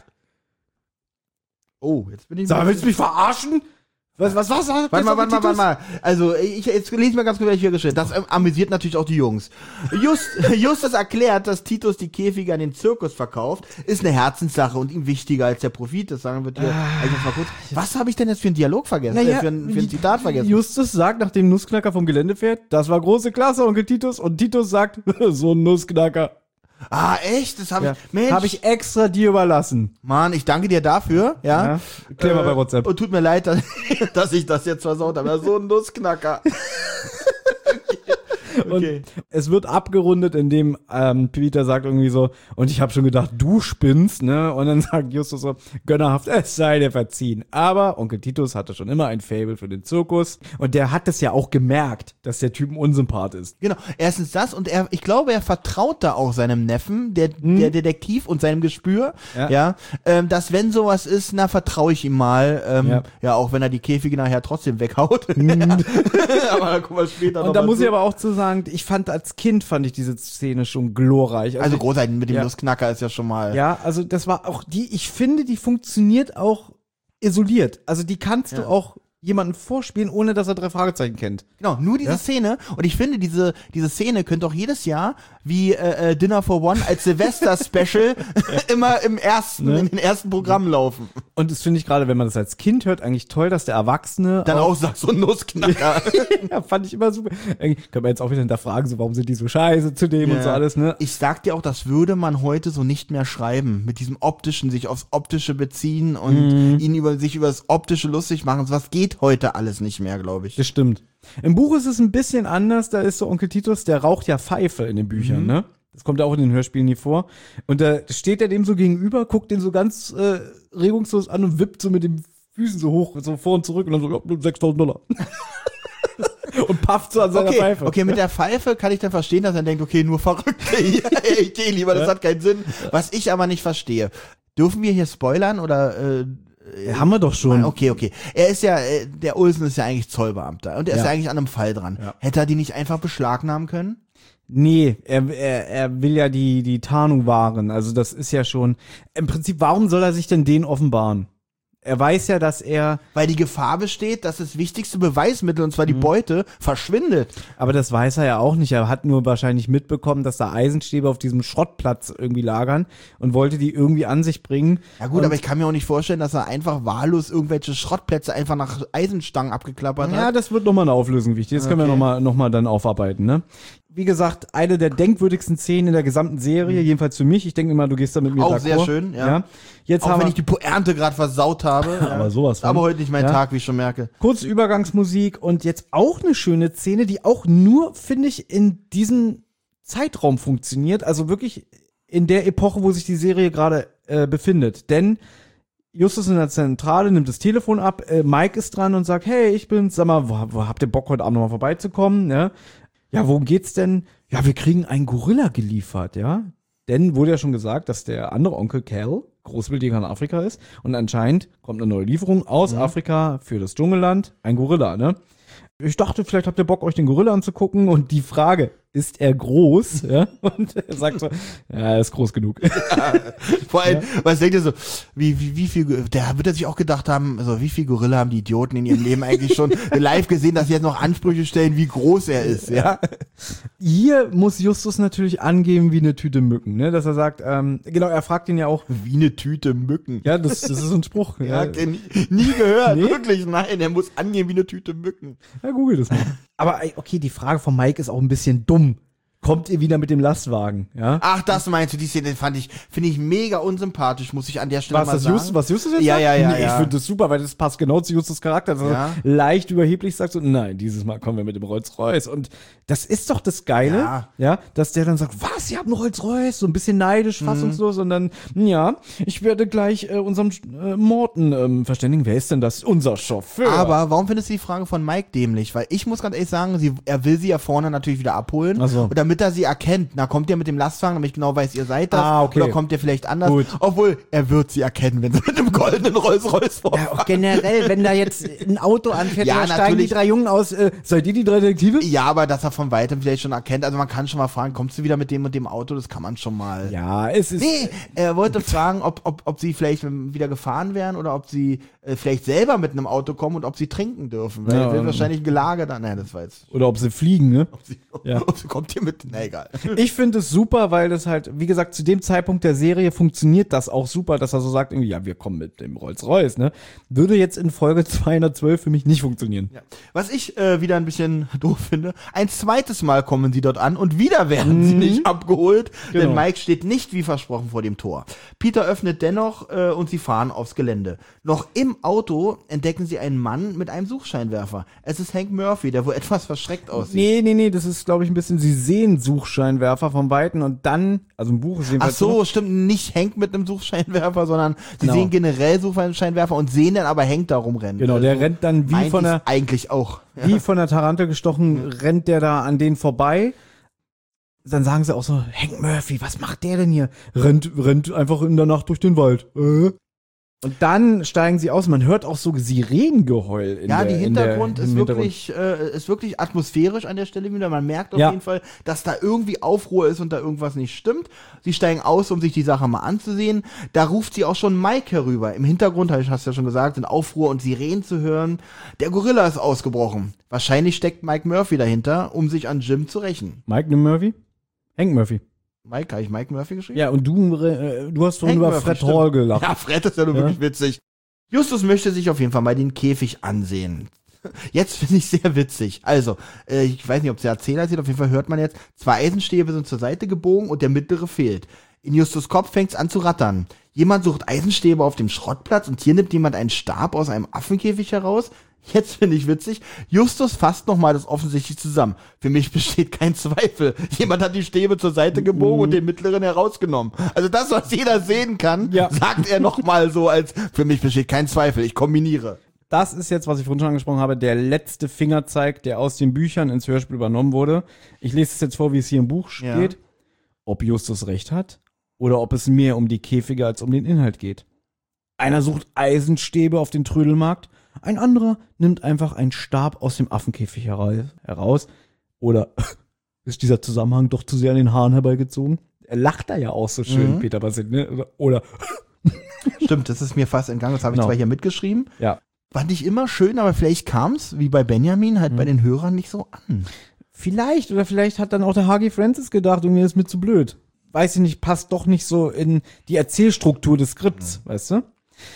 Oh, jetzt bin ich... sag, willst du mich verarschen? Was, was, was? was Warte mal, warte mal, warte mal. Also, ich, jetzt lese ich mal ganz kurz, was ich hier geschrieben. Das ähm, amüsiert natürlich auch die Jungs. Just, Justus erklärt, dass Titus die Käfige an den Zirkus verkauft, ist eine Herzenssache und ihm wichtiger als der Profit. Das sagen wir dir. Also, jetzt mal kurz. Was habe ich denn jetzt für einen Dialog vergessen? Naja, äh, für, ein, für ein Zitat vergessen? Justus sagt, nachdem Nussknacker vom Gelände fährt, das war große Klasse, Onkel Titus. Und Titus sagt, so ein Nussknacker. Ah, echt? Das habe Ja. ich... Mensch. Habe ich extra dir überlassen. Mann, ich danke dir dafür, ja. Ja, klär mal bei WhatsApp. Und tut mir leid, dass, dass ich das jetzt versaut habe. Ja, so ein Nussknacker. Okay. Und es wird abgerundet, indem ähm, Peter sagt irgendwie so, und ich habe schon gedacht, du spinnst, ne? Und dann sagt Justus so, gönnerhaft, es sei dir verziehen. Aber Onkel Titus hatte schon immer ein Faible für den Zirkus und der hat es ja auch gemerkt, dass der Typ ein Unsympath ist. Genau, erstens das und er, ich glaube, er vertraut da auch seinem Neffen, der, der Detektiv und seinem Gespür, ja, Ja. ähm, dass wenn sowas ist, na, vertraue ich ihm mal, ähm, ja. Ja. auch wenn er die Käfige nachher trotzdem weghaut. Aber da kommen wir später noch Und da mal muss zu. ich aber auch zu sagen, ich fand als Kind fand ich diese Szene schon glorreich. Also großartig mit dem ja. Nussknacker ist ja schon mal. Ja, also das war auch die, ich finde, die funktioniert auch isoliert. Also die kannst Ja. du auch jemanden vorspielen, ohne dass er drei Fragezeichen kennt. Genau, nur diese Ja? Szene. Und ich finde, diese, diese Szene könnte auch jedes Jahr wie äh, äh, Dinner for One als Silvester-Special immer im ersten, Ne? in den ersten Programmen laufen. Und das finde ich gerade, wenn man das als Kind hört, eigentlich toll, dass der Erwachsene Dann auch sagt so ein Nussknacker. ja, fand ich immer super. Eigentlich können wir jetzt auch wieder hinterfragen, so warum sind die so scheiße zu dem und so alles, ne? Ich sag dir auch, das würde man heute so nicht mehr schreiben. Mit diesem optischen, sich aufs Optische beziehen und Mhm. ihn über sich über das Optische lustig machen. Was geht heute alles nicht mehr, glaube ich. Das stimmt. Im Buch ist es ein bisschen anders, da ist so Onkel Titus, der raucht ja Pfeife in den Büchern, Mhm. ne? Das kommt ja auch in den Hörspielen nie vor. Und da steht er dem so gegenüber, guckt den so ganz äh, regungslos an und wippt so mit den Füßen so hoch, so vor und zurück und dann so, ja, sechstausend Dollar. Und pafft so an seiner Okay, Pfeife. okay, mit der Pfeife kann ich dann verstehen, dass er denkt, okay, nur Verrückte hier. Ich gehe lieber, das hat keinen Sinn. Was ich aber nicht verstehe. Dürfen wir hier spoilern oder äh, Ja, haben wir doch schon. Okay, okay. Er ist ja, äh, der Olsen ist ja eigentlich Zollbeamter und er ist Ja. ja eigentlich an einem Fall dran. Ja. Hätte er die nicht einfach beschlagnahmen können? Nee, er, er, er will ja die, die Tarnung wahren. Also das ist ja schon, im Prinzip, warum soll er sich denn den offenbaren? Er weiß ja, dass er, Weil die Gefahr besteht, dass das wichtigste Beweismittel, und zwar die Mhm. Beute, verschwindet. aber das weiß er ja auch nicht. Er hat nur wahrscheinlich mitbekommen, dass da Eisenstäbe auf diesem Schrottplatz irgendwie lagern und wollte die irgendwie an sich bringen. Ja gut, und, aber ich kann mir auch nicht vorstellen, dass er einfach wahllos irgendwelche Schrottplätze einfach nach Eisenstangen abgeklappert Ja, hat. das wird nochmal eine Auflösung wichtig. Das können wir Okay. nochmal noch mal dann aufarbeiten, ne? Wie gesagt, eine der denkwürdigsten Szenen in der gesamten Serie, jedenfalls für mich. Ich denke immer, du gehst da mit mir Auch d'accord. sehr schön, ja. Jetzt Auch haben wenn wir ich die Pointe gerade versaut habe. ja. Aber sowas von. Aber heute nicht mein Ja. Tag, wie ich schon merke. kurze Übergangsmusik und jetzt auch eine schöne Szene, die auch nur, finde ich, in diesem Zeitraum funktioniert. Also wirklich in der Epoche, wo sich die Serie gerade äh, befindet. Denn Justus in der Zentrale nimmt das Telefon ab, äh, Mike ist dran und sagt, hey, ich bin's, sag mal, wo, wo habt ihr Bock, heute Abend nochmal vorbeizukommen? Ja? Ja, worum geht's denn? Ja, wir kriegen einen Gorilla geliefert, ja. Denn wurde ja schon gesagt, dass der andere Onkel Cal Großwildjäger in Afrika ist und anscheinend kommt eine neue Lieferung aus Afrika für das Dschungelland, ein Gorilla, ne? Ich dachte, vielleicht habt ihr Bock, euch den Gorilla anzugucken und die Frage, ist er groß? Ja? Und er sagt so, ja, er ist groß genug. Vor allem, was denkt ihr so, wie, wie, wie viel, der wird er sich auch gedacht haben, so, wie viel Gorilla haben die Idioten in ihrem Leben eigentlich schon live gesehen, dass sie jetzt noch Ansprüche stellen, wie groß er ist, ja? Hier muss Justus natürlich angeben wie eine Tüte Mücken, ne? Dass er sagt, ähm, genau, er fragt ihn ja auch, Wie eine Tüte Mücken. ja, das, das ist ein Spruch. Ja, Ja, nie, nie gehört, Nee? wirklich, nein, er muss angehen wie eine Tüte Mücken. ja google das mal. Aber ey, okay, die Frage von Mike ist auch ein bisschen dumm. kommt ihr wieder mit dem Lastwagen, ja? Ach, das meinst du, die Szene fand ich, finde ich mega unsympathisch, muss ich an der Stelle Was, mal das sagen. Just, was Justus jetzt Ja, sagt? ja, ja, Nee, ja. Ich finde das super, weil das passt genau zu Justus Charakter. Dass Ja. er leicht überheblich sagt so, nein, dieses Mal kommen wir mit dem Rolls-Royce. Und das ist doch das Geile, ja, Ja. dass der dann sagt, was, ihr habt einen Rolls-Royce? So ein bisschen neidisch, Mhm. fassungslos. Und dann, ja, ich werde gleich äh, unserem äh, Morten ähm, verständigen. Wer ist denn das? Unser Chauffeur. Aber warum findest du die Frage von Mike dämlich? Weil ich muss ganz ehrlich sagen, sie, er will sie ja vorne natürlich wieder abholen. Ach so. Und damit er sie erkennt, na, kommt ihr mit dem Lastwagen, damit ich genau weiß, ihr seid das. Ah, okay. Oder kommt ihr vielleicht anders? Gut. Obwohl, er wird sie erkennen, wenn sie mit einem goldenen Rolls-Royce Ja, vorfahren. auch generell, wenn da jetzt ein Auto anfährt, Ja, dann steigen die natürlich. drei Jungen aus, äh, seid ihr die drei Detektive? Ja, aber dass er von weitem vielleicht schon erkennt. Also man kann schon mal fragen, kommst du wieder mit dem und dem Auto? Das kann man schon mal. Ja, es ist... Nee, er wollte fragen, ob, ob, ob sie vielleicht wieder gefahren wären oder ob sie äh, vielleicht selber mit einem Auto kommen und ob sie trinken dürfen. Weil Ja, er will ähm. wahrscheinlich gelagert dann. Naja, das war jetzt. Oder ob sie fliegen, ne? Ob sie, Ja. ob sie kommt hier mit. Na egal. Ich finde es super, weil das halt, wie gesagt, zu dem Zeitpunkt der Serie funktioniert das auch super, dass er so sagt, irgendwie, ja, wir kommen mit dem Rolls-Royce, ne? Würde jetzt in Folge zweihundertzwölf für mich nicht funktionieren. Ja. Was ich äh, wieder ein bisschen doof finde, ein zweites Mal kommen sie dort an und wieder werden sie nicht abgeholt, denn Genau. Mike steht nicht wie versprochen vor dem Tor. Peter öffnet dennoch äh, und sie fahren aufs Gelände. Noch im Auto entdecken sie einen Mann mit einem Suchscheinwerfer. Es ist Hank Murphy, der wohl etwas verschreckt aussieht. Nee, nee, nee, das ist, glaube ich, ein bisschen, sie sehen Suchscheinwerfer vom Weiten und dann, also im Buch ist Ach jedenfalls so, stimmt, nicht Hank mit einem Suchscheinwerfer, sondern sie Genau. sehen generell Suchscheinwerfer und sehen dann aber Hank da rumrennen. Genau, der Also rennt dann wie meinte von der, ich's eigentlich auch. wie von der Tarantel gestochen, rennt der da an denen vorbei. Dann sagen sie auch so, Hank Murphy, was macht der denn hier? Rennt, rennt einfach in der Nacht durch den Wald. Äh? Und dann steigen sie aus. Man hört auch so Sirenengeheul in Ja, der, die in der, Hintergrund im ist Hintergrund. wirklich, äh, ist wirklich atmosphärisch an der Stelle wieder. Man merkt auf Ja. jeden Fall, dass da irgendwie Aufruhr ist und da irgendwas nicht stimmt. Sie steigen aus, um sich die Sache mal anzusehen. Da ruft sie auch schon Mike herüber. Im Hintergrund, hast du ja schon gesagt, sind Aufruhr und Sirenen zu hören. Der Gorilla ist ausgebrochen. Wahrscheinlich steckt Mike Murphy dahinter, um sich an Jim zu rächen. Mike Murphy? Hank Murphy. Mike, habe ich Mike Murphy geschrieben? Ja, und du, äh, du hast vorhin Hank über Murphy, Fred stimmt. Hall gelacht. Ja, Fred ist ja nur Ja. wirklich witzig. Justus möchte sich auf jeden Fall mal den Käfig ansehen. Jetzt finde ich sehr witzig. Also, äh, ich weiß nicht, ob es der Erzähler sieht, auf jeden Fall hört man jetzt, zwei Eisenstäbe sind zur Seite gebogen und der mittlere fehlt. In Justus Kopf fängt es an zu rattern. Jemand sucht Eisenstäbe auf dem Schrottplatz und hier nimmt jemand einen Stab aus einem Affenkäfig heraus. Jetzt finde ich witzig. Justus fasst nochmal das offensichtlich zusammen. Für mich besteht kein Zweifel. Jemand hat die Stäbe zur Seite gebogen und den mittleren herausgenommen. Also das, was jeder sehen kann, Ja. sagt er nochmal so als, für mich besteht kein Zweifel. Ich kombiniere. Das ist jetzt, was ich vorhin schon angesprochen habe, der letzte Fingerzeig, der aus den Büchern ins Hörspiel übernommen wurde. Ich lese es jetzt vor, wie es hier im Buch steht. Ja. Ob Justus recht hat oder ob es mehr um die Käfige als um den Inhalt geht. Einer sucht Eisenstäbe auf den Trödelmarkt, ein anderer nimmt einfach einen Stab aus dem Affenkäfig hera- heraus. Oder ist dieser Zusammenhang doch zu sehr an den Haaren herbeigezogen? Er lacht da ja auch so schön, Mhm. Peter Bassett, ne? Oder, oder Stimmt, das ist mir fast entgangen. Das habe ich Genau. zwar hier mitgeschrieben. ja. Fand ich immer schön, aber vielleicht kam es, wie bei Benjamin, halt bei den Hörern nicht so an. Vielleicht, oder vielleicht hat dann auch der H G Francis gedacht, und mir ist mir zu blöd. Weiß ich nicht, passt doch nicht so in die Erzählstruktur des Skripts, weißt du?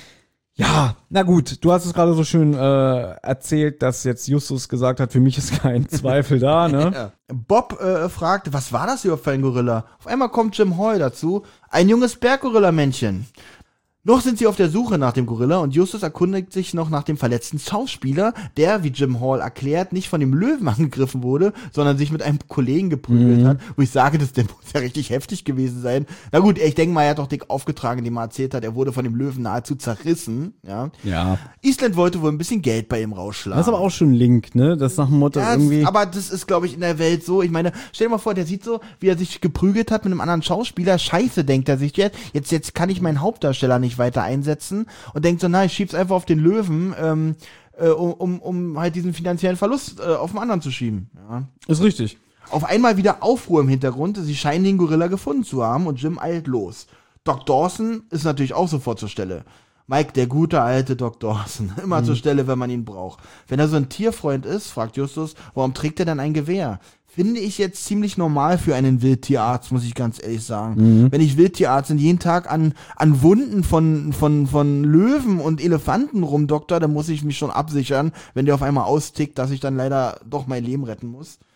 Ja, na gut, du hast es gerade so schön äh, erzählt, dass jetzt Justus gesagt hat, für mich ist kein Zweifel da, ne? Ja. Bob äh, fragt, was war das überhaupt für ein Gorilla? Auf einmal kommt Jim Hall dazu, ein junges Berggorilla-Männchen. Noch sind sie auf der Suche nach dem Gorilla und Justus erkundigt sich noch nach dem verletzten Schauspieler, der, wie Jim Hall erklärt, nicht von dem Löwen angegriffen wurde, sondern sich mit einem Kollegen geprügelt Mhm. hat. Wo ich sage, das der muss ja richtig heftig gewesen sein. Na gut, ich denke mal, er hat doch dick aufgetragen, indem er erzählt hat, er wurde von dem Löwen nahezu zerrissen. Ja. Ja. Eastland wollte wohl ein bisschen Geld bei ihm rausschlagen. Das ist aber auch schon ein Link, ne? Das ist nach dem Motto Ja, irgendwie. das, aber das ist, glaube ich, in der Welt so. Ich meine, stell dir mal vor, der sieht so, wie er sich geprügelt hat mit einem anderen Schauspieler. Scheiße, denkt er sich jetzt. Jetzt, jetzt kann ich meinen Hauptdarsteller nicht weiter einsetzen. Und denkt so, na, ich schieb's einfach auf den Löwen, ähm, äh, um, um, um halt diesen finanziellen Verlust äh, auf den anderen zu schieben. Ja. Ist richtig. Auf einmal wieder Aufruhr im Hintergrund. Sie scheinen den Gorilla gefunden zu haben und Jim eilt los. Doc Dawson ist natürlich auch sofort zur Stelle. Mike, der gute alte Doc Dawson, immer zur Stelle, wenn man ihn braucht. Wenn er so ein Tierfreund ist, fragt Justus, warum trägt er dann ein Gewehr? Finde ich jetzt ziemlich normal für einen Wildtierarzt, muss ich ganz ehrlich sagen. Wenn ich Wildtierarzt bin, jeden Tag an, an Wunden von, von, von Löwen und Elefanten rumdoktor, dann muss ich mich schon absichern, wenn der auf einmal austickt, dass ich dann leider doch mein Leben retten muss.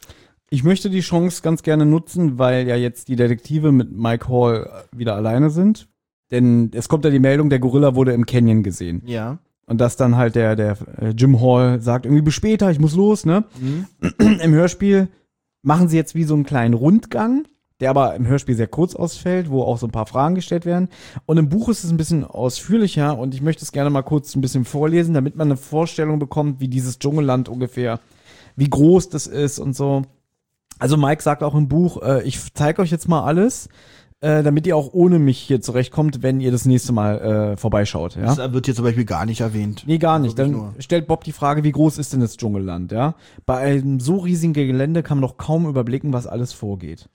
Ich möchte die Chance ganz gerne nutzen, weil ja jetzt die Detektive mit Mike Hall wieder alleine sind. Denn es kommt ja die Meldung, der Gorilla wurde im Canyon gesehen. Ja. Und dass dann halt der, der äh, Jim Hall sagt, irgendwie bis später, ich muss los, ne? Mhm. Im Hörspiel machen sie jetzt wie so einen kleinen Rundgang, der aber im Hörspiel sehr kurz ausfällt, wo auch so ein paar Fragen gestellt werden. Und im Buch ist es ein bisschen ausführlicher und ich möchte es gerne mal kurz ein bisschen vorlesen, damit man eine Vorstellung bekommt, wie dieses Dschungelland ungefähr, wie groß das ist und so. Also Mike sagt auch im Buch, äh, ich zeige euch jetzt mal alles, äh, damit ihr auch ohne mich hier zurechtkommt, wenn ihr das nächste Mal äh, vorbeischaut. Ja? Das wird hier zum Beispiel gar nicht erwähnt. Nee, gar nicht. Wirklich Dann nur. stellt Bob die Frage, wie groß ist denn das Dschungelland? Ja? Bei einem so riesigen Gelände kann man doch kaum überblicken, was alles vorgeht.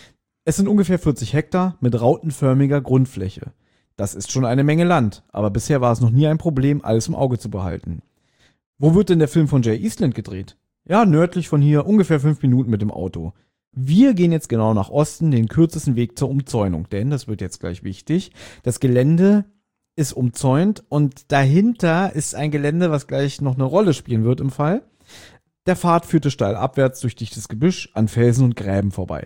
Es sind ungefähr vierzig Hektar mit rautenförmiger Grundfläche. Das ist schon eine Menge Land, aber bisher war es noch nie ein Problem, alles im Auge zu behalten. Wo wird denn der Film von Jay Eastland gedreht? Ja, nördlich von hier, ungefähr fünf Minuten mit dem Auto. Wir gehen jetzt genau nach Osten, den kürzesten Weg zur Umzäunung, denn, das wird jetzt gleich wichtig, das Gelände ist umzäunt und dahinter ist ein Gelände, was gleich noch eine Rolle spielen wird im Fall. Der Pfad führte steil abwärts durch dichtes Gebüsch an Felsen und Gräben vorbei.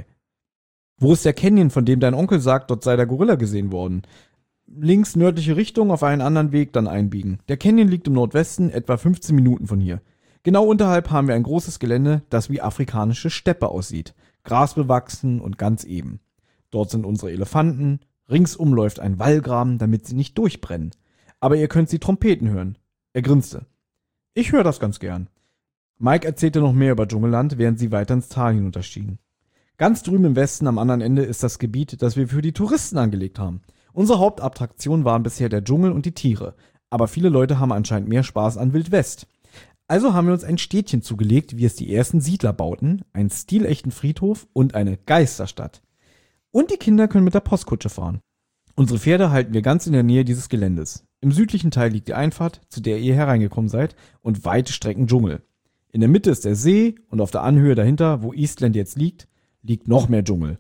Wo ist der Canyon, von dem dein Onkel sagt, dort sei der Gorilla gesehen worden? Links nördliche Richtung, auf einen anderen Weg, dann einbiegen. Der Canyon liegt im Nordwesten, etwa fünfzehn Minuten von hier. Genau unterhalb haben wir ein großes Gelände, das wie afrikanische Steppe aussieht. Grasbewachsen und ganz eben. Dort sind unsere Elefanten. Ringsum läuft ein Wallgraben, damit sie nicht durchbrennen. Aber ihr könnt sie Trompeten hören. Er grinste. Ich höre das ganz gern. Mike erzählte noch mehr über Dschungelland, während sie weiter ins Tal hinunterstiegen. Ganz drüben im Westen am anderen Ende ist das Gebiet, das wir für die Touristen angelegt haben. Unsere Hauptattraktion waren bisher der Dschungel und die Tiere. Aber viele Leute haben anscheinend mehr Spaß an Wildwest. Also haben wir uns ein Städtchen zugelegt, wie es die ersten Siedler bauten, einen stilechten Friedhof und eine Geisterstadt. Und die Kinder können mit der Postkutsche fahren. Unsere Pferde halten wir ganz in der Nähe dieses Geländes. Im südlichen Teil liegt die Einfahrt, zu der ihr hereingekommen seid, und weite Strecken Dschungel. In der Mitte ist der See und auf der Anhöhe dahinter, wo Eastland jetzt liegt, liegt noch mehr Dschungel.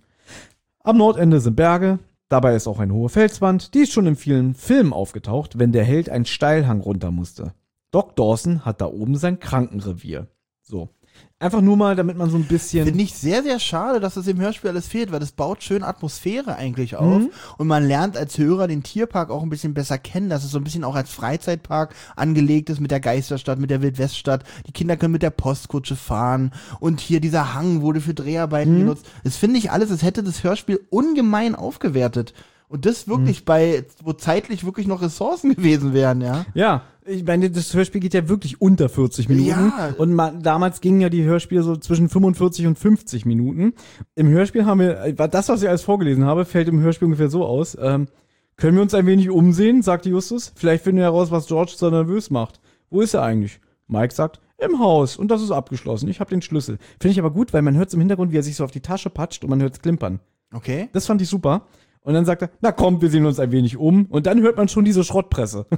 Am Nordende sind Berge, dabei ist auch eine hohe Felswand, die ist schon in vielen Filmen aufgetaucht, wenn der Held einen Steilhang runter musste. Doc Dawson hat da oben sein Krankenrevier. So. Einfach nur mal, damit man so ein bisschen... Finde ich sehr, sehr schade, dass das im Hörspiel alles fehlt, weil das baut schön Atmosphäre eigentlich auf. Mhm. Und man lernt als Hörer den Tierpark auch ein bisschen besser kennen, dass es so ein bisschen auch als Freizeitpark angelegt ist mit der Geisterstadt, mit der Wildweststadt. Die Kinder können mit der Postkutsche fahren und hier dieser Hang wurde für Dreharbeiten Mhm. genutzt. Das finde ich alles, es hätte das Hörspiel ungemein aufgewertet. Und das wirklich Mhm. bei, wo zeitlich wirklich noch Ressourcen gewesen wären, ja. Ja, ich meine, das Hörspiel geht ja wirklich unter vierzig Minuten. Ja. Und ma- damals gingen ja die Hörspiele so zwischen fünfundvierzig und fünfzig Minuten. Im Hörspiel haben wir, das, was ich alles vorgelesen habe, fällt im Hörspiel ungefähr so aus. Ähm, können wir uns ein wenig umsehen, sagte Justus. Vielleicht finden wir heraus, was George so nervös macht. Wo ist er eigentlich? Mike sagt, im Haus. Und das ist abgeschlossen. Ich habe den Schlüssel. Finde ich aber gut, weil man hört im Hintergrund, wie er sich so auf die Tasche patscht und man hört es klimpern. Okay. Das fand ich super. Und dann sagt er, na kommt, wir sehen uns ein wenig um. Und dann hört man schon diese Schrottpresse.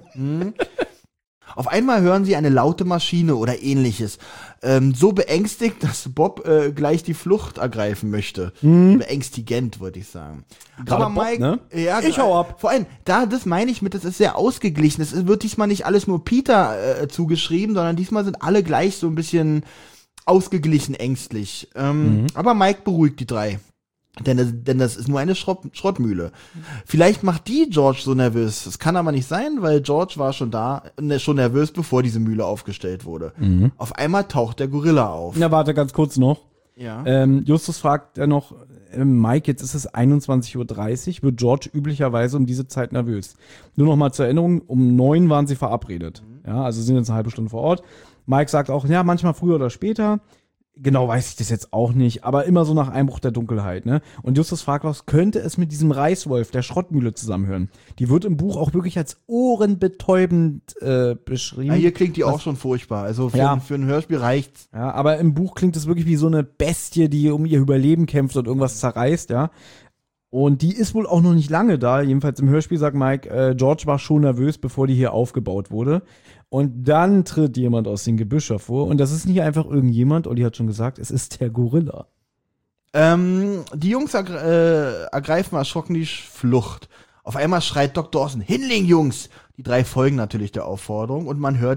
Auf einmal hören sie eine laute Maschine oder ähnliches. Ähm, so beängstigt, dass Bob äh, gleich die Flucht ergreifen möchte. Beängstigend, würde ich sagen. Gerade Aber Bob, Mike, ne? ja, Ich hau ab. Vor allem, da, das meine ich mit, das ist sehr ausgeglichen. Es wird diesmal nicht alles nur Peter äh, zugeschrieben, sondern diesmal sind alle gleich so ein bisschen ausgeglichen ängstlich. Ähm, Aber Mike beruhigt die drei. Denn das, denn das ist nur eine Schrott, Schrottmühle. Vielleicht macht die George so nervös. Das kann aber nicht sein, weil George war schon da, ne, schon nervös, bevor diese Mühle aufgestellt wurde. Auf einmal taucht der Gorilla auf. Na, warte ganz kurz noch. Ja. Ähm, Justus fragt ja noch, äh, Mike, jetzt ist es einundzwanzig Uhr dreißig, wird George üblicherweise um diese Zeit nervös. Nur noch mal zur Erinnerung, um neun waren sie verabredet. Ja, also sind jetzt eine halbe Stunde vor Ort. Mike sagt auch, ja, manchmal früher oder später. Genau weiß ich das jetzt auch nicht, aber immer so nach Einbruch der Dunkelheit, ne? Und Justus fragt auch, könnte es mit diesem Reißwolf der Schrottmühle zusammenhören? Die wird im Buch auch wirklich als ohrenbetäubend äh, beschrieben. Ja, hier klingt die auch schon furchtbar. Also für, Ja. für ein Hörspiel reicht's. Ja, aber im Buch klingt es wirklich wie so eine Bestie, die um ihr Überleben kämpft und irgendwas zerreißt, ja. Und die ist wohl auch noch nicht lange da. Jedenfalls im Hörspiel sagt Mike, äh, George war schon nervös, bevor die hier aufgebaut wurde. Und dann tritt jemand aus dem Gebüsch hervor. Und das ist nicht einfach irgendjemand, Olli hat schon gesagt, es ist der Gorilla. Ähm, die Jungs ergre äh, ergreifen erschrocken die Flucht. Auf einmal schreit Doc Dawson, hinlegen, Jungs! Die drei folgen natürlich der Aufforderung und man hört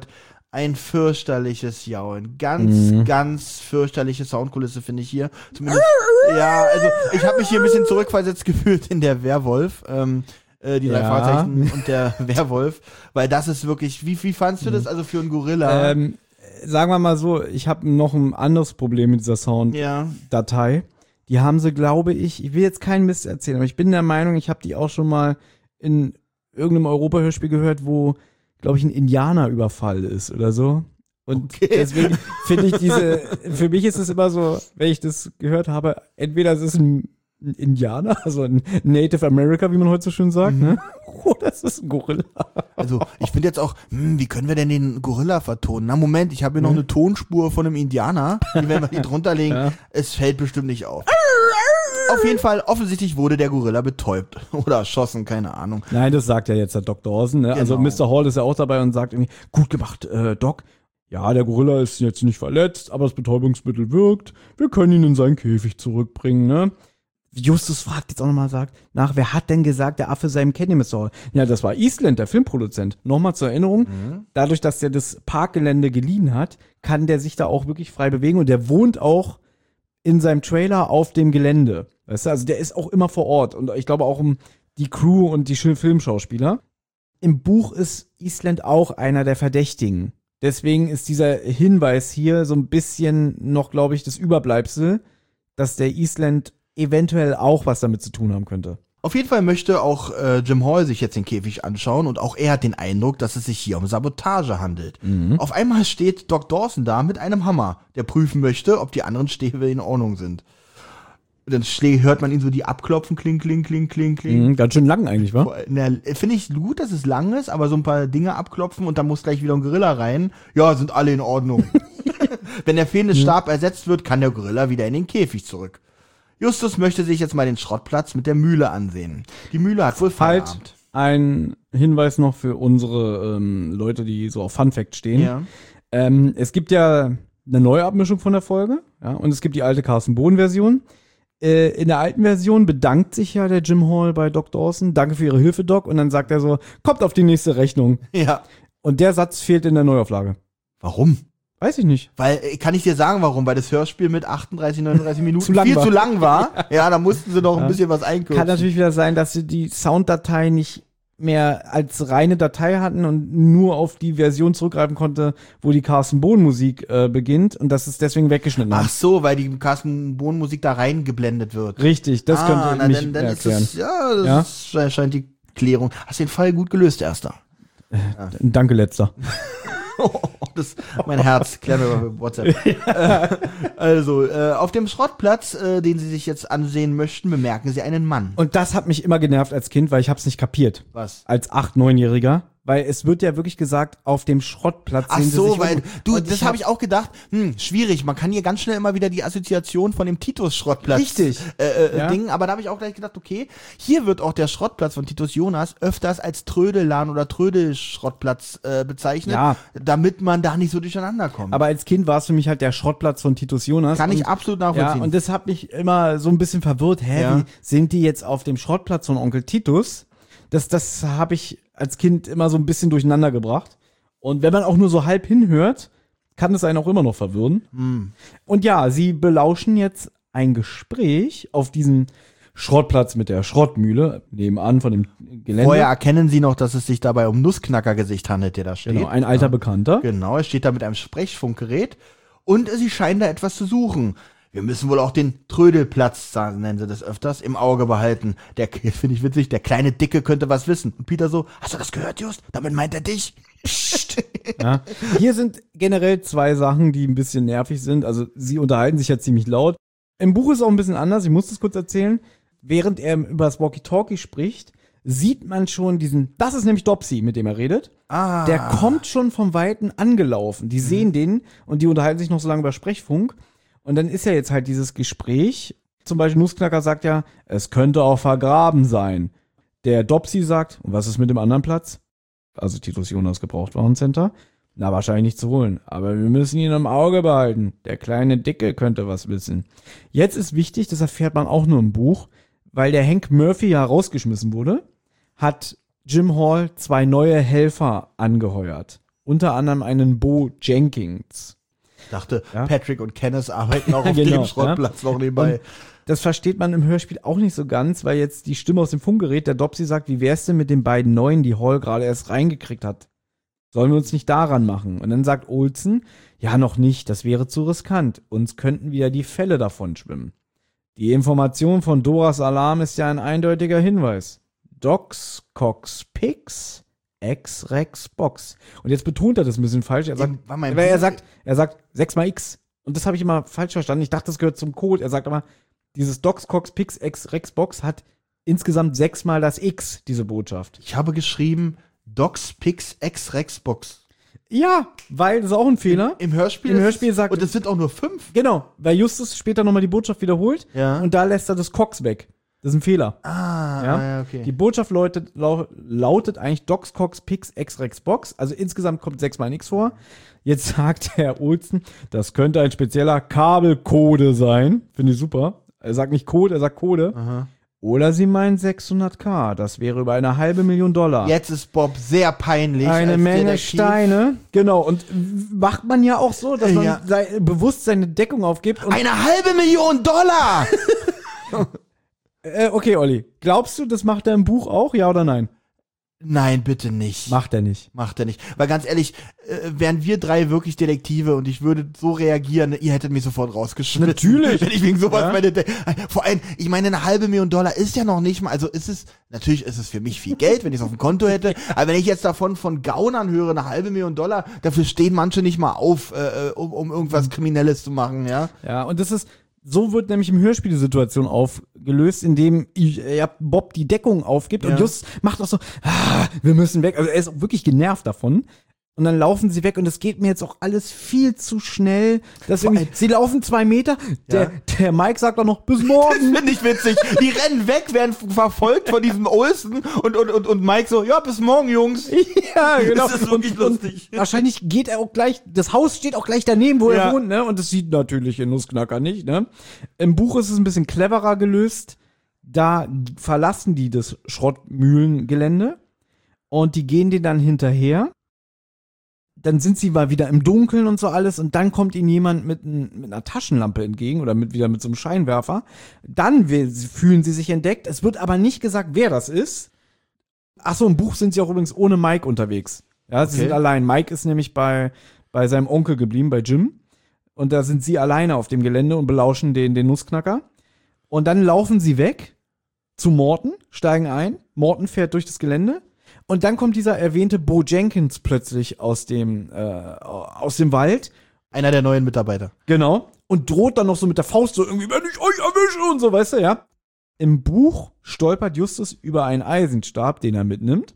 ein fürchterliches Jaulen. Ganz, mhm. ganz fürchterliche Soundkulisse finde ich hier. Zumindest, ja, also ich habe mich hier ein bisschen zurückversetzt gefühlt in der Werwolf. Ähm, äh, die drei ja. Fahrzeichen und der Werwolf. Weil das ist wirklich, wie, wie fandst du das also für einen Gorilla? Ähm, sagen wir mal so, ich habe noch ein anderes Problem mit dieser Sound-Datei. Ja. Die haben sie, glaube ich, ich will jetzt keinen Mist erzählen, aber ich bin der Meinung, ich habe die auch schon mal in irgendeinem Europa-Hörspiel gehört, wo, glaube ich, ein Indianerüberfall ist oder so. Und okay. deswegen finde ich diese, für mich ist es immer so, wenn ich das gehört habe, entweder es ist ein, ein Indianer, also ein Native America, wie man heute so schön sagt, mhm. ne? Oder es ist ein Gorilla. Also ich finde jetzt auch, hm, wie können wir denn den Gorilla vertonen? Na Moment, ich habe hier noch eine Tonspur von einem Indianer, die werden wir hier drunter legen. Ja. Es fällt bestimmt nicht auf. Auf jeden Fall, offensichtlich wurde der Gorilla betäubt oder erschossen, keine Ahnung. Nein, das sagt ja jetzt der Doktor Dawson. Ne? Genau. Also Mister Hall ist ja auch dabei und sagt irgendwie, gut gemacht, äh, Doc. Ja, der Gorilla ist jetzt nicht verletzt, aber das Betäubungsmittel wirkt. Wir können ihn in seinen Käfig zurückbringen, ne? Justus fragt jetzt auch nochmal, sagt nach, wer hat denn gesagt, der Affe sei im Candy, Mister Hall? Ja, das war Eastland, der Filmproduzent. Nochmal zur Erinnerung, mhm. dadurch, dass der das Parkgelände geliehen hat, kann der sich da auch wirklich frei bewegen und der wohnt auch in seinem Trailer auf dem Gelände. Weißt du, also der ist auch immer vor Ort und ich glaube auch um die Crew und die Filmschauspieler. Im Buch ist Eastland auch einer der Verdächtigen. Deswegen ist dieser Hinweis hier so ein bisschen noch, glaube ich, das Überbleibsel, dass der Eastland eventuell auch was damit zu tun haben könnte. Auf jeden Fall möchte auch äh, Jim Hall sich jetzt den Käfig anschauen und auch er hat den Eindruck, dass es sich hier um Sabotage handelt. Mhm. Auf einmal steht Doc Dawson da mit einem Hammer, der prüfen möchte, ob die anderen Stäbe in Ordnung sind. Dann hört man ihn so die abklopfen, kling, kling, kling, kling, kling. Mhm, ganz schön lang eigentlich, wa? Finde ich gut, dass es lang ist, aber so ein paar Dinge abklopfen und dann muss gleich wieder ein Gorilla rein. Ja, sind alle in Ordnung. Wenn der fehlende Stab mhm. ersetzt wird, kann der Gorilla wieder in den Käfig zurück. Justus möchte sich jetzt mal den Schrottplatz mit der Mühle ansehen. Die Mühle hat wohl Feierabend. Halt ein Hinweis noch für unsere ähm, Leute, die so auf Fun Fact stehen. Ja. Ähm, es gibt ja eine Neuabmischung von der Folge, ja, und es gibt die alte Carsten Bohn-Version. Äh, in der alten Version bedankt sich ja der Jim Hall bei Doc Dawson. Danke für Ihre Hilfe, Doc. Und dann sagt er so, kommt auf die nächste Rechnung. Ja. Und der Satz fehlt in der Neuauflage. Warum? Weiß ich nicht. Weil, kann ich dir sagen, warum? Weil das Hörspiel mit achtunddreißig, neununddreißig Minuten zu viel war. zu lang war. Ja, da mussten sie noch ja. ein bisschen was einkürzen. Kann natürlich wieder sein, dass sie die Sounddatei nicht mehr als reine Datei hatten und nur auf die Version zurückgreifen konnte, wo die Carsten Bohn Musik äh, beginnt und dass es deswegen weggeschnitten hat. Ach so, weil die Carsten Bohn Musik da reingeblendet wird. Richtig, das ah, könnte na, mich dann, dann erklären. Ist das, ja, das ja? Ist, scheint die Klärung. Hast den Fall gut gelöst, Erster. Ja. Danke, Letzter. Das, mein Herz, klär mir über WhatsApp. äh, also, äh, auf dem Schrottplatz, äh, den sie sich jetzt ansehen möchten, bemerken sie einen Mann. Und das hat mich immer genervt als Kind, weil ich hab's nicht kapiert. Was? Als acht-, neunjähriger. Weil es wird ja wirklich gesagt, auf dem Schrottplatz Ach sehen so, sie sich weil um. du, Und das ich habe ich auch gedacht, hm, schwierig, man kann hier ganz schnell immer wieder die Assoziation von dem Titus-Schrottplatz Richtig. Äh, äh, ja. Ding, aber da habe ich auch gleich gedacht, okay, hier wird auch der Schrottplatz von Titus Jonas öfters als Trödelladen oder Trödelschrottplatz äh, bezeichnet, Ja. damit man da nicht so durcheinander kommt. Aber als Kind war es für mich halt der Schrottplatz von Titus Jonas. Kann und, ich absolut nachvollziehen. Ja, und das hat mich immer so ein bisschen verwirrt. Hä, Ja. wie sind die jetzt auf dem Schrottplatz von Onkel Titus? Das, das habe ich als Kind immer so ein bisschen durcheinander gebracht. Und wenn man auch nur so halb hinhört, kann es einen auch immer noch verwirren. Hm. Und ja, sie belauschen jetzt ein Gespräch auf diesem Schrottplatz mit der Schrottmühle, nebenan von dem Gelände. Vorher erkennen sie noch, dass es sich dabei um Nussknackergesicht handelt, der da steht. Genau, ein alter ja. Bekannter. Genau, er steht da mit einem Sprechfunkgerät und sie scheinen da etwas zu suchen. Wir müssen wohl auch den Trödelplatz, nennen sie das öfters, im Auge behalten. Der, finde ich witzig, der kleine Dicke könnte was wissen. Und Peter so, hast du das gehört, Just? Damit meint er dich. Psst. Ja. Hier sind generell zwei Sachen, die ein bisschen nervig sind. Also sie unterhalten sich ja ziemlich laut. Im Buch ist es auch ein bisschen anders, ich muss das kurz erzählen. Während er über das Walkie-Talkie spricht, sieht man schon diesen, das ist nämlich Dopsy, mit dem er redet. Ah. Der kommt schon vom Weiten angelaufen. Die sehen mhm. den und die unterhalten sich noch so lange über Sprechfunk. Und dann ist ja jetzt halt dieses Gespräch. Zum Beispiel Nussknacker sagt ja, es könnte auch vergraben sein. Der Dopsy sagt, und was ist mit dem anderen Platz? Also Titus Jonas Gebrauchtwarencenter. Na, wahrscheinlich nicht zu holen. Aber wir müssen ihn im Auge behalten. Der kleine Dicke könnte was wissen. Jetzt ist wichtig, das erfährt man auch nur im Buch, weil der Hank Murphy ja rausgeschmissen wurde, hat Jim Hall zwei neue Helfer angeheuert. unter anderem einen Bo Jenkins. Ich dachte, Ja. Patrick und Kenneth arbeiten auch auf Genau, dem Schrottplatz noch nebenbei. Und das versteht man im Hörspiel auch nicht so ganz, weil jetzt die Stimme aus dem Funkgerät, der Dopsy sagt, wie wär's denn mit den beiden Neuen, die Hall gerade erst reingekriegt hat? Sollen wir uns nicht daran machen? Und dann sagt Olsen, ja, noch nicht, das wäre zu riskant. Uns könnten wieder die Fälle davon schwimmen. Die Information von Doras Alarm ist ja ein eindeutiger Hinweis. Docs, Cox, Pix, X, Rex, Box. Und jetzt betont er das ein bisschen falsch. Er sagt, War mein weil er Buch- sagt, er sagt sechs mal X. Und das habe ich immer falsch verstanden. Ich dachte, das gehört zum Code. Er sagt aber, dieses Docs, Cox, Pix, X, Rex, Box hat insgesamt sechsmal das X, diese Botschaft. Ich habe geschrieben, Docs, Pix, X, Rex, Box. Ja, weil das ist auch ein Fehler. Im Hörspiel? Im ist- Hörspiel sagt- Und es sind auch nur fünf. Genau, weil Justus später nochmal die Botschaft wiederholt Ja. und da lässt er das Cox weg. Das ist ein Fehler. Ah, Ja? ah, ja, okay. Die Botschaft lautet, lau, lautet eigentlich Docs, Cox, Pix, X, Rex, Box. Also insgesamt kommt sechsmal ein X vor. Jetzt sagt Herr Olsen, das könnte ein spezieller Kabelcode sein. Finde ich super. Er sagt nicht Code, er sagt Code. Aha. Oder sie meinen sechshunderttausend. Das wäre über eine halbe Million Dollar. Jetzt ist Bob sehr peinlich. Eine als Menge Detektiv. Steine. Genau. Und macht man ja auch so, dass man Ja. sei, bewusst seine Deckung aufgibt. Und, Eine halbe Million Dollar! äh, okay, Olli. Glaubst du, das macht er im Buch auch? Ja oder nein? Nein, bitte nicht. Macht er nicht. Macht er nicht. Weil ganz ehrlich, äh, wären wir drei wirklich Detektive und ich würde so reagieren, ihr hättet mich sofort rausgeschmissen. Natürlich. Wenn ich wegen sowas Ja. meine, De- vor allem, ich meine, eine halbe Million Dollar ist ja noch nicht mal, also ist es, natürlich ist es für mich viel Geld, wenn ich es auf dem Konto hätte, aber wenn ich jetzt davon von Gaunern höre, eine halbe Million Dollar, dafür stehen manche nicht mal auf, äh, um, um irgendwas Kriminelles zu machen, ja. Ja, und das ist, so wird nämlich im Hörspiel die Situation aufgelöst, indem ja, Bob die Deckung aufgibt Ja. und Just macht auch so, ah, wir müssen weg. Also er ist auch wirklich genervt davon. Und dann laufen sie weg und es geht mir jetzt auch alles viel zu schnell. Dass irgendwie, sie laufen zwei Meter, der, der Mike sagt auch noch, bis Das morgen. finde ich witzig. Die rennen weg, werden verfolgt von diesem Olsen und, und, und, und Mike so, ja, bis morgen, Jungs. Ja, genau. Das ist wirklich und, lustig. Und wahrscheinlich geht er auch gleich, das Haus steht auch gleich daneben, wo Ja. er wohnt, ne? Und das sieht natürlich in Nussknacker nicht, ne? Im Buch ist es ein bisschen cleverer gelöst. Da verlassen die das Schrottmühlengelände und die gehen denen dann hinterher. Dann sind sie mal wieder im Dunkeln und so alles und dann kommt ihnen jemand mit, n, mit einer Taschenlampe entgegen oder mit, wieder mit so einem Scheinwerfer. Dann will, fühlen sie sich entdeckt. Es wird aber nicht gesagt, wer das ist. Ach so, im Buch sind sie auch übrigens ohne Mike unterwegs. Ja, sie Okay. sind allein. Mike ist nämlich bei, bei seinem Onkel geblieben, bei Jim. Und da sind sie alleine auf dem Gelände und belauschen den, den Nussknacker. Und dann laufen sie weg zu Morton, steigen ein. Morton fährt durch das Gelände. Und dann kommt dieser erwähnte Bo Jenkins plötzlich aus dem, äh, aus dem Wald. Einer der neuen Mitarbeiter. Genau. Und droht dann noch so mit der Faust so irgendwie, wenn ich euch erwische und so, weißt du, ja. Im Buch stolpert Justus über einen Eisenstab, den er mitnimmt.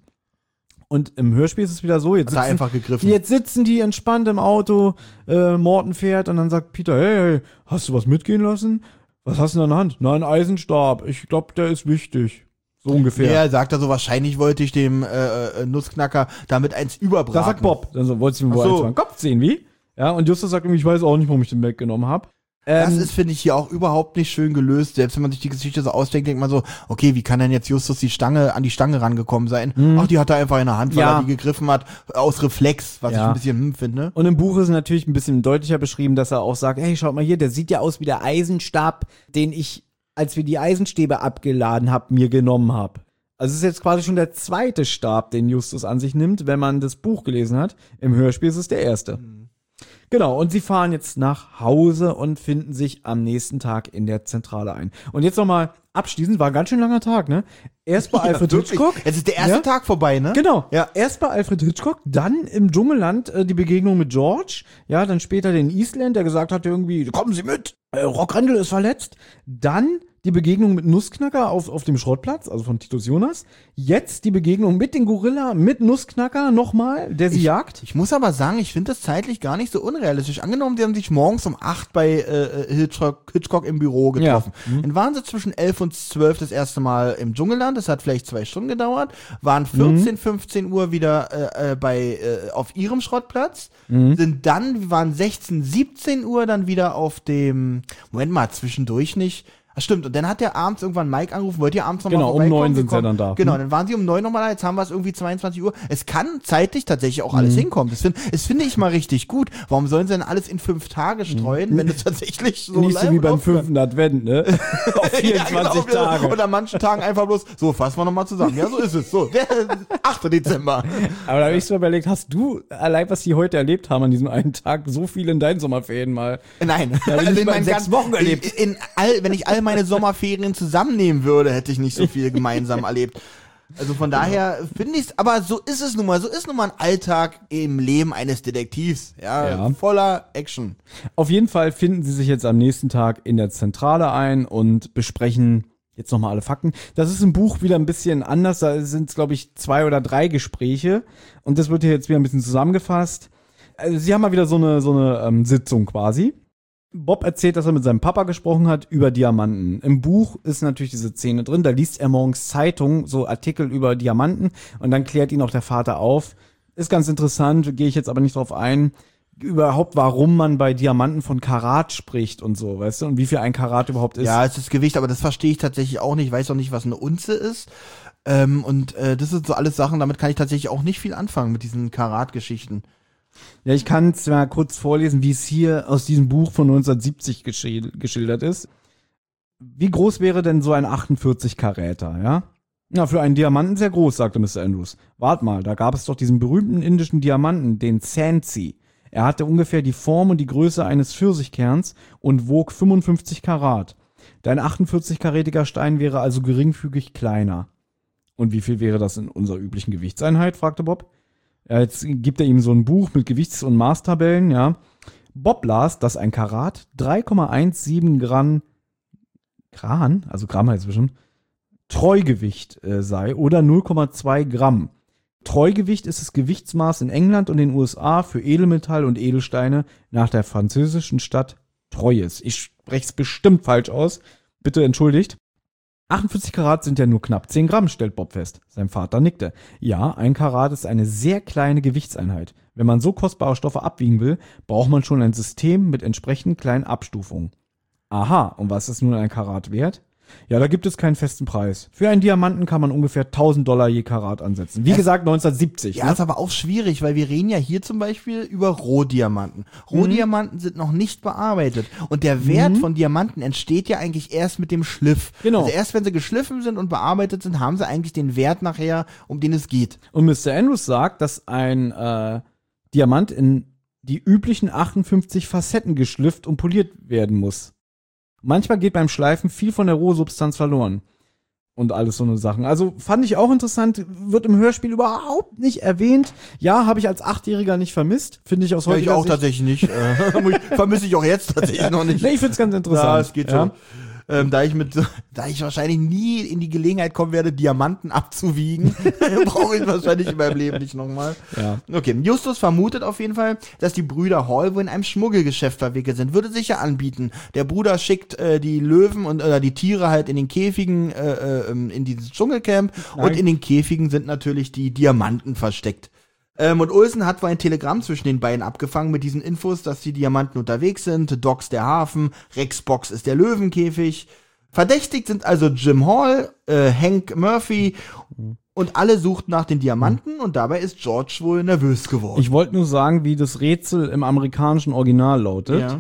Und im Hörspiel ist es wieder so, jetzt Hat er sitzen, einfach gegriffen. jetzt sitzen die entspannt im Auto, äh, Morton fährt und dann sagt Peter, hey, hey, hast du was mitgehen lassen? Was hast du in der Hand? Na, ein Eisenstab. Ich glaube, der ist wichtig. So ungefähr. Ja, sagt er so, wahrscheinlich wollte ich dem äh, äh, Nussknacker damit eins überbraten. Das sagt Bob. Dann so, wolltest du ihm wohl Ach so. eins mal den Kopf sehen, wie? Ja, und Justus sagt irgendwie, ich weiß auch nicht, warum ich den weggenommen habe. Das Ähm, ist, finde ich, hier auch überhaupt nicht schön gelöst. Selbst wenn man sich die Geschichte so ausdenkt, denkt man so, okay, wie kann denn jetzt Justus die Stange an die Stange rangekommen sein? Ach, die hat er einfach in der Hand, weil Ja. er die gegriffen hat, aus Reflex, was Ja. ich ein bisschen hm finde. Und im Buch ist natürlich ein bisschen deutlicher beschrieben, dass er auch sagt, hey, schaut mal hier, der sieht ja aus wie der Eisenstab, den ich, als wir die Eisenstäbe abgeladen haben, mir genommen habe. Also es ist jetzt quasi schon der zweite Stab, den Justus an sich nimmt, wenn man das Buch gelesen hat. Im Hörspiel ist es der erste. Genau, und sie fahren jetzt nach Hause und finden sich am nächsten Tag in der Zentrale ein. Und jetzt nochmal abschließend, war ein ganz schön langer Tag, ne? Erst bei Alfred wirklich. Hitchcock. Es ist der erste Ja? Tag vorbei, ne? Genau. Ja. Erst bei Alfred Hitchcock, dann im Dschungelland äh, die Begegnung mit George. Ja, dann später den Eastland, der gesagt hat irgendwie, kommen Sie mit, äh, Rock Randall ist verletzt. Dann die Begegnung mit Nussknacker auf, auf dem Schrottplatz, also von Titus Jonas. Jetzt die Begegnung mit den Gorilla, mit Nussknacker nochmal, der sie jagt. Ich muss aber sagen, ich finde das zeitlich gar nicht so unrealistisch. Angenommen, die haben sich morgens um acht bei äh, Hitchcock, Hitchcock im Büro getroffen. Ja. Mhm. Dann waren sie zwischen elf und zwölf das erste Mal im Dschungelland. Das hat vielleicht zwei Stunden gedauert. Waren vierzehn, fünfzehn Uhr wieder äh, äh, bei äh, auf ihrem Schrottplatz. Mhm. Sind dann, waren sechzehn, siebzehn Uhr dann wieder auf dem, Moment mal, zwischendurch nicht. Ach stimmt, und dann hat der abends irgendwann Mike angerufen, wollt ihr abends nochmal Genau, um vorbeikommen? neun sind sie Wir dann da. Genau, Hm. dann waren sie um neun nochmal da, jetzt haben wir es irgendwie zweiundzwanzig Uhr. Es kann zeitlich tatsächlich auch alles Mhm. hinkommen. Das finde das finde ich mal richtig gut. Warum sollen sie denn alles in fünf Tage streuen, wenn es tatsächlich so Nicht so live wie beim läuft? fünften Advent, ne? Auf vierundzwanzig ja, genau. Tage. Und an manchen Tagen einfach bloß, so, fassen wir nochmal zusammen. Ja, so ist es. So, der achte Dezember. Aber da habe ich so überlegt, hast du allein, was die heute erlebt haben an diesem einen Tag, so viel in deinen Sommerferien mal? Nein, Ja, also nicht in mal in meinen sechs ganzen- Wochen erlebt. In, in all, wenn ich all meine Sommerferien zusammennehmen würde, hätte ich nicht so viel gemeinsam erlebt. Also von daher finde ich es, aber so ist es nun mal, so ist nun mal ein Alltag im Leben eines Detektivs, ja, Ja. voller Action. Auf jeden Fall finden sie sich jetzt am nächsten Tag in der Zentrale ein und besprechen jetzt nochmal alle Fakten. Das ist im Buch wieder ein bisschen anders, da sind es, glaube ich, zwei oder drei Gespräche und das wird hier jetzt wieder ein bisschen zusammengefasst. Also sie haben mal wieder so eine, so eine ähm, Sitzung quasi. Bob erzählt, dass er mit seinem Papa gesprochen hat über Diamanten. Im Buch ist natürlich diese Szene drin, da liest er morgens Zeitung, so Artikel über Diamanten und dann klärt ihn auch der Vater auf. Ist ganz interessant, gehe ich jetzt aber nicht drauf ein, überhaupt warum man bei Diamanten von Karat spricht und so, weißt du, und wie viel ein Karat überhaupt ist. Ja, es ist Gewicht, aber das verstehe ich tatsächlich auch nicht. Ich weiß auch nicht, was eine Unze ist. Ähm, und äh, das sind so alles Sachen, damit kann ich tatsächlich auch nicht viel anfangen mit diesen Karat-Geschichten. Ja, ich kann es mal kurz vorlesen, wie es hier aus diesem Buch von neunzehnhundertsiebzig geschil- geschildert ist. Wie groß wäre denn so ein achtundvierzig Karäter, ja? Na, für einen Diamanten sehr groß, sagte Mister Andrews. Wart mal, da gab es doch diesen berühmten indischen Diamanten, den Sansi. Er hatte ungefähr die Form und die Größe eines Pfirsichkerns und wog fünfundfünfzig Karat. Dein achtundvierzig-karätiger Stein wäre also geringfügig kleiner. Und wie viel wäre das in unserer üblichen Gewichtseinheit, fragte Bob. Ja, jetzt gibt er ihm so ein Buch mit Gewichts- und Maßtabellen, ja. Bob las, dass ein Karat drei Komma siebzehn Gramm, Gran, also Gramm heißt es bestimmt, Treugewicht äh, sei oder null Komma zwei Gramm. Treugewicht ist das Gewichtsmaß in England und den U S A für Edelmetall und Edelsteine nach der französischen Stadt Troyes. Ich spreche es bestimmt falsch aus. Bitte entschuldigt. achtundvierzig Karat sind ja nur knapp zehn Gramm, stellt Bob fest. Sein Vater nickte. Ja, ein Karat ist eine sehr kleine Gewichtseinheit. Wenn man so kostbare Stoffe abwiegen will, braucht man schon ein System mit entsprechend kleinen Abstufungen. Aha, und was ist nun ein Karat wert? Ja, da gibt es keinen festen Preis. Für einen Diamanten kann man ungefähr tausend Dollar je Karat ansetzen. Wie Es- gesagt, neunzehnhundertsiebzig. Ja, ne? ist aber auch schwierig, weil wir reden ja hier zum Beispiel über Rohdiamanten. Rohdiamanten sind noch nicht bearbeitet. Und der Wert von Diamanten entsteht ja eigentlich erst mit dem Schliff. Genau. Also erst wenn sie geschliffen sind und bearbeitet sind, haben sie eigentlich den Wert nachher, um den es geht. Und Mister Andrews sagt, dass ein äh, Diamant in die üblichen achtundfünfzig Facetten geschliffen und poliert werden muss. Manchmal geht beim Schleifen viel von der Rohsubstanz verloren. Und alles so eine Sachen. Also fand ich auch interessant, wird im Hörspiel überhaupt nicht erwähnt. Ja, habe ich als Achtjähriger nicht vermisst. Finde ich aus Ja, ich heutiger auch Sicht. tatsächlich nicht. Äh, vermisse ich auch jetzt tatsächlich noch nicht. Nee, ich find's ganz interessant. Ja, es geht ja. schon. Ähm, da ich mit, da ich wahrscheinlich nie in die Gelegenheit kommen werde, Diamanten abzuwiegen, brauche ich wahrscheinlich in meinem Leben nicht nochmal. Ja. Okay, Justus vermutet auf jeden Fall, dass die Brüder Hall wohl in einem Schmuggelgeschäft verwickelt sind. Würde sich ja anbieten. Der Bruder schickt äh, die Löwen und oder die Tiere halt in den Käfigen äh, äh, in dieses Dschungelcamp Nein. und in den Käfigen sind natürlich die Diamanten versteckt. Ähm, und Olsen hat wohl ein Telegramm zwischen den beiden abgefangen mit diesen Infos, dass die Diamanten unterwegs sind. Docks der Hafen, Rex Box ist der Löwenkäfig. Verdächtigt sind also Jim Hall, äh, Hank Murphy und alle suchten nach den Diamanten und dabei ist George wohl nervös geworden. Ich wollte nur sagen, wie das Rätsel im amerikanischen Original lautet. ja.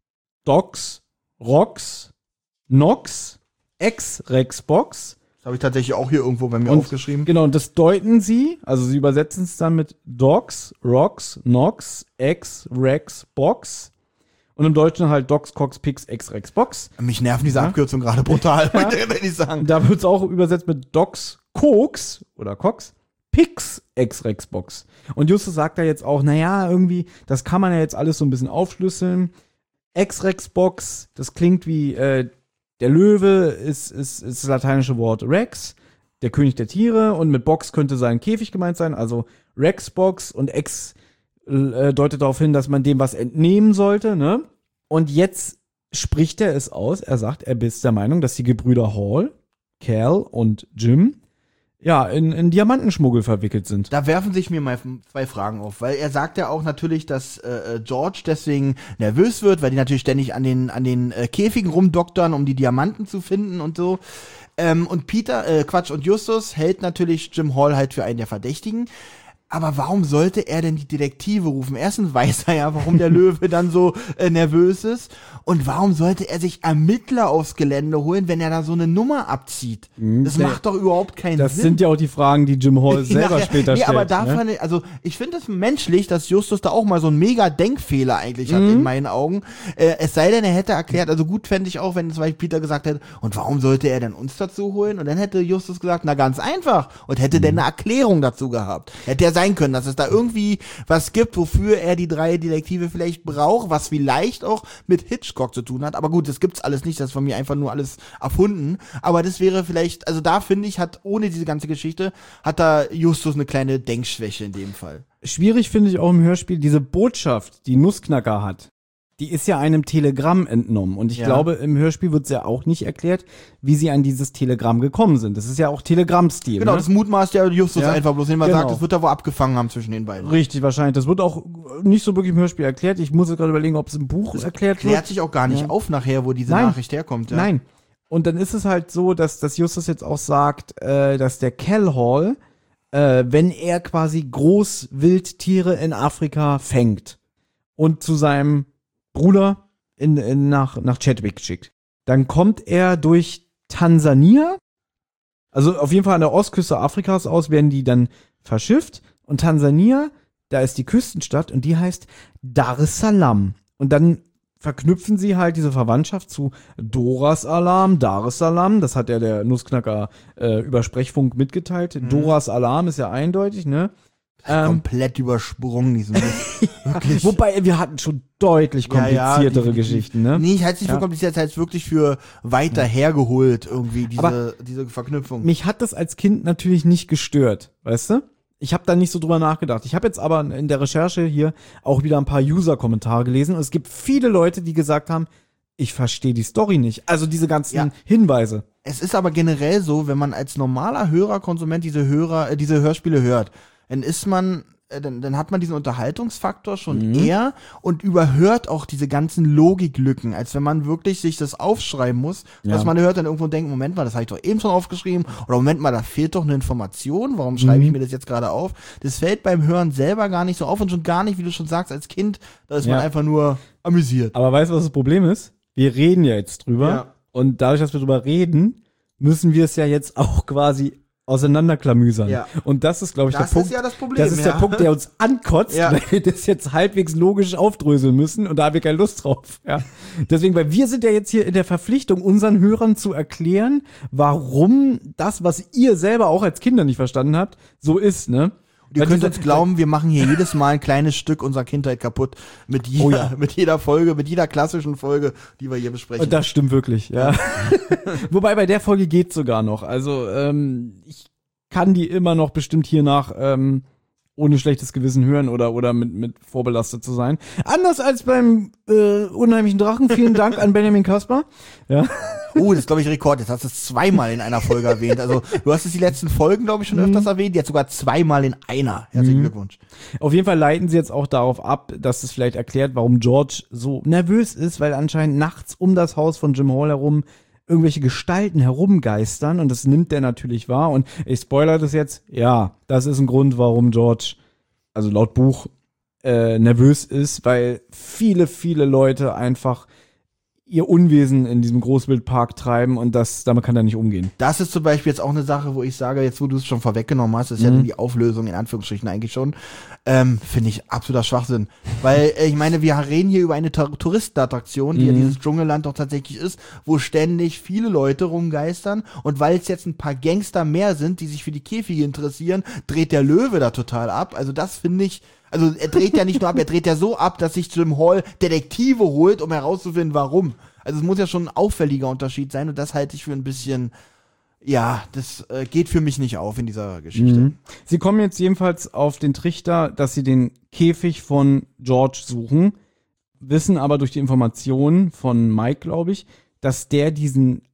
Docs, Rocks, Nox, Ex-Rex-Box. Das habe ich tatsächlich auch hier irgendwo bei mir Und- aufgeschrieben. Genau, und das deuten sie, also sie übersetzen es dann mit Docs, Rocks, Nox, Ex, Rex, Box. Und im Deutschen halt Docs, Cox, Pix, Ex, Rex, Box. Mich nerven diese Ja. Abkürzungen gerade brutal, würde ich sagen. Da wird es auch übersetzt mit Docs, Koks oder Cox, Pix, Ex, Rex, Box. Und Justus sagt da jetzt auch, naja, irgendwie, das kann man ja jetzt alles so ein bisschen aufschlüsseln. Ex, Rex, Box, das klingt wie, äh, der Löwe ist, ist, ist das lateinische Wort Rex, der König der Tiere, und mit Box könnte sein Käfig gemeint sein, also Rex-Box, und Ex äh, deutet darauf hin, dass man dem was entnehmen sollte, ne? Und jetzt spricht er es aus, er sagt, er ist der Meinung, dass die Gebrüder Hall, Cal und Jim ja, in, in Diamantenschmuggel verwickelt sind. Da werfen sich mir mal zwei Fragen auf, weil er sagt ja auch natürlich, dass äh, George deswegen nervös wird, weil die natürlich ständig an den an den äh, Käfigen rumdoktern, um die Diamanten zu finden und so. Ähm, und Peter, äh, Quatsch, und Justus hält natürlich Jim Hall halt für einen der Verdächtigen. Aber warum sollte er denn die Detektive rufen? Erstens weiß er ja, warum der Löwe dann so äh, nervös ist. Und warum sollte er sich Ermittler aufs Gelände holen, wenn er da so eine Nummer abzieht? Mhm. Das macht doch überhaupt keinen Das Sinn. sind ja auch die Fragen, die Jim Hall selber Nachher- später nee, stellt. aber da ne? fand ich, also ich finde es menschlich, dass Justus da auch mal so einen mega Denkfehler eigentlich hat Mhm. in meinen Augen. Äh, es sei denn, er hätte erklärt, also gut fände ich auch, wenn zum Beispiel Peter gesagt hätte, und warum sollte er denn uns dazu holen? Und dann hätte Justus gesagt, na ganz einfach. Und hätte Mhm. denn eine Erklärung dazu gehabt. Hätte ja sein können, dass es da irgendwie was gibt, wofür er die drei Detektive vielleicht braucht, was vielleicht auch mit Hitchcock zu tun hat. Aber gut, das gibt's alles nicht, das ist von mir einfach nur alles erfunden. Aber das wäre vielleicht, also da finde ich, hat ohne diese ganze Geschichte, hat da Justus eine kleine Denkschwäche in dem Fall. Schwierig finde ich auch im Hörspiel diese Botschaft, die Nussknacker hat. Die ist ja einem Telegramm entnommen. Und ich Ja. glaube, im Hörspiel wird es ja auch nicht erklärt, wie sie an dieses Telegramm gekommen sind. Das ist ja auch Telegrammstil. Genau, ne? das mutmaßt ja Justus Ja, einfach bloß, indem er genau. sagt, das wird er wohl abgefangen haben zwischen den beiden. Richtig, wahrscheinlich. Das wird auch nicht so wirklich im Hörspiel erklärt. Ich muss jetzt gerade überlegen, ob es im Buch erklärt Klärt wird. sich auch gar nicht Ja. auf nachher, wo diese Nein. Nachricht herkommt. Ja. Nein. Und dann ist es halt so, dass, dass Justus jetzt auch sagt, äh, dass der Cal Hall, äh, wenn er quasi Großwildtiere in Afrika fängt und zu seinem Bruder in, in, nach, nach Chadwick schickt, dann kommt er durch Tansania, also auf jeden Fall an der Ostküste Afrikas aus, werden die dann verschifft. Und Tansania, da ist die Küstenstadt und die heißt Dar es Salaam. Und dann verknüpfen sie halt diese Verwandtschaft zu Doras Alarm, Dar es Salaam. Das hat ja der Nussknacker äh, über Sprechfunk mitgeteilt. Mhm. Doras Alarm ist ja eindeutig, ne? Ähm, Komplett übersprungen, diesen Wirklich. wobei, wir hatten schon deutlich Ja, ja, kompliziertere definitiv. Geschichten, ne? Nee, ich halte es nicht Ja. für kompliziert, ich halte es wirklich für weiter hergeholt, irgendwie, diese, Aber diese Verknüpfung. Mich hat das als Kind natürlich nicht gestört, weißt du? Ich habe da nicht so drüber nachgedacht. Ich habe jetzt aber in der Recherche hier auch wieder ein paar User-Kommentare gelesen und es gibt viele Leute, die gesagt haben, ich verstehe die Story nicht. Also diese ganzen Ja. Hinweise. Es ist aber generell so, wenn man als normaler Hörer, Konsument diese Hörer, äh, diese Hörspiele hört, dann ist man, äh, dann, dann hat man diesen Unterhaltungsfaktor schon Mhm. eher und überhört auch diese ganzen Logiklücken, als wenn man wirklich sich das aufschreiben muss, Ja. dass man hört dann irgendwo denkt, Moment mal, das habe ich doch eben schon aufgeschrieben, oder Moment mal, da fehlt doch eine Information, warum schreibe ich Mhm. mir das jetzt gerade auf? Das fällt beim Hören selber gar nicht so auf und schon gar nicht, wie du schon sagst, als Kind, da ist man Ja. einfach nur amüsiert. Aber weißt du, was das Problem ist? Wir reden ja jetzt drüber Ja. und dadurch, dass wir drüber reden, müssen wir es ja jetzt auch quasi auseinanderklamüsern. Ja. Und das ist, glaube ich, Das der Punkt. ist ja das Problem, Das ist ja. der Punkt, der uns ankotzt, Ja. weil wir das jetzt halbwegs logisch aufdröseln müssen und da haben wir keine Lust drauf. Ja. Deswegen, weil wir sind ja jetzt hier in der Verpflichtung, unseren Hörern zu erklären, warum das, was ihr selber auch als Kinder nicht verstanden habt, so ist, ne? Ihr Weil könnt dieser- uns glauben, wir machen hier jedes Mal ein kleines Stück unserer Kindheit kaputt. Mit jeder, Oh ja. mit jeder Folge, mit jeder klassischen Folge, die wir hier besprechen. Und das stimmt wirklich, ja. Wobei bei der Folge geht sogar noch. Also ähm, ich kann die immer noch bestimmt hier nach ähm, ohne schlechtes Gewissen hören oder oder mit mit vorbelastet zu sein. Anders als beim äh, unheimlichen Drachen. Vielen Dank an Benjamin Kasper. Ja. Oh, das ist, glaube ich, Rekord. Jetzt hast du es zweimal in einer Folge erwähnt. Also, du hast es die letzten Folgen, glaube ich, schon öfters erwähnt. Jetzt sogar zweimal in einer. Herzlichen Mhm. Glückwunsch. Auf jeden Fall leiten sie jetzt auch darauf ab, dass es vielleicht erklärt, warum George so nervös ist, weil anscheinend nachts um das Haus von Jim Hall herum irgendwelche Gestalten herumgeistern und das nimmt der natürlich wahr und ich spoilere das jetzt, ja, das ist ein Grund, warum George, also laut Buch, äh, nervös ist, weil viele, viele Leute einfach ihr Unwesen in diesem Großwildpark treiben und das, damit kann er nicht umgehen. Das ist zum Beispiel jetzt auch eine Sache, wo ich sage, jetzt wo du es schon vorweggenommen hast, ist ja Mhm. die Auflösung in Anführungsstrichen eigentlich schon, ähm, finde ich absoluter Schwachsinn. Weil, äh, ich meine, wir reden hier über eine Tou- Touristenattraktion, die ja Mhm. dieses Dschungelland doch tatsächlich ist, wo ständig viele Leute rumgeistern und weil es jetzt ein paar Gangster mehr sind, die sich für die Käfige interessieren, dreht der Löwe da total ab. Also das finde ich, also er dreht ja nicht nur ab, er dreht ja so ab, dass sich Jim Hall Detektive holt, um herauszufinden, warum. Also es muss ja schon ein auffälliger Unterschied sein und das halte ich für ein bisschen, ja, das äh, geht für mich nicht auf in dieser Geschichte. Mhm. Sie kommen jetzt jedenfalls auf den Trichter, dass sie den Käfig von George suchen, wissen aber durch die Informationen von Mike, glaube ich, dass der diesen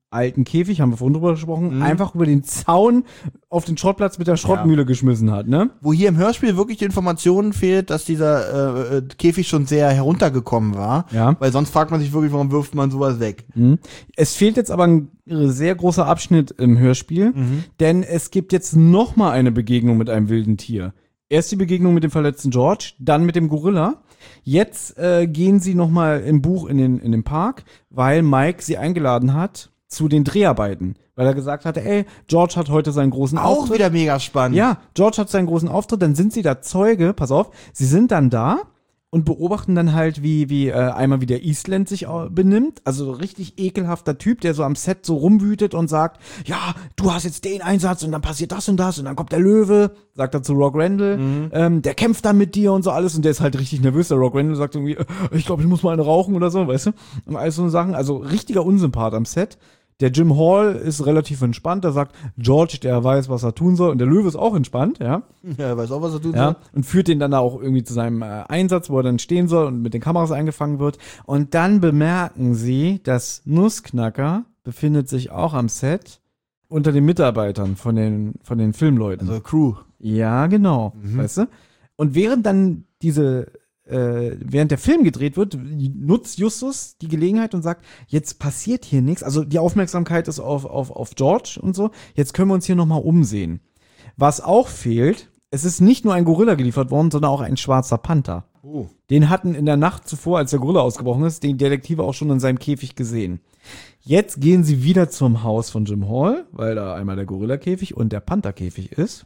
alten Käfig, haben wir vorhin drüber gesprochen, mhm. einfach über den Zaun auf den Schrottplatz mit der Schrottmühle ja. geschmissen hat, ne? Wo hier im Hörspiel wirklich die Information fehlt, dass dieser äh, Käfig schon sehr heruntergekommen war. Ja. Weil sonst fragt man sich wirklich, warum wirft man sowas weg? Mhm. Es fehlt jetzt aber ein sehr großer Abschnitt im Hörspiel, mhm. denn es gibt jetzt noch mal eine Begegnung mit einem wilden Tier. Erst die Begegnung mit dem verletzten George, dann mit dem Gorilla. Jetzt äh, gehen sie noch mal im Buch in den, in den Park, weil Mike sie eingeladen hat zu den Dreharbeiten, weil er gesagt hatte, ey, George hat heute seinen großen Auch Auftritt. Auch wieder mega spannend. Ja, George hat seinen großen Auftritt, dann sind sie da Zeuge, pass auf, sie sind dann da und beobachten dann halt, wie wie äh, einmal wie der Eastland sich äh, benimmt, also richtig ekelhafter Typ, der so am Set so rumwütet und sagt, ja, du hast jetzt den Einsatz und dann passiert das und das und dann kommt der Löwe, sagt er zu Rock Randall, mhm. ähm, der kämpft dann mit dir und so alles und der ist halt richtig nervös, der Rock Randall sagt irgendwie, äh, ich glaube, ich muss mal eine rauchen oder so, weißt du, und alles so Sachen, also richtiger Unsympath am Set. Der Jim Hall ist relativ entspannt, der sagt, George, der weiß, was er tun soll. Und der Löwe ist auch entspannt, ja. Ja, er weiß auch, was er tun ja, soll. Und führt den dann auch irgendwie zu seinem äh, Einsatz, wo er dann stehen soll und mit den Kameras eingefangen wird. Und dann bemerken sie, dass Nussknacker befindet sich auch am Set unter den Mitarbeitern von den, von den Filmleuten. Also Crew. Ja, genau, Mhm. weißt du. Und während dann diese Äh, während der Film gedreht wird, nutzt Justus die Gelegenheit und sagt, jetzt passiert hier nichts, also die Aufmerksamkeit ist auf, auf, auf George und so, jetzt können wir uns hier nochmal umsehen. Was auch fehlt, es ist nicht nur ein Gorilla geliefert worden, sondern auch ein schwarzer Panther. Oh. Den hatten in der Nacht zuvor, als der Gorilla ausgebrochen ist, den Detektive auch schon in seinem Käfig gesehen. Jetzt gehen sie wieder zum Haus von Jim Hall, weil da einmal der Gorilla-Käfig und der Panther-Käfig ist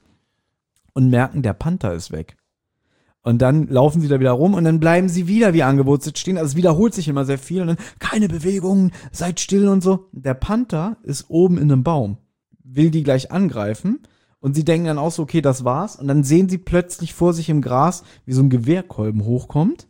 und merken, der Panther ist weg. Und dann laufen sie da wieder rum und dann bleiben sie wieder wie angewurzelt stehen. Also es wiederholt sich immer sehr viel und dann keine Bewegungen, seid still und so. Der Panther ist oben in einem Baum, will die gleich angreifen und sie denken dann auch so, okay, das war's. Und dann sehen sie plötzlich vor sich im Gras, wie so ein Gewehrkolben hochkommt.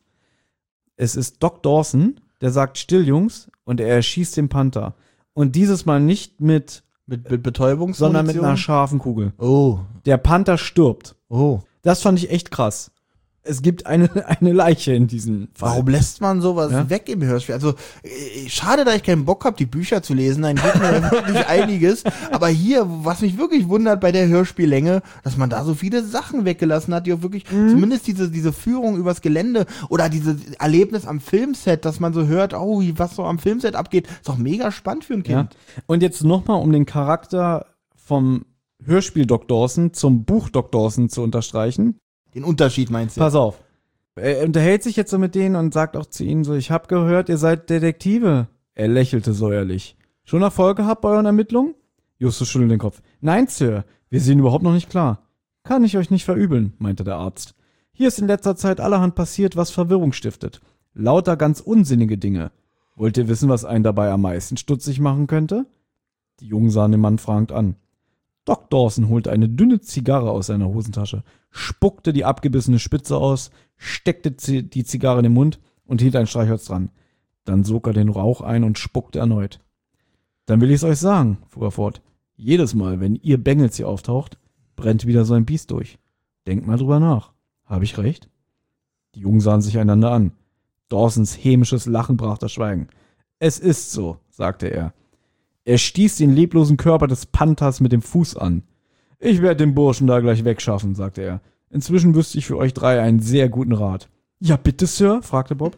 Es ist Doc Dawson, der sagt, still Jungs, und er erschießt den Panther. Und dieses Mal nicht mit, mit, mit Betäubung, sondern mit einer scharfen Kugel. Oh. Der Panther stirbt. Oh. Das fand ich echt krass. Es gibt eine, eine Leiche in diesem Fall. Warum lässt man sowas ja? weg im Hörspiel? Also, äh, schade, dass ich keinen Bock habe, die Bücher zu lesen. Dann geht mir wirklich einiges. Aber hier, was mich wirklich wundert bei der Hörspiellänge, dass man da so viele Sachen weggelassen hat, die auch wirklich, mhm. zumindest diese, diese Führung übers Gelände oder dieses Erlebnis am Filmset, dass man so hört, oh, was so am Filmset abgeht, ist doch mega spannend für ein Kind. Ja. Und jetzt nochmal, um den Charakter vom Hörspiel Doc Dawson zum Buch Doc Dawson zu unterstreichen. Den Unterschied meinst du? Pass auf. Er unterhält sich jetzt so mit denen und sagt auch zu ihnen so, ich hab gehört, ihr seid Detektive. Er lächelte säuerlich. Schon Erfolg gehabt bei euren Ermittlungen? Justus schüttelt den Kopf. Nein, Sir, wir sehen überhaupt noch nicht klar. Kann ich euch nicht verübeln, meinte der Arzt. Hier ist in letzter Zeit allerhand passiert, was Verwirrung stiftet. Lauter ganz unsinnige Dinge. Wollt ihr wissen, was einen dabei am meisten stutzig machen könnte? Die Jungen sahen den Mann fragend an. Doc Dawson holte eine dünne Zigarre aus seiner Hosentasche, spuckte die abgebissene Spitze aus, steckte die Zigarre in den Mund und hielt ein Streichholz dran. Dann sog er den Rauch ein und spuckte erneut. Dann will ich's euch sagen, fuhr er fort. Jedes Mal, wenn ihr Bengels hier auftaucht, brennt wieder so ein Biest durch. Denkt mal drüber nach. Habe ich recht? Die Jungen sahen sich einander an. Dawsons hämisches Lachen brach das Schweigen. Es ist so, sagte er. Er stieß den leblosen Körper des Panthers mit dem Fuß an. Ich werde den Burschen da gleich wegschaffen, sagte er. Inzwischen wüsste ich für euch drei einen sehr guten Rat. Ja, bitte, Sir, fragte Bob.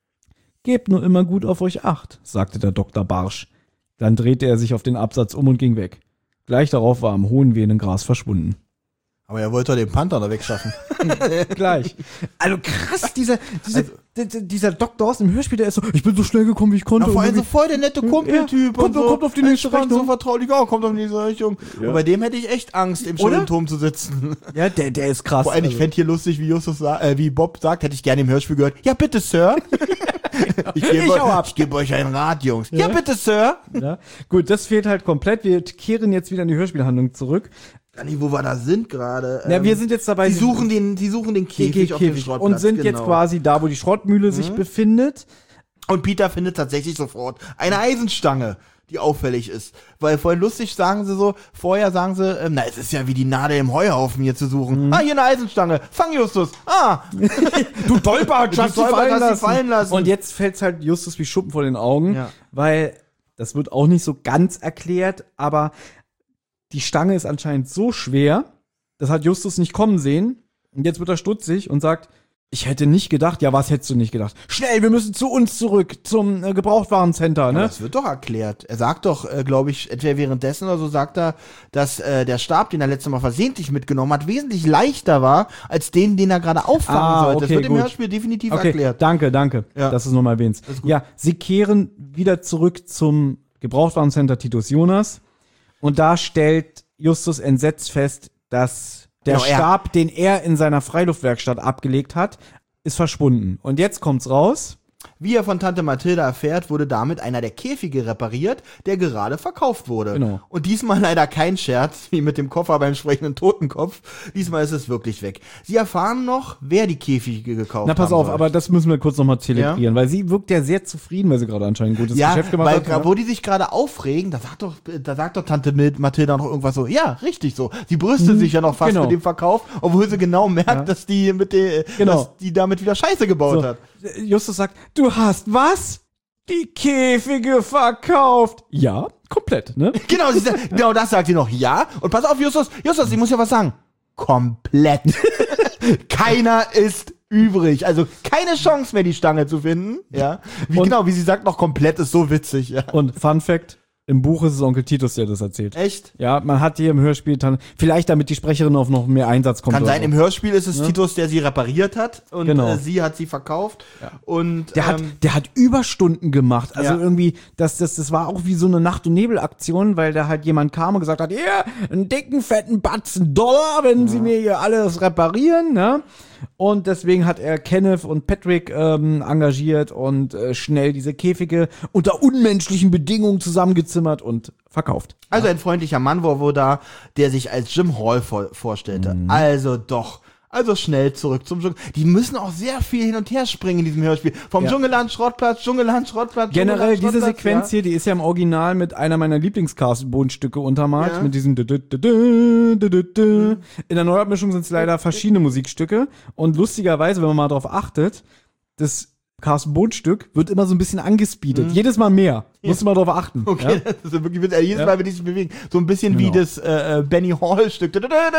Gebt nur immer gut auf euch acht, sagte der Doktor barsch. Dann drehte er sich auf den Absatz um und ging weg. Gleich darauf war am hohen wehenden Gras verschwunden. Aber er wollte doch den Panther da wegschaffen. Gleich. Also krass, dieser, dieser, also, dieser Doc Dawson im Hörspiel, der ist so, ich bin so schnell gekommen, wie ich konnte. Na, vor allem so voll der nette Kumpeltyp. Ja, kommt, und so. kommt auf die nächste Rechnung. So vertraulich, oh, kommt auf die nächste Rechnung. Ja. Und bei dem hätte ich echt Angst, im stillen Turm zu sitzen. Ja, der, der ist krass. Vor allem, ich also. fände hier lustig, wie Justus sa- äh, wie Bob sagt, hätte ich gerne im Hörspiel gehört. Ja, bitte, Sir. ich gebe ich euch, geb euch einen Rat, Jungs. Ja, ja bitte, Sir. Ja. Gut, das fehlt halt komplett. Wir kehren jetzt wieder in die Hörspielhandlung zurück. Nicht, wo wir da sind gerade. Ja, ähm, wir sind jetzt dabei. Die suchen den, die suchen den Käfig, Käfig auf dem Schrottplatz. Und sind genau. jetzt quasi da, wo die Schrottmühle mhm. sich befindet. Und Peter findet tatsächlich sofort eine Eisenstange, die auffällig ist. Weil vorhin lustig sagen sie so, vorher sagen sie, ähm, na, es ist ja wie die Nadel im Heuhaufen hier zu suchen. Mhm. Ah, hier eine Eisenstange. Fang Justus. Ah. du Dolberg, hast sie fallen, fallen lassen. Und jetzt fällt's halt Justus wie Schuppen vor den Augen, ja. weil Das wird auch nicht so ganz erklärt, aber die Stange ist anscheinend so schwer, das hat Justus nicht kommen sehen. Und jetzt wird er stutzig und sagt, ich hätte nicht gedacht, ja, was hättest du nicht gedacht? Schnell, wir müssen zu uns zurück, zum äh, Gebrauchtwarencenter, ne? Ja, das wird doch erklärt. Er sagt doch, äh, glaube ich, entweder währenddessen oder so sagt er, dass äh, der Stab, den er letztes Mal versehentlich mitgenommen hat, wesentlich leichter war, als den, den er gerade auffangen Ah, sollte. Das okay, wird im gut. Hörspiel definitiv Okay, erklärt. danke, danke, Ja. dass du es nochmal erwähnst. ist gut. Ja, sie kehren wieder zurück zum Gebrauchtwarencenter Titus Jonas und da stellt Justus entsetzt fest, dass der Genau, er- Stab, den er in seiner Freiluftwerkstatt abgelegt hat, ist verschwunden. Und jetzt kommt's raus. Wie er von Tante Mathilda erfährt, wurde damit einer der Käfige repariert, der gerade verkauft wurde. Genau. Und diesmal leider kein Scherz, wie mit dem Koffer beim sprechenden Totenkopf. Diesmal ist es wirklich weg. Sie erfahren noch, wer die Käfige gekauft hat. Na, pass haben auf, soll. aber das müssen wir kurz nochmal zelebrieren, weil sie wirkt ja sehr zufrieden, weil sie gerade anscheinend ein gutes ja, Geschäft gemacht weil, hat. gra- wo die sich gerade aufregen, da sagt doch, da sagt doch Tante Mil- Mathilda noch irgendwas so, ja, richtig so. Sie brüstet sich ja noch fast genau. mit dem Verkauf, obwohl sie genau merkt, Ja. dass die mit der, Genau. dass die damit wieder Scheiße gebaut So, hat. Justus sagt, du hast was? Die Käfige verkauft. Ja, komplett, ne? Genau, sie sagt, genau das sagt sie noch, ja. Und pass auf, Justus, Justus, ich muss ja was sagen. Komplett. Keiner ist übrig. Also keine Chance mehr, die Stange zu finden. Ja. Wie, Und- genau, wie sie sagt, noch komplett ist so witzig. Ja. Und Fun Fact, im Buch ist es Onkel Titus, der das erzählt. Echt? Ja, man hat hier im Hörspiel, dann, vielleicht damit die Sprecherin auf noch mehr Einsatz kommt. Kann oder sein, so. im Hörspiel ist es Titus, der sie repariert hat und Genau. äh, sie hat sie verkauft. Und Der hat, ähm, der hat Überstunden gemacht. Also Ja. irgendwie, das, das, das war auch wie so eine Nacht- und Nebel-Aktion, weil da halt jemand kam und gesagt hat, ja, einen dicken, fetten Batzen Dollar, wenn sie mir hier alles reparieren, ne? Und deswegen hat er Kenneth und Patrick ähm, engagiert und äh, schnell diese Käfige unter unmenschlichen Bedingungen zusammengezimmert und verkauft. also ein freundlicher Mann war wohl da, der sich als Jim Hall vor, vorstellte. Mhm. Also doch. Also schnell zurück zum Dschungel. Die müssen auch sehr viel hin und her springen in diesem Hörspiel. Vom Ja. Dschungelland, Schrottplatz, Dschungelland, Schrottplatz, Generell Dschungelland, diese Schrottplatz, Sequenz ja. hier, die ist ja im Original mit einer meiner Lieblingscast-Bodenstücke untermalt, Ja. mit diesem dü- dü- dü- dü- dü- dü- dü. In der Neuabmischung sind es leider verschiedene Musikstücke und lustigerweise, wenn man mal drauf achtet, das Carsten Bodenstück wird immer so ein bisschen angespeedet. Jedes Mal mehr. Musst du mal drauf achten. Mhm. Okay, Ja? das ist wirklich witzig. Also jedes Ja. Mal, wenn die sich bewegen. So ein bisschen Genau. wie das äh, äh, Benny Hall-Stück.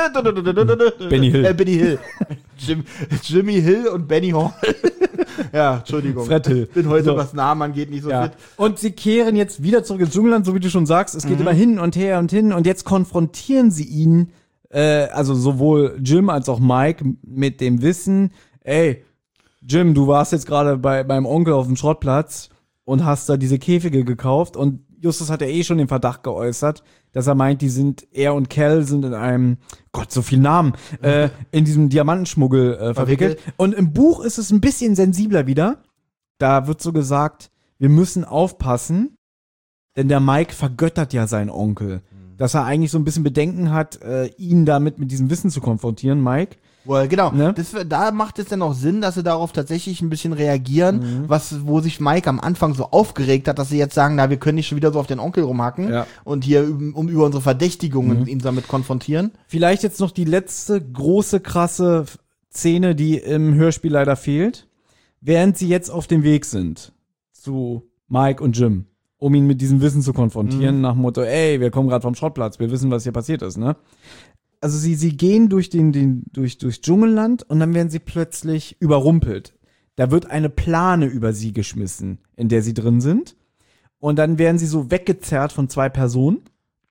Benny Hill. Äh, Benny Hill. Jim, Jimmy Hill und Benny Hall. ja, Entschuldigung. Fred Hill. Bin heute, So. was Namen angeht, nicht so Ja. fit. Und sie kehren jetzt wieder zurück ins Dschungelland, so wie du schon sagst. Es geht Mhm. immer hin und her und hin. Und jetzt konfrontieren sie ihn, äh, also sowohl Jim als auch Mike, mit dem Wissen, ey, Jim, du warst jetzt gerade bei meinem Onkel auf dem Schrottplatz und hast da diese Käfige gekauft. Und Justus hat ja eh schon den Verdacht geäußert, dass er meint, die sind, er und Cal sind in einem, Gott, so viel Namen, äh, in diesem Diamantenschmuggel äh, verwickelt. Verwickelt. Und im Buch ist es ein bisschen sensibler wieder. Da wird so gesagt, wir müssen aufpassen, denn der Mike vergöttert ja seinen Onkel. Dass er eigentlich so ein bisschen Bedenken hat, äh, ihn damit mit diesem Wissen zu konfrontieren, Mike. Well, genau. Ne? Das, da macht es dann auch Sinn, dass sie darauf tatsächlich ein bisschen reagieren, Mhm. was, wo sich Mike am Anfang so aufgeregt hat, dass sie jetzt sagen, na, wir können nicht schon wieder so auf den Onkel rumhacken Ja. und hier um, um über unsere Verdächtigungen ihn damit konfrontieren. Vielleicht jetzt noch die letzte große, krasse Szene, die im Hörspiel leider fehlt. Während sie jetzt auf dem Weg sind zu Mike und Jim, um ihn mit diesem Wissen zu konfrontieren, nach dem Motto, ey, wir kommen gerade vom Schrottplatz, wir wissen, was hier passiert ist, ne? Also sie, sie gehen durch den, den, durch, durchs Dschungelland und dann werden sie plötzlich überrumpelt. Da wird eine Plane über sie geschmissen, in der sie drin sind. Und dann werden sie so weggezerrt von zwei Personen.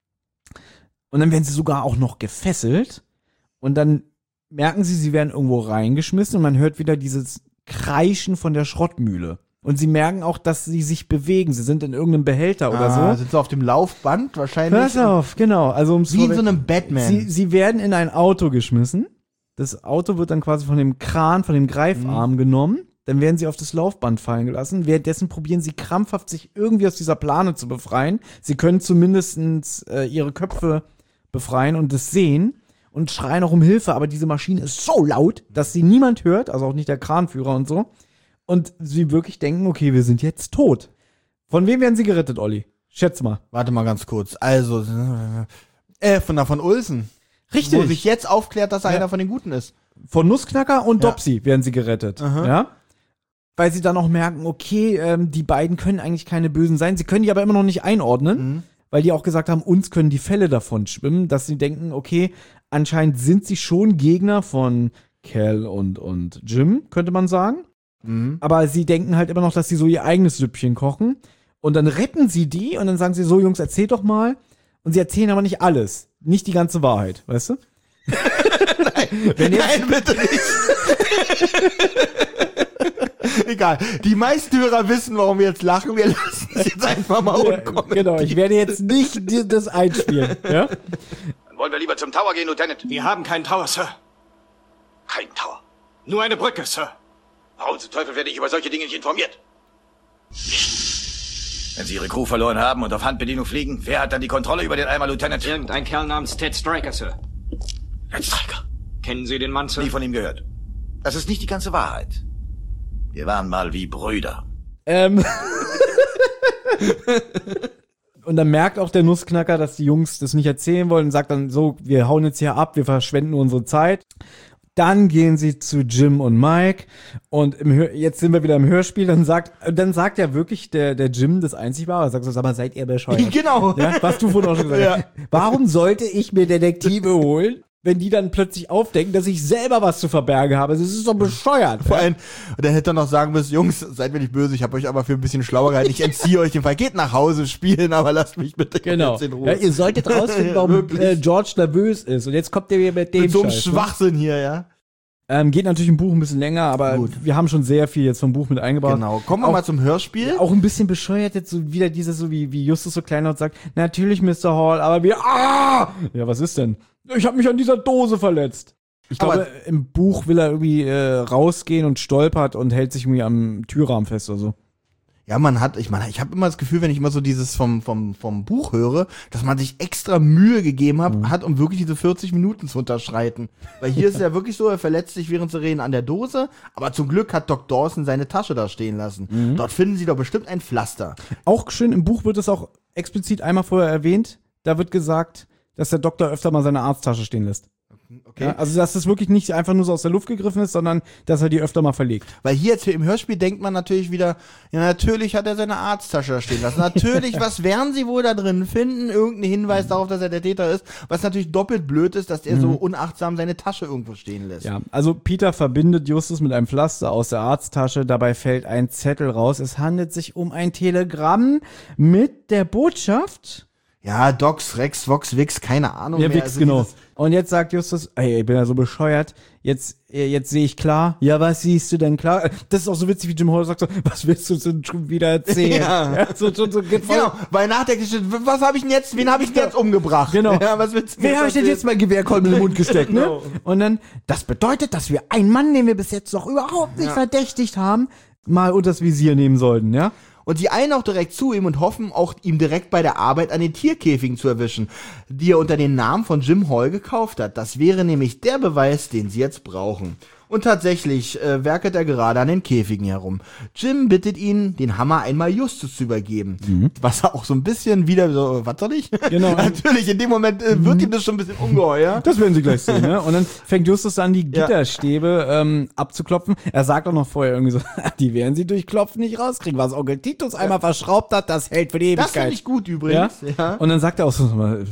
Und dann werden sie sogar auch noch gefesselt. Und dann merken sie, sie werden irgendwo reingeschmissen und man hört wieder dieses Kreischen von der Schrottmühle. Und sie merken auch, dass sie sich bewegen. Sie sind in irgendeinem Behälter oder Ah, so. sind sie auf dem Laufband wahrscheinlich? Pass auf, genau. Also ums Wie in vorweg- so einem Batman. Sie, sie werden in ein Auto geschmissen. Das Auto wird dann quasi von dem Kran, von dem Greifarm genommen. Dann werden sie auf das Laufband fallen gelassen. Währenddessen probieren sie krampfhaft, sich irgendwie aus dieser Plane zu befreien. Sie können zumindest äh, ihre Köpfe befreien und das sehen und schreien auch um Hilfe. Aber diese Maschine ist so laut, dass sie niemand hört, also auch nicht der Kranführer und so. Und sie wirklich denken, okay, wir sind jetzt tot. Von wem werden sie gerettet, Olli? Schätz mal. Warte mal ganz kurz. Also, äh, von der von Ulsen. Richtig. Wo sich jetzt aufklärt, dass er Ja. einer von den Guten ist. Von Nussknacker und Ja. Dopsy werden sie gerettet. Aha. Ja? weil sie dann auch merken, okay, ähm, die beiden können eigentlich keine Bösen sein. Sie können die aber immer noch nicht einordnen, mhm. weil die auch gesagt haben, uns können die Fälle davon schwimmen, dass sie denken, okay, anscheinend sind sie schon Gegner von Cal und, und Jim, könnte man sagen. Mhm. Aber sie denken halt immer noch, dass sie so ihr eigenes Süppchen kochen. Und dann retten sie die und dann sagen sie so, Jungs, erzählt doch mal. Und sie erzählen aber nicht alles. Nicht die ganze Wahrheit, weißt du? Nein, Wenn jetzt nein, bitte nicht. Egal. Die meisten Hörer wissen, warum wir jetzt lachen. Wir lassen es jetzt einfach mal unkommentiert. Genau, ich werde jetzt nicht das einspielen. Ja? Dann wollen wir lieber zum Tower gehen, Lieutenant. Wir haben keinen Tower, Sir. Kein Tower? Nur eine Brücke, Sir. Warum zum Teufel werde ich über solche Dinge nicht informiert? Wenn Sie Ihre Crew verloren haben und auf Handbedienung fliegen, wer hat dann die Kontrolle über den Eimer, Lieutenant? Irgendein Kerl namens Ted Striker, Sir. Ted Striker? Kennen Sie den Mann, Sir? Nie von ihm gehört. Das ist nicht die ganze Wahrheit. Wir waren mal wie Brüder. Ähm. Und dann merkt auch der Nussknacker, dass die Jungs das nicht erzählen wollen und sagt dann so, wir hauen jetzt hier ab, wir verschwenden unsere Zeit. Dann gehen sie zu Jim und Mike und im Hör- jetzt sind wir wieder im Hörspiel. Dann sagt, dann sagt ja wirklich der, der Jim das einzig wahre. Er sagt so, sag mal, seid ihr bescheuert? Genau. Ja, was du vorhin auch schon gesagt hast. Ja. Warum sollte ich mir Detektive holen, wenn die dann plötzlich aufdenken, dass ich selber was zu verbergen habe? Das ist doch bescheuert. Vor allem, der hätte dann noch sagen müssen, Jungs, seid mir nicht böse, ich habe euch aber für ein bisschen schlauer gehalten. Ich entziehe euch den Fall. Geht nach Hause spielen, aber lasst mich bitte genau. jetzt in Ruhe. Ja, ihr solltet rausfinden, warum äh, George nervös ist. Und jetzt kommt ihr wieder mit dem Mit so einem Scheiß, Schwachsinn ne? hier, ja. Ähm, geht natürlich im Buch ein bisschen länger, aber Gut. wir haben schon sehr viel jetzt vom Buch mit eingebaut. Genau. Kommen wir auch, mal zum Hörspiel. Auch ein bisschen bescheuert jetzt so wieder dieses, so wie, wie Justus so kleinlaut sagt, natürlich Mister Hall, aber wir, ah! Ja, was ist denn? Ich habe mich an dieser Dose verletzt. Ich glaube, aber im Buch will er irgendwie äh, rausgehen und stolpert und hält sich irgendwie am Türrahmen fest oder so. Ja, man hat, ich meine, ich habe immer das Gefühl, wenn ich immer so dieses vom vom vom Buch höre, dass man sich extra Mühe gegeben hat, mhm. hat, um wirklich diese vierzig Minuten zu unterschreiten. Weil hier ist es ja wirklich so, er verletzt sich während sie reden an der Dose, aber zum Glück hat Doc Dawson seine Tasche da stehen lassen. Mhm. Dort finden sie doch bestimmt ein Pflaster. Auch schön, im Buch wird es auch explizit einmal vorher erwähnt, da wird gesagt, dass der Doktor öfter mal seine Arzttasche stehen lässt. Okay. Ja, also, dass das wirklich nicht einfach nur so aus der Luft gegriffen ist, sondern, dass er die öfter mal verlegt. Weil hier jetzt im Hörspiel denkt man natürlich wieder, ja, natürlich hat er seine Arzttasche da stehen lassen. Natürlich, was werden sie wohl da drin finden? Irgendein Hinweis mhm. darauf, dass er der Täter ist. Was natürlich doppelt blöd ist, dass er mhm. so unachtsam seine Tasche irgendwo stehen lässt. Ja, also Peter verbindet Justus mit einem Pflaster aus der Arzttasche. Dabei fällt ein Zettel raus. Es handelt sich um ein Telegramm mit der Botschaft. Ja, Docs, Rex, Vox, Wix, keine Ahnung ja, mehr. Wix, also genau. Und jetzt sagt Justus, ey, ich bin ja so bescheuert, jetzt, jetzt sehe ich klar. Ja, was siehst du denn klar? Das ist auch so witzig, wie Jim Hall sagt so, was willst du denn schon wieder erzählen? Ja. Ja, so, so, so, genau, weil nachdenklich, was habe ich denn jetzt, wen habe ich denn jetzt umgebracht? Genau. Ja, was willst du Wer habe ich denn jetzt mein Gewehrkolben in den Mund gesteckt, ne? Genau. Und dann, das bedeutet, dass wir einen Mann, den wir bis jetzt noch überhaupt nicht ja. verdächtigt haben, mal unters Visier nehmen sollten, ja? Und die eilen auch direkt zu ihm und hoffen, auch ihm direkt bei der Arbeit an den Tierkäfigen zu erwischen, die er unter dem Namen von Jim Hall gekauft hat. Das wäre nämlich der Beweis, den sie jetzt brauchen. Und tatsächlich äh, werkelt er gerade an den Käfigen herum. Jim bittet ihn, den Hammer einmal Justus zu übergeben. Mhm. Was er auch so ein bisschen wieder so, was soll ich? Genau. Natürlich, in dem Moment äh, wird mhm. ihm das schon ein bisschen ungeheuer. Das werden sie gleich sehen, ne? Und dann fängt Justus an, die Gitterstäbe ja. ähm, abzuklopfen. Er sagt auch noch vorher irgendwie so, die werden sie durch Klopfen nicht rauskriegen. Was Onkel Titus ja. einmal verschraubt hat, das hält für die Ewigkeit. Das finde ich gut übrigens. Ja? Ja. Und dann sagt er auch so,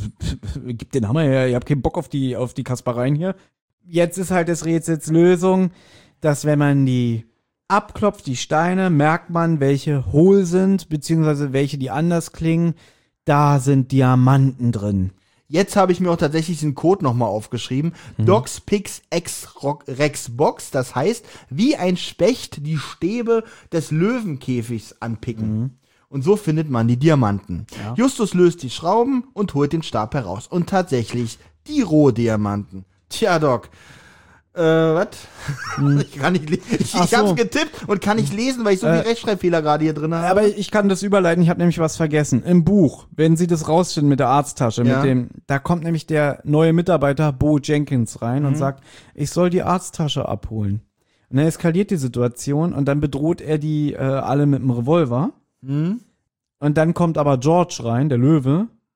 gib den Hammer her, ihr habt keinen Bock auf die, auf die Kaspereien hier. Jetzt ist halt des Rätsels Lösung, dass wenn man die abklopft, die Steine, merkt man, welche hohl sind, beziehungsweise welche, die anders klingen. Da sind Diamanten drin. Jetzt habe ich mir auch tatsächlich den Code nochmal aufgeschrieben. Mhm. Docs Pix X Rex Box, das heißt, wie ein Specht die Stäbe des Löwenkäfigs anpicken. Mhm. Und so findet man die Diamanten. Ja. Justus löst die Schrauben und holt den Stab heraus. Und tatsächlich die Rohdiamanten. Tja, Doc. Äh, was? Hm. Ich kann nicht lesen. Ich, ich so. hab's getippt und kann nicht lesen, weil ich so äh, viele Rechtschreibfehler gerade hier drin habe. Aber ich kann das überleiten, ich habe nämlich was vergessen. Im Buch, wenn sie das rausfinden mit der Arzttasche, ja. mit dem, da kommt nämlich der neue Mitarbeiter Bo Jenkins rein mhm. und sagt, ich soll die Arzttasche abholen. Und dann eskaliert die Situation und dann bedroht er die äh, alle mit dem Revolver. Mhm. Und dann kommt aber George rein, der Löwe,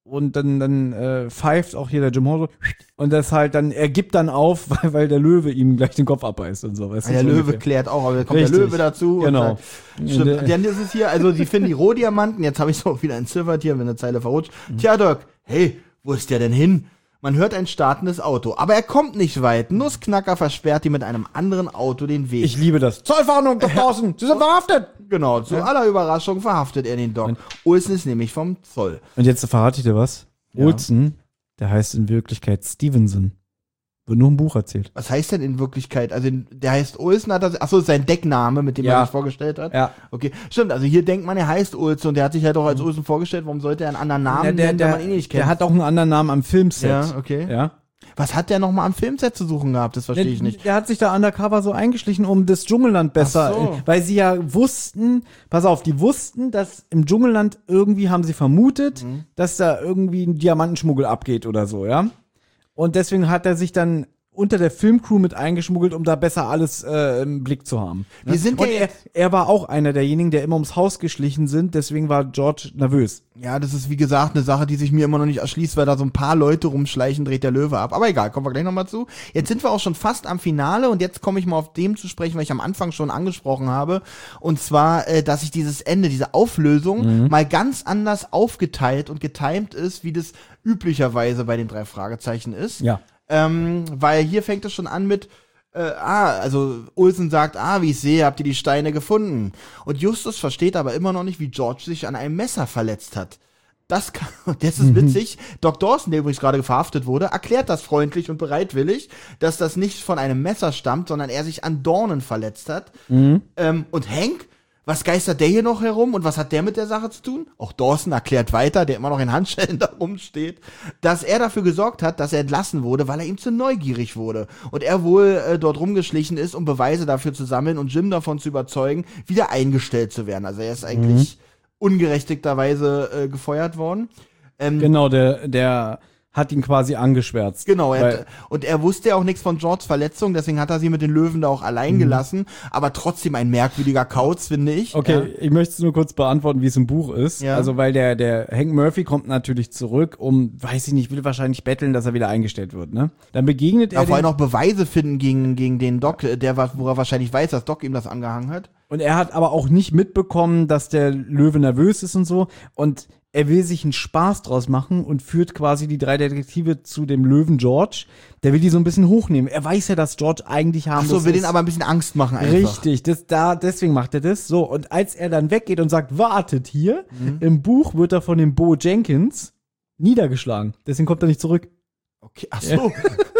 und dann, dann äh, pfeift auch hier der Jim Hall so und das halt dann, er gibt dann auf, weil, weil der Löwe ihm gleich den Kopf abbeißt und so. Weißt du, der so Löwe ungefähr. klärt auch, aber dann kommt Richtig. der Löwe dazu. Genau. Und dann, stimmt. Und dann ist es hier, also die finden die Rohdiamanten, jetzt habe ich es auch wieder entziffert hier, wenn eine Zeile verrutscht. Mhm. Tja, Doc, hey, wo ist der denn hin? Man hört ein startendes Auto, aber er kommt nicht weit. Nussknacker versperrt ihm mit einem anderen Auto den Weg. Ich liebe das. Zollwarnung, Doc Dawson, Sie sind verhaftet! Genau, zu Ja. aller Überraschung verhaftet er den Doc. Olsen ist nämlich vom Zoll. Und jetzt verrate ich dir was. Ja. Olsen, der heißt in Wirklichkeit Stevenson. Wird nur im Buch erzählt. Was heißt denn in Wirklichkeit? Also der heißt Olsen, hat das, achso, sein Deckname, mit dem Ja. er sich vorgestellt hat? Ja. Okay, stimmt, also hier denkt man, er heißt Olsen und der hat sich halt auch als Olsen vorgestellt. Warum sollte er einen anderen Namen Ja, der, nennen, der, wenn man ihn nicht kennt? der hat auch einen anderen Namen am Filmset. Ja, okay. Ja. Was hat der nochmal am Filmset zu suchen gehabt? Das verstehe ich Der, nicht. der hat sich da undercover so eingeschlichen, um das Dschungelland besser, Ach so. äh, weil sie ja wussten, pass auf, die wussten, dass im Dschungelland irgendwie haben sie vermutet, Mhm. dass da irgendwie ein Diamantenschmuggel abgeht oder so, ja. Und deswegen hat er sich dann unter der Filmcrew mit eingeschmuggelt, um da besser alles äh, im Blick zu haben. Ne? Wir sind Und ja er, jetzt- er war auch einer derjenigen, der immer ums Haus geschlichen sind, deswegen war George nervös. Ja, das ist wie gesagt eine Sache, die sich mir immer noch nicht erschließt, weil da so ein paar Leute rumschleichen, dreht der Löwe ab. Aber egal, kommen wir gleich nochmal zu. Jetzt sind wir auch schon fast am Finale und jetzt komme ich mal auf dem zu sprechen, was ich am Anfang schon angesprochen habe. Und zwar, äh, dass sich dieses Ende, diese Auflösung Mhm. mal ganz anders aufgeteilt und getimt ist, wie das üblicherweise bei den drei Fragezeichen ist. Ja. Ähm, weil hier fängt es schon an mit, äh, ah, also Olsen sagt, ah, wie ich sehe, habt ihr die Steine gefunden. Und Justus versteht aber immer noch nicht, wie George sich an einem Messer verletzt hat. Das kann, und das ist witzig. Doc Dawson, der übrigens gerade verhaftet wurde, erklärt das freundlich und bereitwillig, dass das nicht von einem Messer stammt, sondern er sich an Dornen verletzt hat. Ähm, und Hank, was geistert der hier noch herum und was hat der mit der Sache zu tun? Auch Dawson erklärt weiter, der immer noch in Handschellen da rumsteht, dass er dafür gesorgt hat, dass er entlassen wurde, weil er ihm zu neugierig wurde. Und er wohl äh, dort rumgeschlichen ist, um Beweise dafür zu sammeln und Jim davon zu überzeugen, wieder eingestellt zu werden. Also er ist eigentlich ungerechtigterweise äh, gefeuert worden. Ähm, Genau, der, der hat ihn quasi angeschwärzt. Genau, er Weil- hat, und er wusste ja auch nichts von Georges Verletzung, deswegen hat er sie mit den Löwen da auch allein Mhm. gelassen. Aber trotzdem ein merkwürdiger Kauz, finde ich. Okay, Ja. ich möchte es nur kurz beantworten, wie es im Buch ist. Ja. Also, weil der, der Hank Murphy kommt natürlich zurück, um, weiß ich nicht, will wahrscheinlich betteln, dass er wieder eingestellt wird, ne? Dann begegnet Ja, er vor allem den, noch Beweise finden gegen, gegen den Doc, der, wa- wo er wahrscheinlich weiß, dass Doc ihm das angehangen hat. und er hat aber auch nicht mitbekommen, dass der Löwe nervös ist und so. Und er will sich einen Spaß draus machen und führt quasi die drei Detektive zu dem Löwen George. Der will die so ein bisschen hochnehmen. Er weiß ja, dass George eigentlich Ach harmlos so, will ist. den aber ein bisschen Angst machen einfach. Richtig, das, da, deswegen macht er das. So, und als er dann weggeht und sagt, wartet hier, Mhm. im Buch wird er von dem Bo Jenkins niedergeschlagen. Deswegen kommt er nicht zurück. Okay, ach so.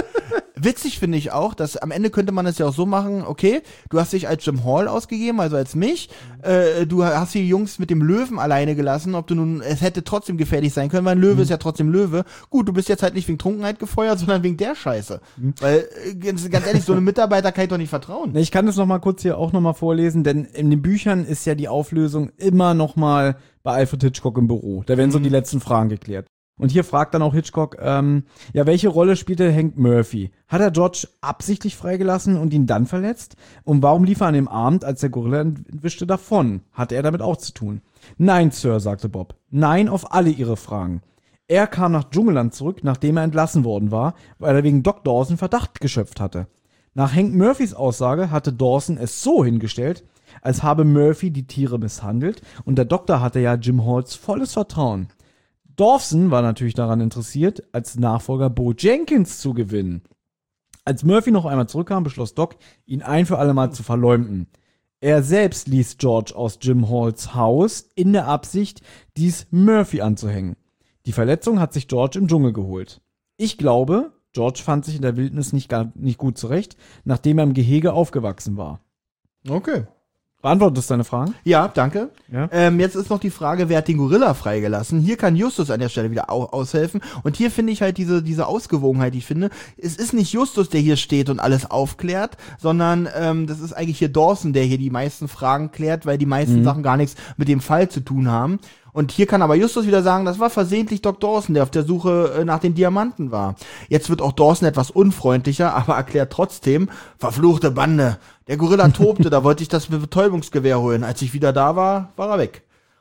Witzig finde ich auch, dass am Ende könnte man es ja auch so machen, okay, du hast dich als Jim Hall ausgegeben, also als mich, äh, du hast die Jungs mit dem Löwen alleine gelassen, ob du nun, es hätte trotzdem gefährlich sein können, weil ein Löwe Mhm. ist ja trotzdem Löwe. Gut, du bist jetzt halt nicht wegen Trunkenheit gefeuert, sondern wegen der Scheiße. Mhm. Weil, äh, ganz, ganz ehrlich, so einem Mitarbeiter kann ich doch nicht vertrauen. Ich kann das noch mal kurz hier auch noch mal vorlesen, denn in den Büchern ist ja die Auflösung immer noch mal bei Alfred Hitchcock im Büro. Da werden so die letzten Fragen geklärt. Und hier fragt dann auch Hitchcock, ähm, ja, welche Rolle spielte Hank Murphy? Hat er George absichtlich freigelassen und ihn dann verletzt? Und warum lief er an dem Abend, als der Gorilla entwischte, davon? Hatte er damit auch zu tun? Nein, Sir, sagte Bob. Nein auf alle Ihre Fragen. Er kam nach Dschungelland zurück, nachdem er entlassen worden war, weil er wegen Doc Dawson Verdacht geschöpft hatte. Nach Hank Murphys Aussage hatte Dawson es so hingestellt, als habe Murphy die Tiere misshandelt und der Doktor hatte ja Jim Halls volles Vertrauen. Dawson war natürlich daran interessiert, als Nachfolger Bo Jenkins zu gewinnen. Als Murphy noch einmal zurückkam, beschloss Doc, ihn ein für alle Mal zu verleumden. Er selbst ließ George aus Jim Halls Haus in der Absicht, dies Murphy anzuhängen. Die Verletzung hat sich George im Dschungel geholt. Ich glaube, George fand sich in der Wildnis nicht, gar, nicht gut zurecht, nachdem er im Gehege aufgewachsen war. Okay. Beantwortest du deine Fragen? Ja, danke. Ja. Ähm, jetzt ist noch die Frage, wer hat den Gorilla freigelassen? Hier kann Justus an der Stelle wieder au- aushelfen. Und hier finde ich halt diese, diese Ausgewogenheit, die ich finde. Es ist nicht Justus, der hier steht und alles aufklärt, sondern ähm, das ist eigentlich hier Dawson, der hier die meisten Fragen klärt, weil die meisten Mhm. Sachen gar nichts mit dem Fall zu tun haben. Und hier kann aber Justus wieder sagen, das war versehentlich Doc Dawson, der auf der Suche äh, nach den Diamanten war. Jetzt wird auch Dawson etwas unfreundlicher, aber erklärt trotzdem, verfluchte Bande. Der Gorilla tobte, da wollte ich das Betäubungsgewehr holen. Als ich wieder da war, war er weg.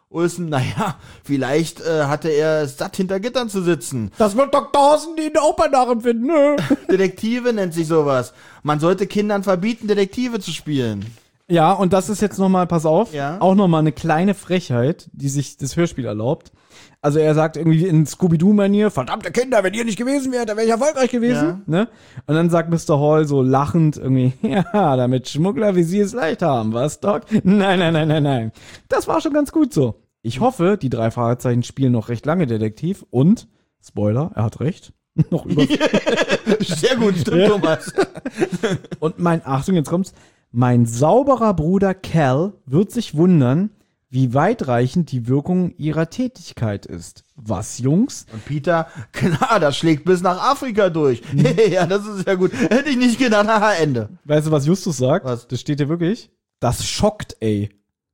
Olsen, naja, vielleicht äh, hatte er es satt, hinter Gittern zu sitzen. Das wird Doktor Dawson, die ihn auch bei Narren finden, ne? Detektive nennt sich sowas. Man sollte Kindern verbieten, Detektive zu spielen. Ja, und das ist jetzt nochmal, pass auf, Ja. auch nochmal eine kleine Frechheit, die sich das Hörspiel erlaubt. Also er sagt irgendwie in Scooby-Doo-Manier, verdammte Kinder, wenn ihr nicht gewesen wärt, dann wäre ich erfolgreich gewesen. Ja. Ne? Und dann sagt Mister Hall so lachend irgendwie, ja, damit Schmuggler wie Sie es leicht haben, was, Doc? Nein, nein, nein, nein, nein. Das war schon ganz gut so. Ich hoffe, die drei Fragezeichen spielen noch recht lange Detektiv und, Spoiler, er hat recht, noch über... Sehr gut, stimmt, Ja. Thomas. Und mein, Achtung, jetzt kommt's, mein sauberer Bruder Cal wird sich wundern, wie weitreichend die Wirkung ihrer Tätigkeit ist. Was, Jungs? Und Peter, klar, das schlägt bis nach Afrika durch. Ja, das ist ja gut. Hätte ich nicht gedacht, haha, Ende. Weißt du, was Justus sagt? Was? Das steht hier wirklich. Das schockt, ey.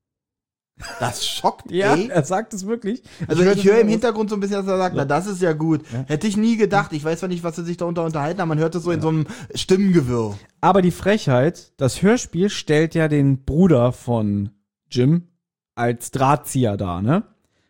Das schockt, Ja, ey. er sagt es wirklich. Also hör ich höre das im aus- Hintergrund so ein bisschen, dass er sagt, na, das ist ja gut. Hätte ich nie gedacht. Ich weiß zwar nicht, was sie sich darunter unterhalten, aber man hört es so in so einem Stimmengewirr. Aber die Frechheit, das Hörspiel stellt ja den Bruder von Jim als Drahtzieher dar, ne?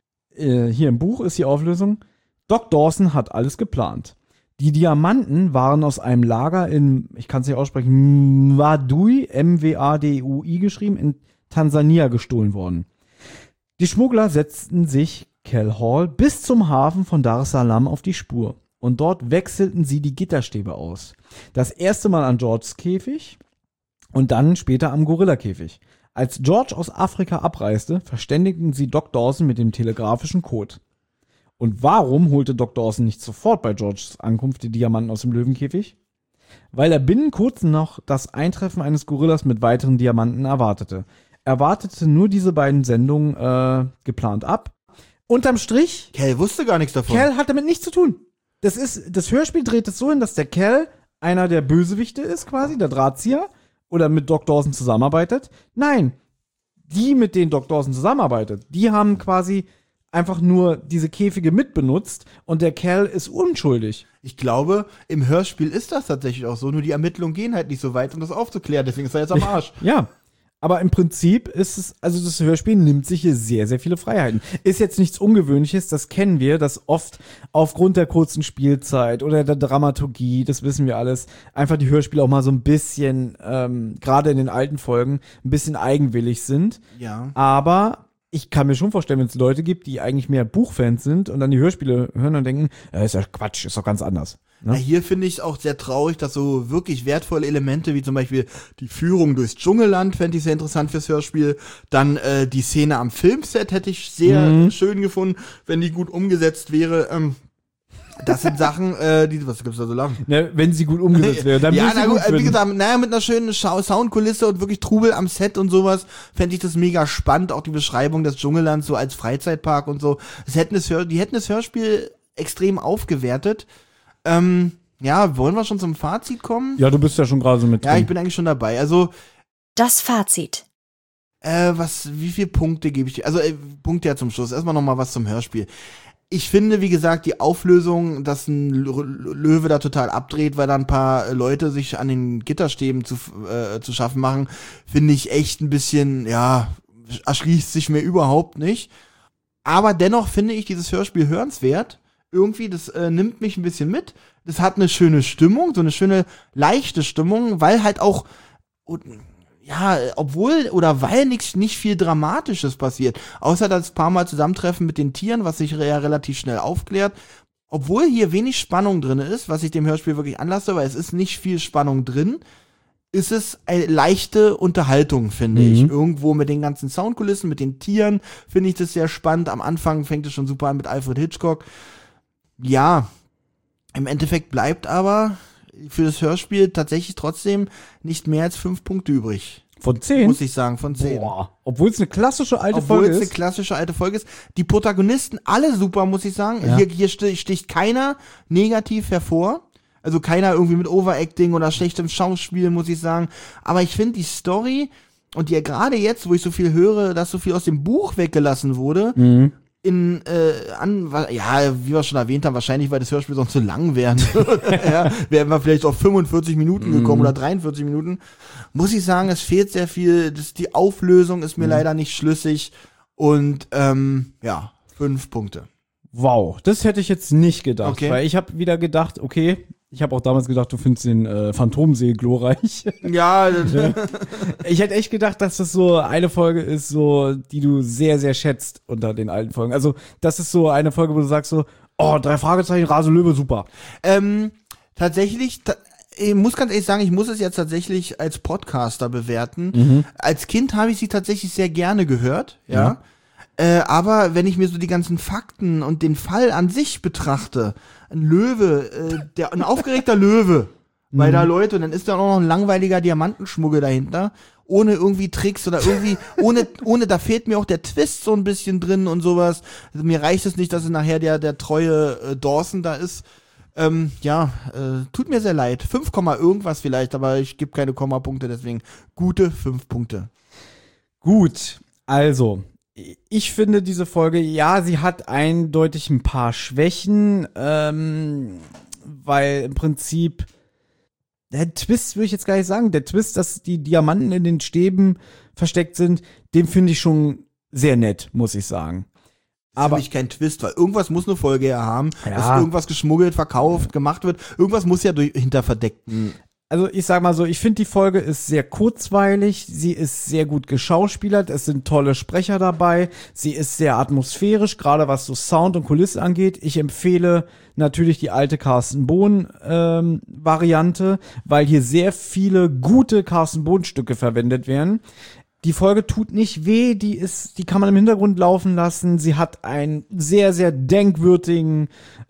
Äh, hier im Buch ist die Auflösung. Doc Dawson hat alles geplant. Die Diamanten waren aus einem Lager in, ich kann es nicht aussprechen, Mwadui, M W A D U I geschrieben, in Tansania gestohlen worden. Die Schmuggler setzten sich Cal Hall bis zum Hafen von Dar es Salaam auf die Spur. Und dort wechselten sie die Gitterstäbe aus. Das erste Mal an Georges Käfig und dann später am Gorillakäfig. Als George aus Afrika abreiste, verständigten sie Doc Dawson mit dem telegrafischen Code. Und warum holte Doc Dawson nicht sofort bei Georges Ankunft die Diamanten aus dem Löwenkäfig? Weil er binnen kurz noch das Eintreffen eines Gorillas mit weiteren Diamanten erwartete. Er wartete nur diese beiden Sendungen äh, geplant ab. Unterm Strich, Cal wusste gar nichts davon. Cal hat damit nichts zu tun. Das ist, das Hörspiel dreht es so hin, dass der Cal einer der Bösewichte ist quasi, der Drahtzieher, oder mit Doc Dawson zusammenarbeitet. Nein, die, mit denen Doc Dawson zusammenarbeitet, die haben quasi einfach nur diese Käfige mitbenutzt und der Cal ist unschuldig. Ich glaube, im Hörspiel ist das tatsächlich auch so, nur die Ermittlungen gehen halt nicht so weit, um das aufzuklären, deswegen ist er jetzt am Arsch. Ja, aber im Prinzip ist es, also das Hörspiel nimmt sich hier sehr, sehr viele Freiheiten. Ist jetzt nichts Ungewöhnliches, das kennen wir, dass oft aufgrund der kurzen Spielzeit oder der Dramaturgie, das wissen wir alles, einfach die Hörspiele auch mal so ein bisschen, ähm, gerade in den alten Folgen, ein bisschen eigenwillig sind. Ja. Aber ich kann mir schon vorstellen, wenn es Leute gibt, die eigentlich mehr Buchfans sind und dann die Hörspiele hören und denken, äh, ist ja Quatsch, ist doch ganz anders. Ne? Na, hier finde ich es auch sehr traurig, dass so wirklich wertvolle Elemente, wie zum Beispiel die Führung durchs Dschungelland, fände ich sehr interessant fürs Hörspiel. Dann äh, die Szene am Filmset hätte ich sehr Mhm. schön gefunden, wenn die gut umgesetzt wäre. Ähm, das sind Sachen, äh, die, was gibt's da so lang? Ne, wenn sie gut umgesetzt wäre, dann ja, würde na sie gut, gut äh, wie finden. gesagt, naja, mit einer schönen Schau Soundkulisse und wirklich Trubel am Set und sowas, fände ich das mega spannend, auch die Beschreibung des Dschungellands so als Freizeitpark und so. Das hätten das Hör die hätten das Hörspiel extrem aufgewertet. Ähm, ja, wollen wir schon zum Fazit kommen? Ja, du bist ja schon gerade so mit Ja, drin. ich bin eigentlich schon dabei. Also, Das Fazit. äh, was, wie viele Punkte gebe ich dir? Also, äh, Punkte ja zum Schluss. Erstmal noch mal was zum Hörspiel. Ich finde, wie gesagt, die Auflösung, dass ein Lö- Löwe da total abdreht, weil da ein paar Leute sich an den Gitterstäben zu, äh, zu schaffen machen, finde ich echt ein bisschen, ja, erschließt sich mir überhaupt nicht. Aber dennoch finde ich dieses Hörspiel hörenswert. Irgendwie, das äh, nimmt mich ein bisschen mit. Das hat eine schöne Stimmung, so eine schöne, leichte Stimmung, weil halt auch, und, ja, obwohl oder weil nichts nicht viel Dramatisches passiert, außer das paar Mal Zusammentreffen mit den Tieren, was sich ja relativ schnell aufklärt. Obwohl hier wenig Spannung drin ist, was ich dem Hörspiel wirklich anlasse, weil es ist nicht viel Spannung drin, ist es eine leichte Unterhaltung, finde Mhm. ich. Irgendwo mit den ganzen Soundkulissen, mit den Tieren finde ich das sehr spannend. Am Anfang fängt es schon super an mit Alfred Hitchcock. Ja, im Endeffekt bleibt aber für das Hörspiel tatsächlich trotzdem nicht mehr als fünf Punkte übrig. Von zehn? Muss ich sagen, von zehn. Boah. Obwohl es eine klassische alte Obwohl Folge es eine ist. klassische alte Folge ist. Die Protagonisten alle super, muss ich sagen. Ja. Hier, hier sti- sticht keiner negativ hervor. Also keiner irgendwie mit Overacting oder schlechtem Schauspiel, muss ich sagen. Aber ich finde die Story und ja gerade jetzt, wo ich so viel höre, dass so viel aus dem Buch weggelassen wurde, Mhm. in, äh, an, wa- ja, wie wir schon erwähnt haben, wahrscheinlich, weil das Hörspiel sonst zu lang wäre. ja, wären wir vielleicht auf fünfundvierzig Minuten gekommen oder dreiundvierzig Minuten. Muss ich sagen, es fehlt sehr viel, das, die Auflösung ist mir leider nicht schlüssig. Und ähm, ja, fünf Punkte. Wow, das hätte ich jetzt nicht gedacht, Okay. weil ich habe wieder gedacht, okay, ich habe auch damals gedacht, du findest den äh, Phantomsee glorreich. Ja, Ja. Ich hätte echt gedacht, dass das so eine Folge ist, so die du sehr, sehr schätzt unter den alten Folgen. Also das ist so eine Folge, wo du sagst so, oh, drei Fragezeichen, Rase Löwe, super. ähm, tatsächlich, ta- ich muss ganz ehrlich sagen, ich muss es jetzt tatsächlich als Podcaster bewerten. Mhm. Als Kind habe ich sie tatsächlich sehr gerne gehört, ja. Ja. Äh, aber wenn ich mir so die ganzen Fakten und den Fall an sich betrachte, ein Löwe, äh, der, ein aufgeregter Löwe, weil da Leute, und dann ist da auch noch ein langweiliger Diamantenschmuggel dahinter, ohne irgendwie Tricks oder irgendwie, ohne, ohne, da fehlt mir auch der Twist so ein bisschen drin und sowas. Also mir reicht es nicht, dass es nachher der, der treue äh, Dawson da ist. Ähm, ja, äh, tut mir sehr leid. fünf, irgendwas vielleicht, aber ich gebe keine Kommapunkte, deswegen gute fünf Punkte. Gut, also, ich finde diese Folge, ja, sie hat eindeutig ein paar Schwächen, ähm, weil im Prinzip der Twist würde ich jetzt gar nicht sagen. Der Twist, dass die Diamanten in den Stäben versteckt sind, den finde ich schon sehr nett, muss ich sagen. Aber Aber für mich kein Twist, weil irgendwas muss eine Folge ja haben, Ja. dass irgendwas geschmuggelt, verkauft, gemacht wird. Irgendwas muss ja durch, hinter verdeckten. Also ich sag mal so, ich finde die Folge ist sehr kurzweilig, sie ist sehr gut geschauspielert, es sind tolle Sprecher dabei, sie ist sehr atmosphärisch, gerade was so Sound und Kulisse angeht. Ich empfehle natürlich die alte Carsten Bohn ähm, Variante, weil hier sehr viele gute Carsten Bohn Stücke verwendet werden. Die Folge tut nicht weh, die ist, die kann man im Hintergrund laufen lassen. Sie hat einen sehr, sehr denkwürdigen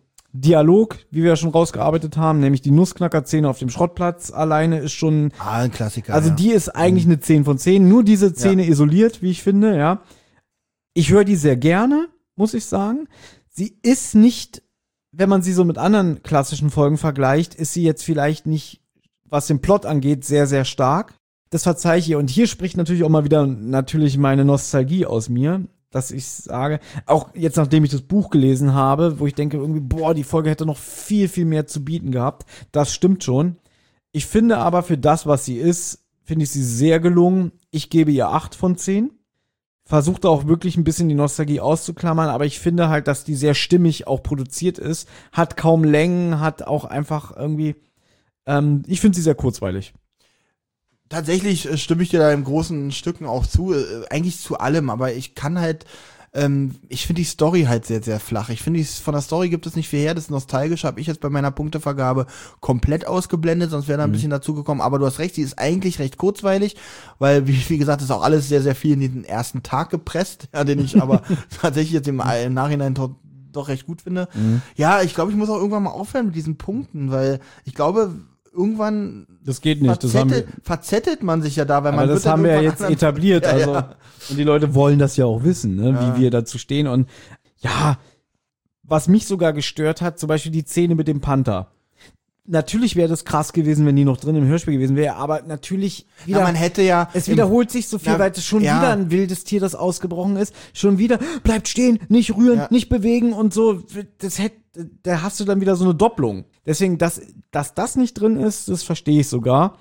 Dialog, wie wir ja schon rausgearbeitet haben, nämlich die Nussknacker-Szene auf dem Schrottplatz alleine ist schon, Ah, ein Klassiker. also ja. die ist eigentlich eine zehn von zehn, nur diese Szene isoliert, wie ich finde, ja. Ich höre die sehr gerne, muss ich sagen. Sie ist nicht, wenn man sie so mit anderen klassischen Folgen vergleicht, ist sie jetzt vielleicht nicht, was den Plot angeht, sehr, sehr stark. Das verzeihe ich ihr. Und hier spricht natürlich auch mal wieder natürlich meine Nostalgie aus mir, dass ich sage, auch jetzt nachdem ich das Buch gelesen habe, wo ich denke irgendwie, boah, die Folge hätte noch viel, viel mehr zu bieten gehabt. Das stimmt schon. Ich finde aber für das, was sie ist, finde ich sie sehr gelungen. Ich gebe ihr acht von zehn. Versuchte auch wirklich ein bisschen die Nostalgie auszuklammern, aber ich finde halt, dass die sehr stimmig auch produziert ist. Hat kaum Längen, hat auch einfach irgendwie, ähm, ich finde sie sehr kurzweilig. Tatsächlich äh, stimme ich dir da in großen Stücken auch zu, äh, eigentlich zu allem, aber ich kann halt, ähm, ich finde die Story halt sehr, sehr flach. Ich finde, von der Story gibt es nicht viel her, das Nostalgische habe ich jetzt bei meiner Punktevergabe komplett ausgeblendet, sonst wäre da ein Mhm. bisschen dazugekommen, aber du hast recht, sie ist eigentlich recht kurzweilig, weil, wie, wie gesagt, ist auch alles sehr, sehr viel in den ersten Tag gepresst, ja, den ich aber tatsächlich jetzt im, im Nachhinein to- doch recht gut finde. Mhm. Ja, ich glaube, ich muss auch irgendwann mal aufhören mit diesen Punkten, weil ich glaube, irgendwann Das geht nicht. Das haben wir, verzettelt, verzettelt man sich ja da, weil aber man das wird dann haben wir ja irgendwann jetzt anderen- etabliert. Ja, Also, ja. und die Leute wollen das ja auch wissen, ne, Ja. wie wir dazu stehen. Und ja, was mich sogar gestört hat, zum Beispiel die Szene mit dem Panther. Natürlich wäre das krass gewesen, wenn die noch drin im Hörspiel gewesen wäre, aber natürlich wieder. Ja, man hätte ja Es im- wiederholt sich so viel, Ja, weil es schon ja. wieder ein wildes Tier, das ausgebrochen ist. Schon wieder, bleibt stehen, nicht rühren, Ja. nicht bewegen und so. Das hätte, da hast du dann wieder so eine Doppelung. Deswegen, dass, dass das nicht drin ist, das verstehe ich sogar.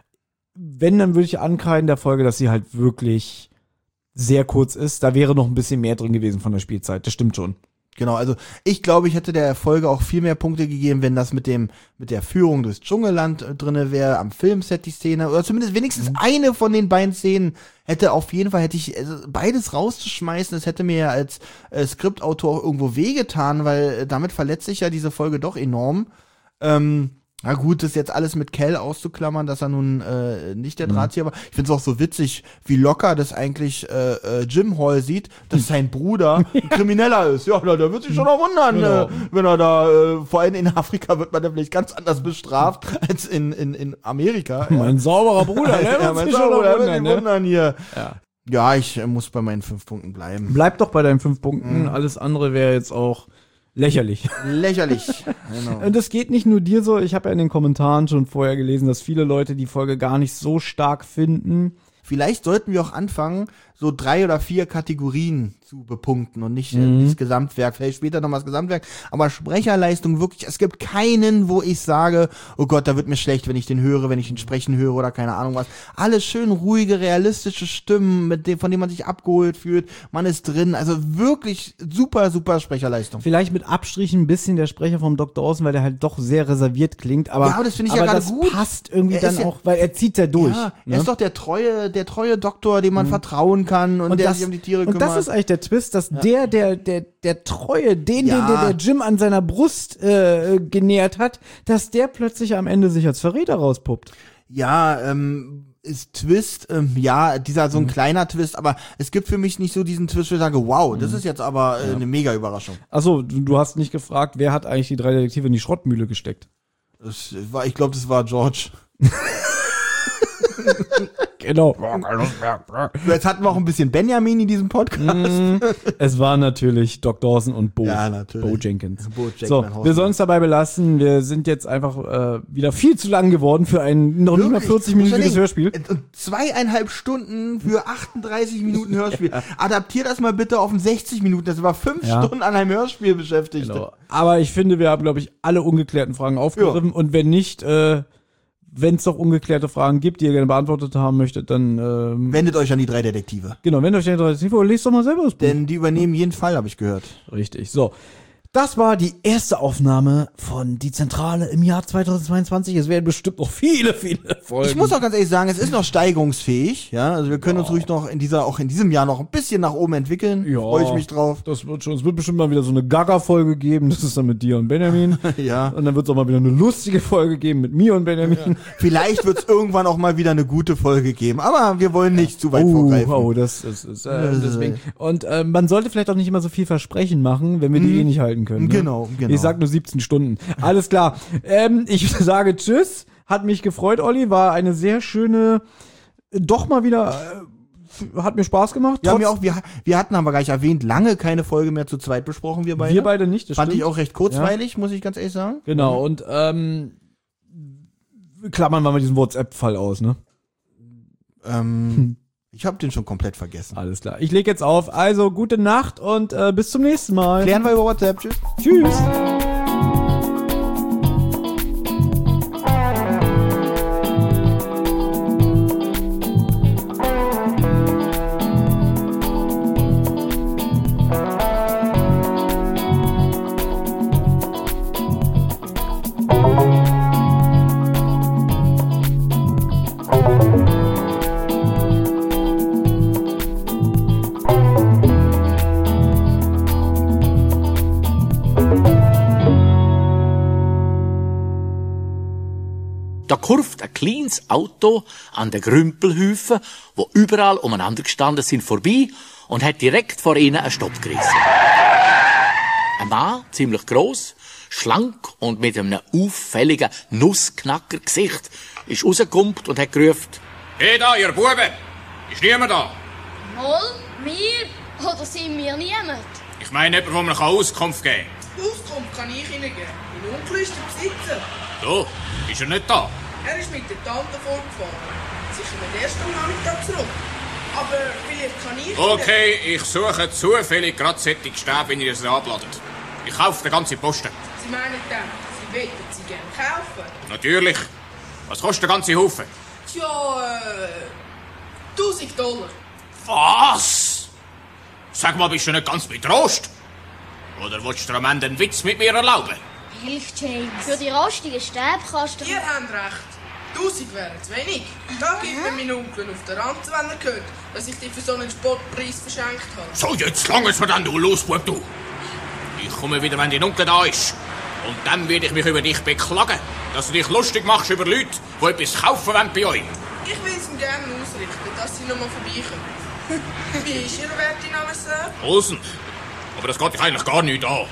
Wenn, dann würde ich ankreiden der Folge, dass sie halt wirklich sehr kurz ist. Da wäre noch ein bisschen mehr drin gewesen von der Spielzeit. Das stimmt schon. Genau, also ich glaube, ich hätte der Folge auch viel mehr Punkte gegeben, wenn das mit dem mit der Führung durchs Dschungelland äh, drinne wäre, am Filmset die Szene oder zumindest wenigstens eine von den beiden Szenen hätte auf jeden Fall hätte ich also beides rauszuschmeißen, das hätte mir ja als äh, Skriptautor auch irgendwo wehgetan, weil äh, damit verletzt sich ja diese Folge doch enorm. Ähm, na gut, das jetzt alles mit Cal auszuklammern, dass er nun äh, nicht der Drahtzieher war. Ich finde es auch so witzig, wie locker das eigentlich äh, äh, Jim Hall sieht, dass sein Bruder ein Krimineller ist. Ja, da, da wird sich schon noch wundern, Genau. äh, wenn er da, äh, vor allem in Afrika wird man da vielleicht ganz anders bestraft als in, in, in Amerika. Mein sauberer Bruder, der ja, wird mein sich schon Sauber, noch der wird wundern, sich ne? wundern hier. Ja. Ja, ich äh, muss bei meinen fünf Punkten bleiben. Bleib doch bei deinen fünf Punkten. Alles andere wäre jetzt auch lächerlich. Lächerlich. Genau. Und das geht nicht nur dir so. Ich habe ja in den Kommentaren schon vorher gelesen, dass viele Leute die Folge gar nicht so stark finden. Vielleicht sollten wir auch anfangen, so drei oder vier Kategorien zu bepunkten und nicht mhm. äh, das Gesamtwerk, vielleicht später nochmal das Gesamtwerk, aber Sprecherleistung wirklich, es gibt keinen, wo ich sage, oh Gott, da wird mir schlecht, wenn ich den höre, wenn ich ihn sprechen höre oder keine Ahnung was. Alles schön ruhige, realistische Stimmen, mit dem, von denen man sich abgeholt fühlt, man ist drin, also wirklich super, super Sprecherleistung. Vielleicht mit Abstrichen ein bisschen der Sprecher vom Doktor Dawson, weil der halt doch sehr reserviert klingt, aber, ja, das finde ich ja gerade gut. Passt irgendwie er dann ja, auch, weil er zieht ja durch. Ja, ne? Er ist doch der treue, der treue Doktor, dem man mhm. vertrauen kann und, und der das, sich um die Tiere und kümmert. Und das ist eigentlich der Twist, dass ja. der, der, der, der Treue, den, ja. den der, der Jim an seiner Brust äh, genährt hat, dass der plötzlich am Ende sich als Verräter rauspuppt. Ja, ähm, ist Twist, ähm, ja, dieser so ein mhm. kleiner Twist, aber es gibt für mich nicht so diesen Twist, wo ich sage, wow, das ist jetzt aber äh, ja. eine mega Überraschung. Achso, du, du hast nicht gefragt, wer hat eigentlich die drei Detektive in die Schrottmühle gesteckt? Das war, ich glaube, das war George. Genau. Jetzt hatten wir auch ein bisschen Benjamin in diesem Podcast. Mm, es war natürlich Doc Dawson und Bo. Ja, natürlich. Bo Jenkins. Bo Jackman, so, wir sollen es dabei belassen. Wir sind jetzt einfach äh, wieder viel zu lang geworden für ein noch nicht mal vierzig-minütiges Hörspiel. Zweieinhalb Stunden für achtunddreißig Minuten Hörspiel. Ja. Adaptier das mal bitte auf ein sechzig Minuten. Das war fünf ja. Stunden an einem Hörspiel beschäftigt. Genau. Aber ich finde, wir haben, glaube ich, alle ungeklärten Fragen aufgegriffen. Ja. Und wenn nicht, äh, wenn es doch ungeklärte Fragen gibt, die ihr gerne beantwortet haben möchtet, dann ähm, wendet euch an die drei Detektive. Genau, wendet euch an die drei Detektive oder lest doch mal selber das Buch. Denn die übernehmen jeden Fall, habe ich gehört. Richtig, so. Das war die erste Aufnahme von Die Zentrale im Jahr zweitausendzweiundzwanzig. Es werden bestimmt noch viele, viele Folgen. Ich muss auch ganz ehrlich sagen, es ist noch steigerungsfähig. Ja, also wir können ja. uns ruhig noch in dieser, auch in diesem Jahr noch ein bisschen nach oben entwickeln. Ja, freue ich mich drauf. Das wird schon. Es wird bestimmt mal wieder so eine Gaga-Folge geben. Das ist dann mit dir und Benjamin. Ja. Und dann wird es auch mal wieder eine lustige Folge geben mit mir und Benjamin. Ja. Vielleicht wird es irgendwann auch mal wieder eine gute Folge geben. Aber wir wollen nicht ja. zu weit oh, vorgreifen. Oh, das ist, ist äh, deswegen. Und äh, man sollte vielleicht auch nicht immer so viel Versprechen machen, wenn wir die mhm. eh nicht halten können. Ne? Genau, genau. Ich sag nur siebzehn Stunden. Alles klar. ähm, ich sage Tschüss. Hat mich gefreut, Olli. War eine sehr schöne, doch mal wieder, äh, hat mir Spaß gemacht. Ja, mir auch, wir, wir hatten, haben wir gar nicht erwähnt, lange keine Folge mehr zu zweit besprochen, wir beide. Wir beide nicht, das Fand stimmt. ich auch recht kurzweilig, ja. muss ich ganz ehrlich sagen. Genau, und ähm, klammern wir mal diesen WhatsApp-Fall aus, ne? Ähm... Hm. Ich hab den schon komplett vergessen. Alles klar. Ich leg jetzt auf. Also, gute Nacht und äh, bis zum nächsten Mal. Klären wir über WhatsApp. Tschüss. Tschüss. Da kurft ein kleines Auto an den Grümpelhäufen, wo überall umeinander gestanden sind, vorbei und hat direkt vor ihnen einen Stopp gerissen. Ein Mann, ziemlich gross, schlank und mit einem auffälligen Nussknacker-Gesicht, ist rausgekommen und hat gerufen: Hey da, ihr Buben! Ist niemand da? Mal, wir? Oder sind wir niemand? Ich meine jemand, der mir Auskunft geben kann. Auskunft kann ich Ihnen geben. Mein Onkel ist der Besitzer. So, ist er nicht da? Er ist mit der Tante fortgefahren. Sicher nicht erst am Nachmittag zurück. Aber vielleicht kann ich... Okay, ich suche zufällig gerade solche Stäbe, wenn ihr es abladet. Ich kaufe den ganzen Posten. Sie meinen dann, Sie wollten sie gerne kaufen? Natürlich. Was kostet der ganze Haufen? Tja, äh... tausend Dollar. Was? Sag mal, bist du nicht ganz betrost? Oder willst du am Ende einen Witz mit mir erlauben? Hilf, James. Für die rostigen Stäbe kannst du... Ihr habt recht. Tausend wären zu wenig. Da gibt mir mein Onkel auf der Ranze, wenn er hört, dass ich dich für so einen Spottpreis verschenkt habe. So, jetzt lang es mir dann, du Losbub, du. Ich komme wieder, wenn dein Onkel da ist. Und dann werde ich mich über dich beklagen, dass du dich lustig machst über Leute, die etwas kaufen wollen bei euch. Ich will es ihm gerne ausrichten, dass sie noch mal vorbeikommen. Wie ist Ihre werte Name, Sir? Olsen. Aber das geht dich eigentlich gar nicht an.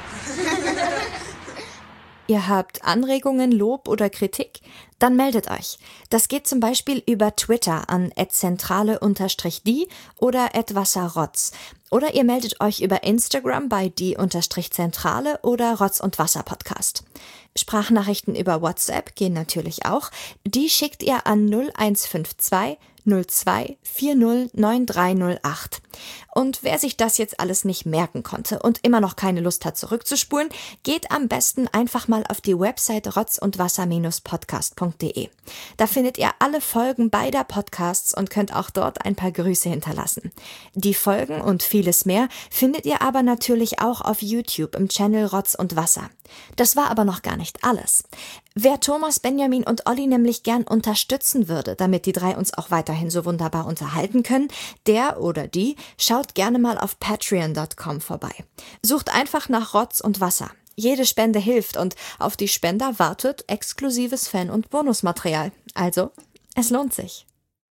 Ihr habt Anregungen, Lob oder Kritik? Dann meldet euch. Das geht zum Beispiel über Twitter an at zentrale unterstrich die oder at wasserrotz. Oder ihr meldet euch über Instagram bei die unterstrich zentrale oder Rotz und Wasser Podcast. Sprachnachrichten über WhatsApp gehen natürlich auch. Die schickt ihr an null eins fünf zwei null zwei vier null neun drei null acht. Und wer sich das jetzt alles nicht merken konnte und immer noch keine Lust hat zurückzuspulen, geht am besten einfach mal auf die Website rotz und wasser podcast punkt de. Da findet ihr alle Folgen beider Podcasts und könnt auch dort ein paar Grüße hinterlassen. Die Folgen und vieles mehr findet ihr aber natürlich auch auf YouTube im Channel Rotz und Wasser. Das war aber noch gar nicht alles. Wer Thomas, Benjamin und Olli nämlich gern unterstützen würde, damit die drei uns auch weiterhin so wunderbar unterhalten können, der oder die schaut gerne mal auf patreon punkt com vorbei. Sucht einfach nach Rotz und Wasser. Jede Spende hilft und auf die Spender wartet exklusives Fan- und Bonusmaterial. Also, es lohnt sich.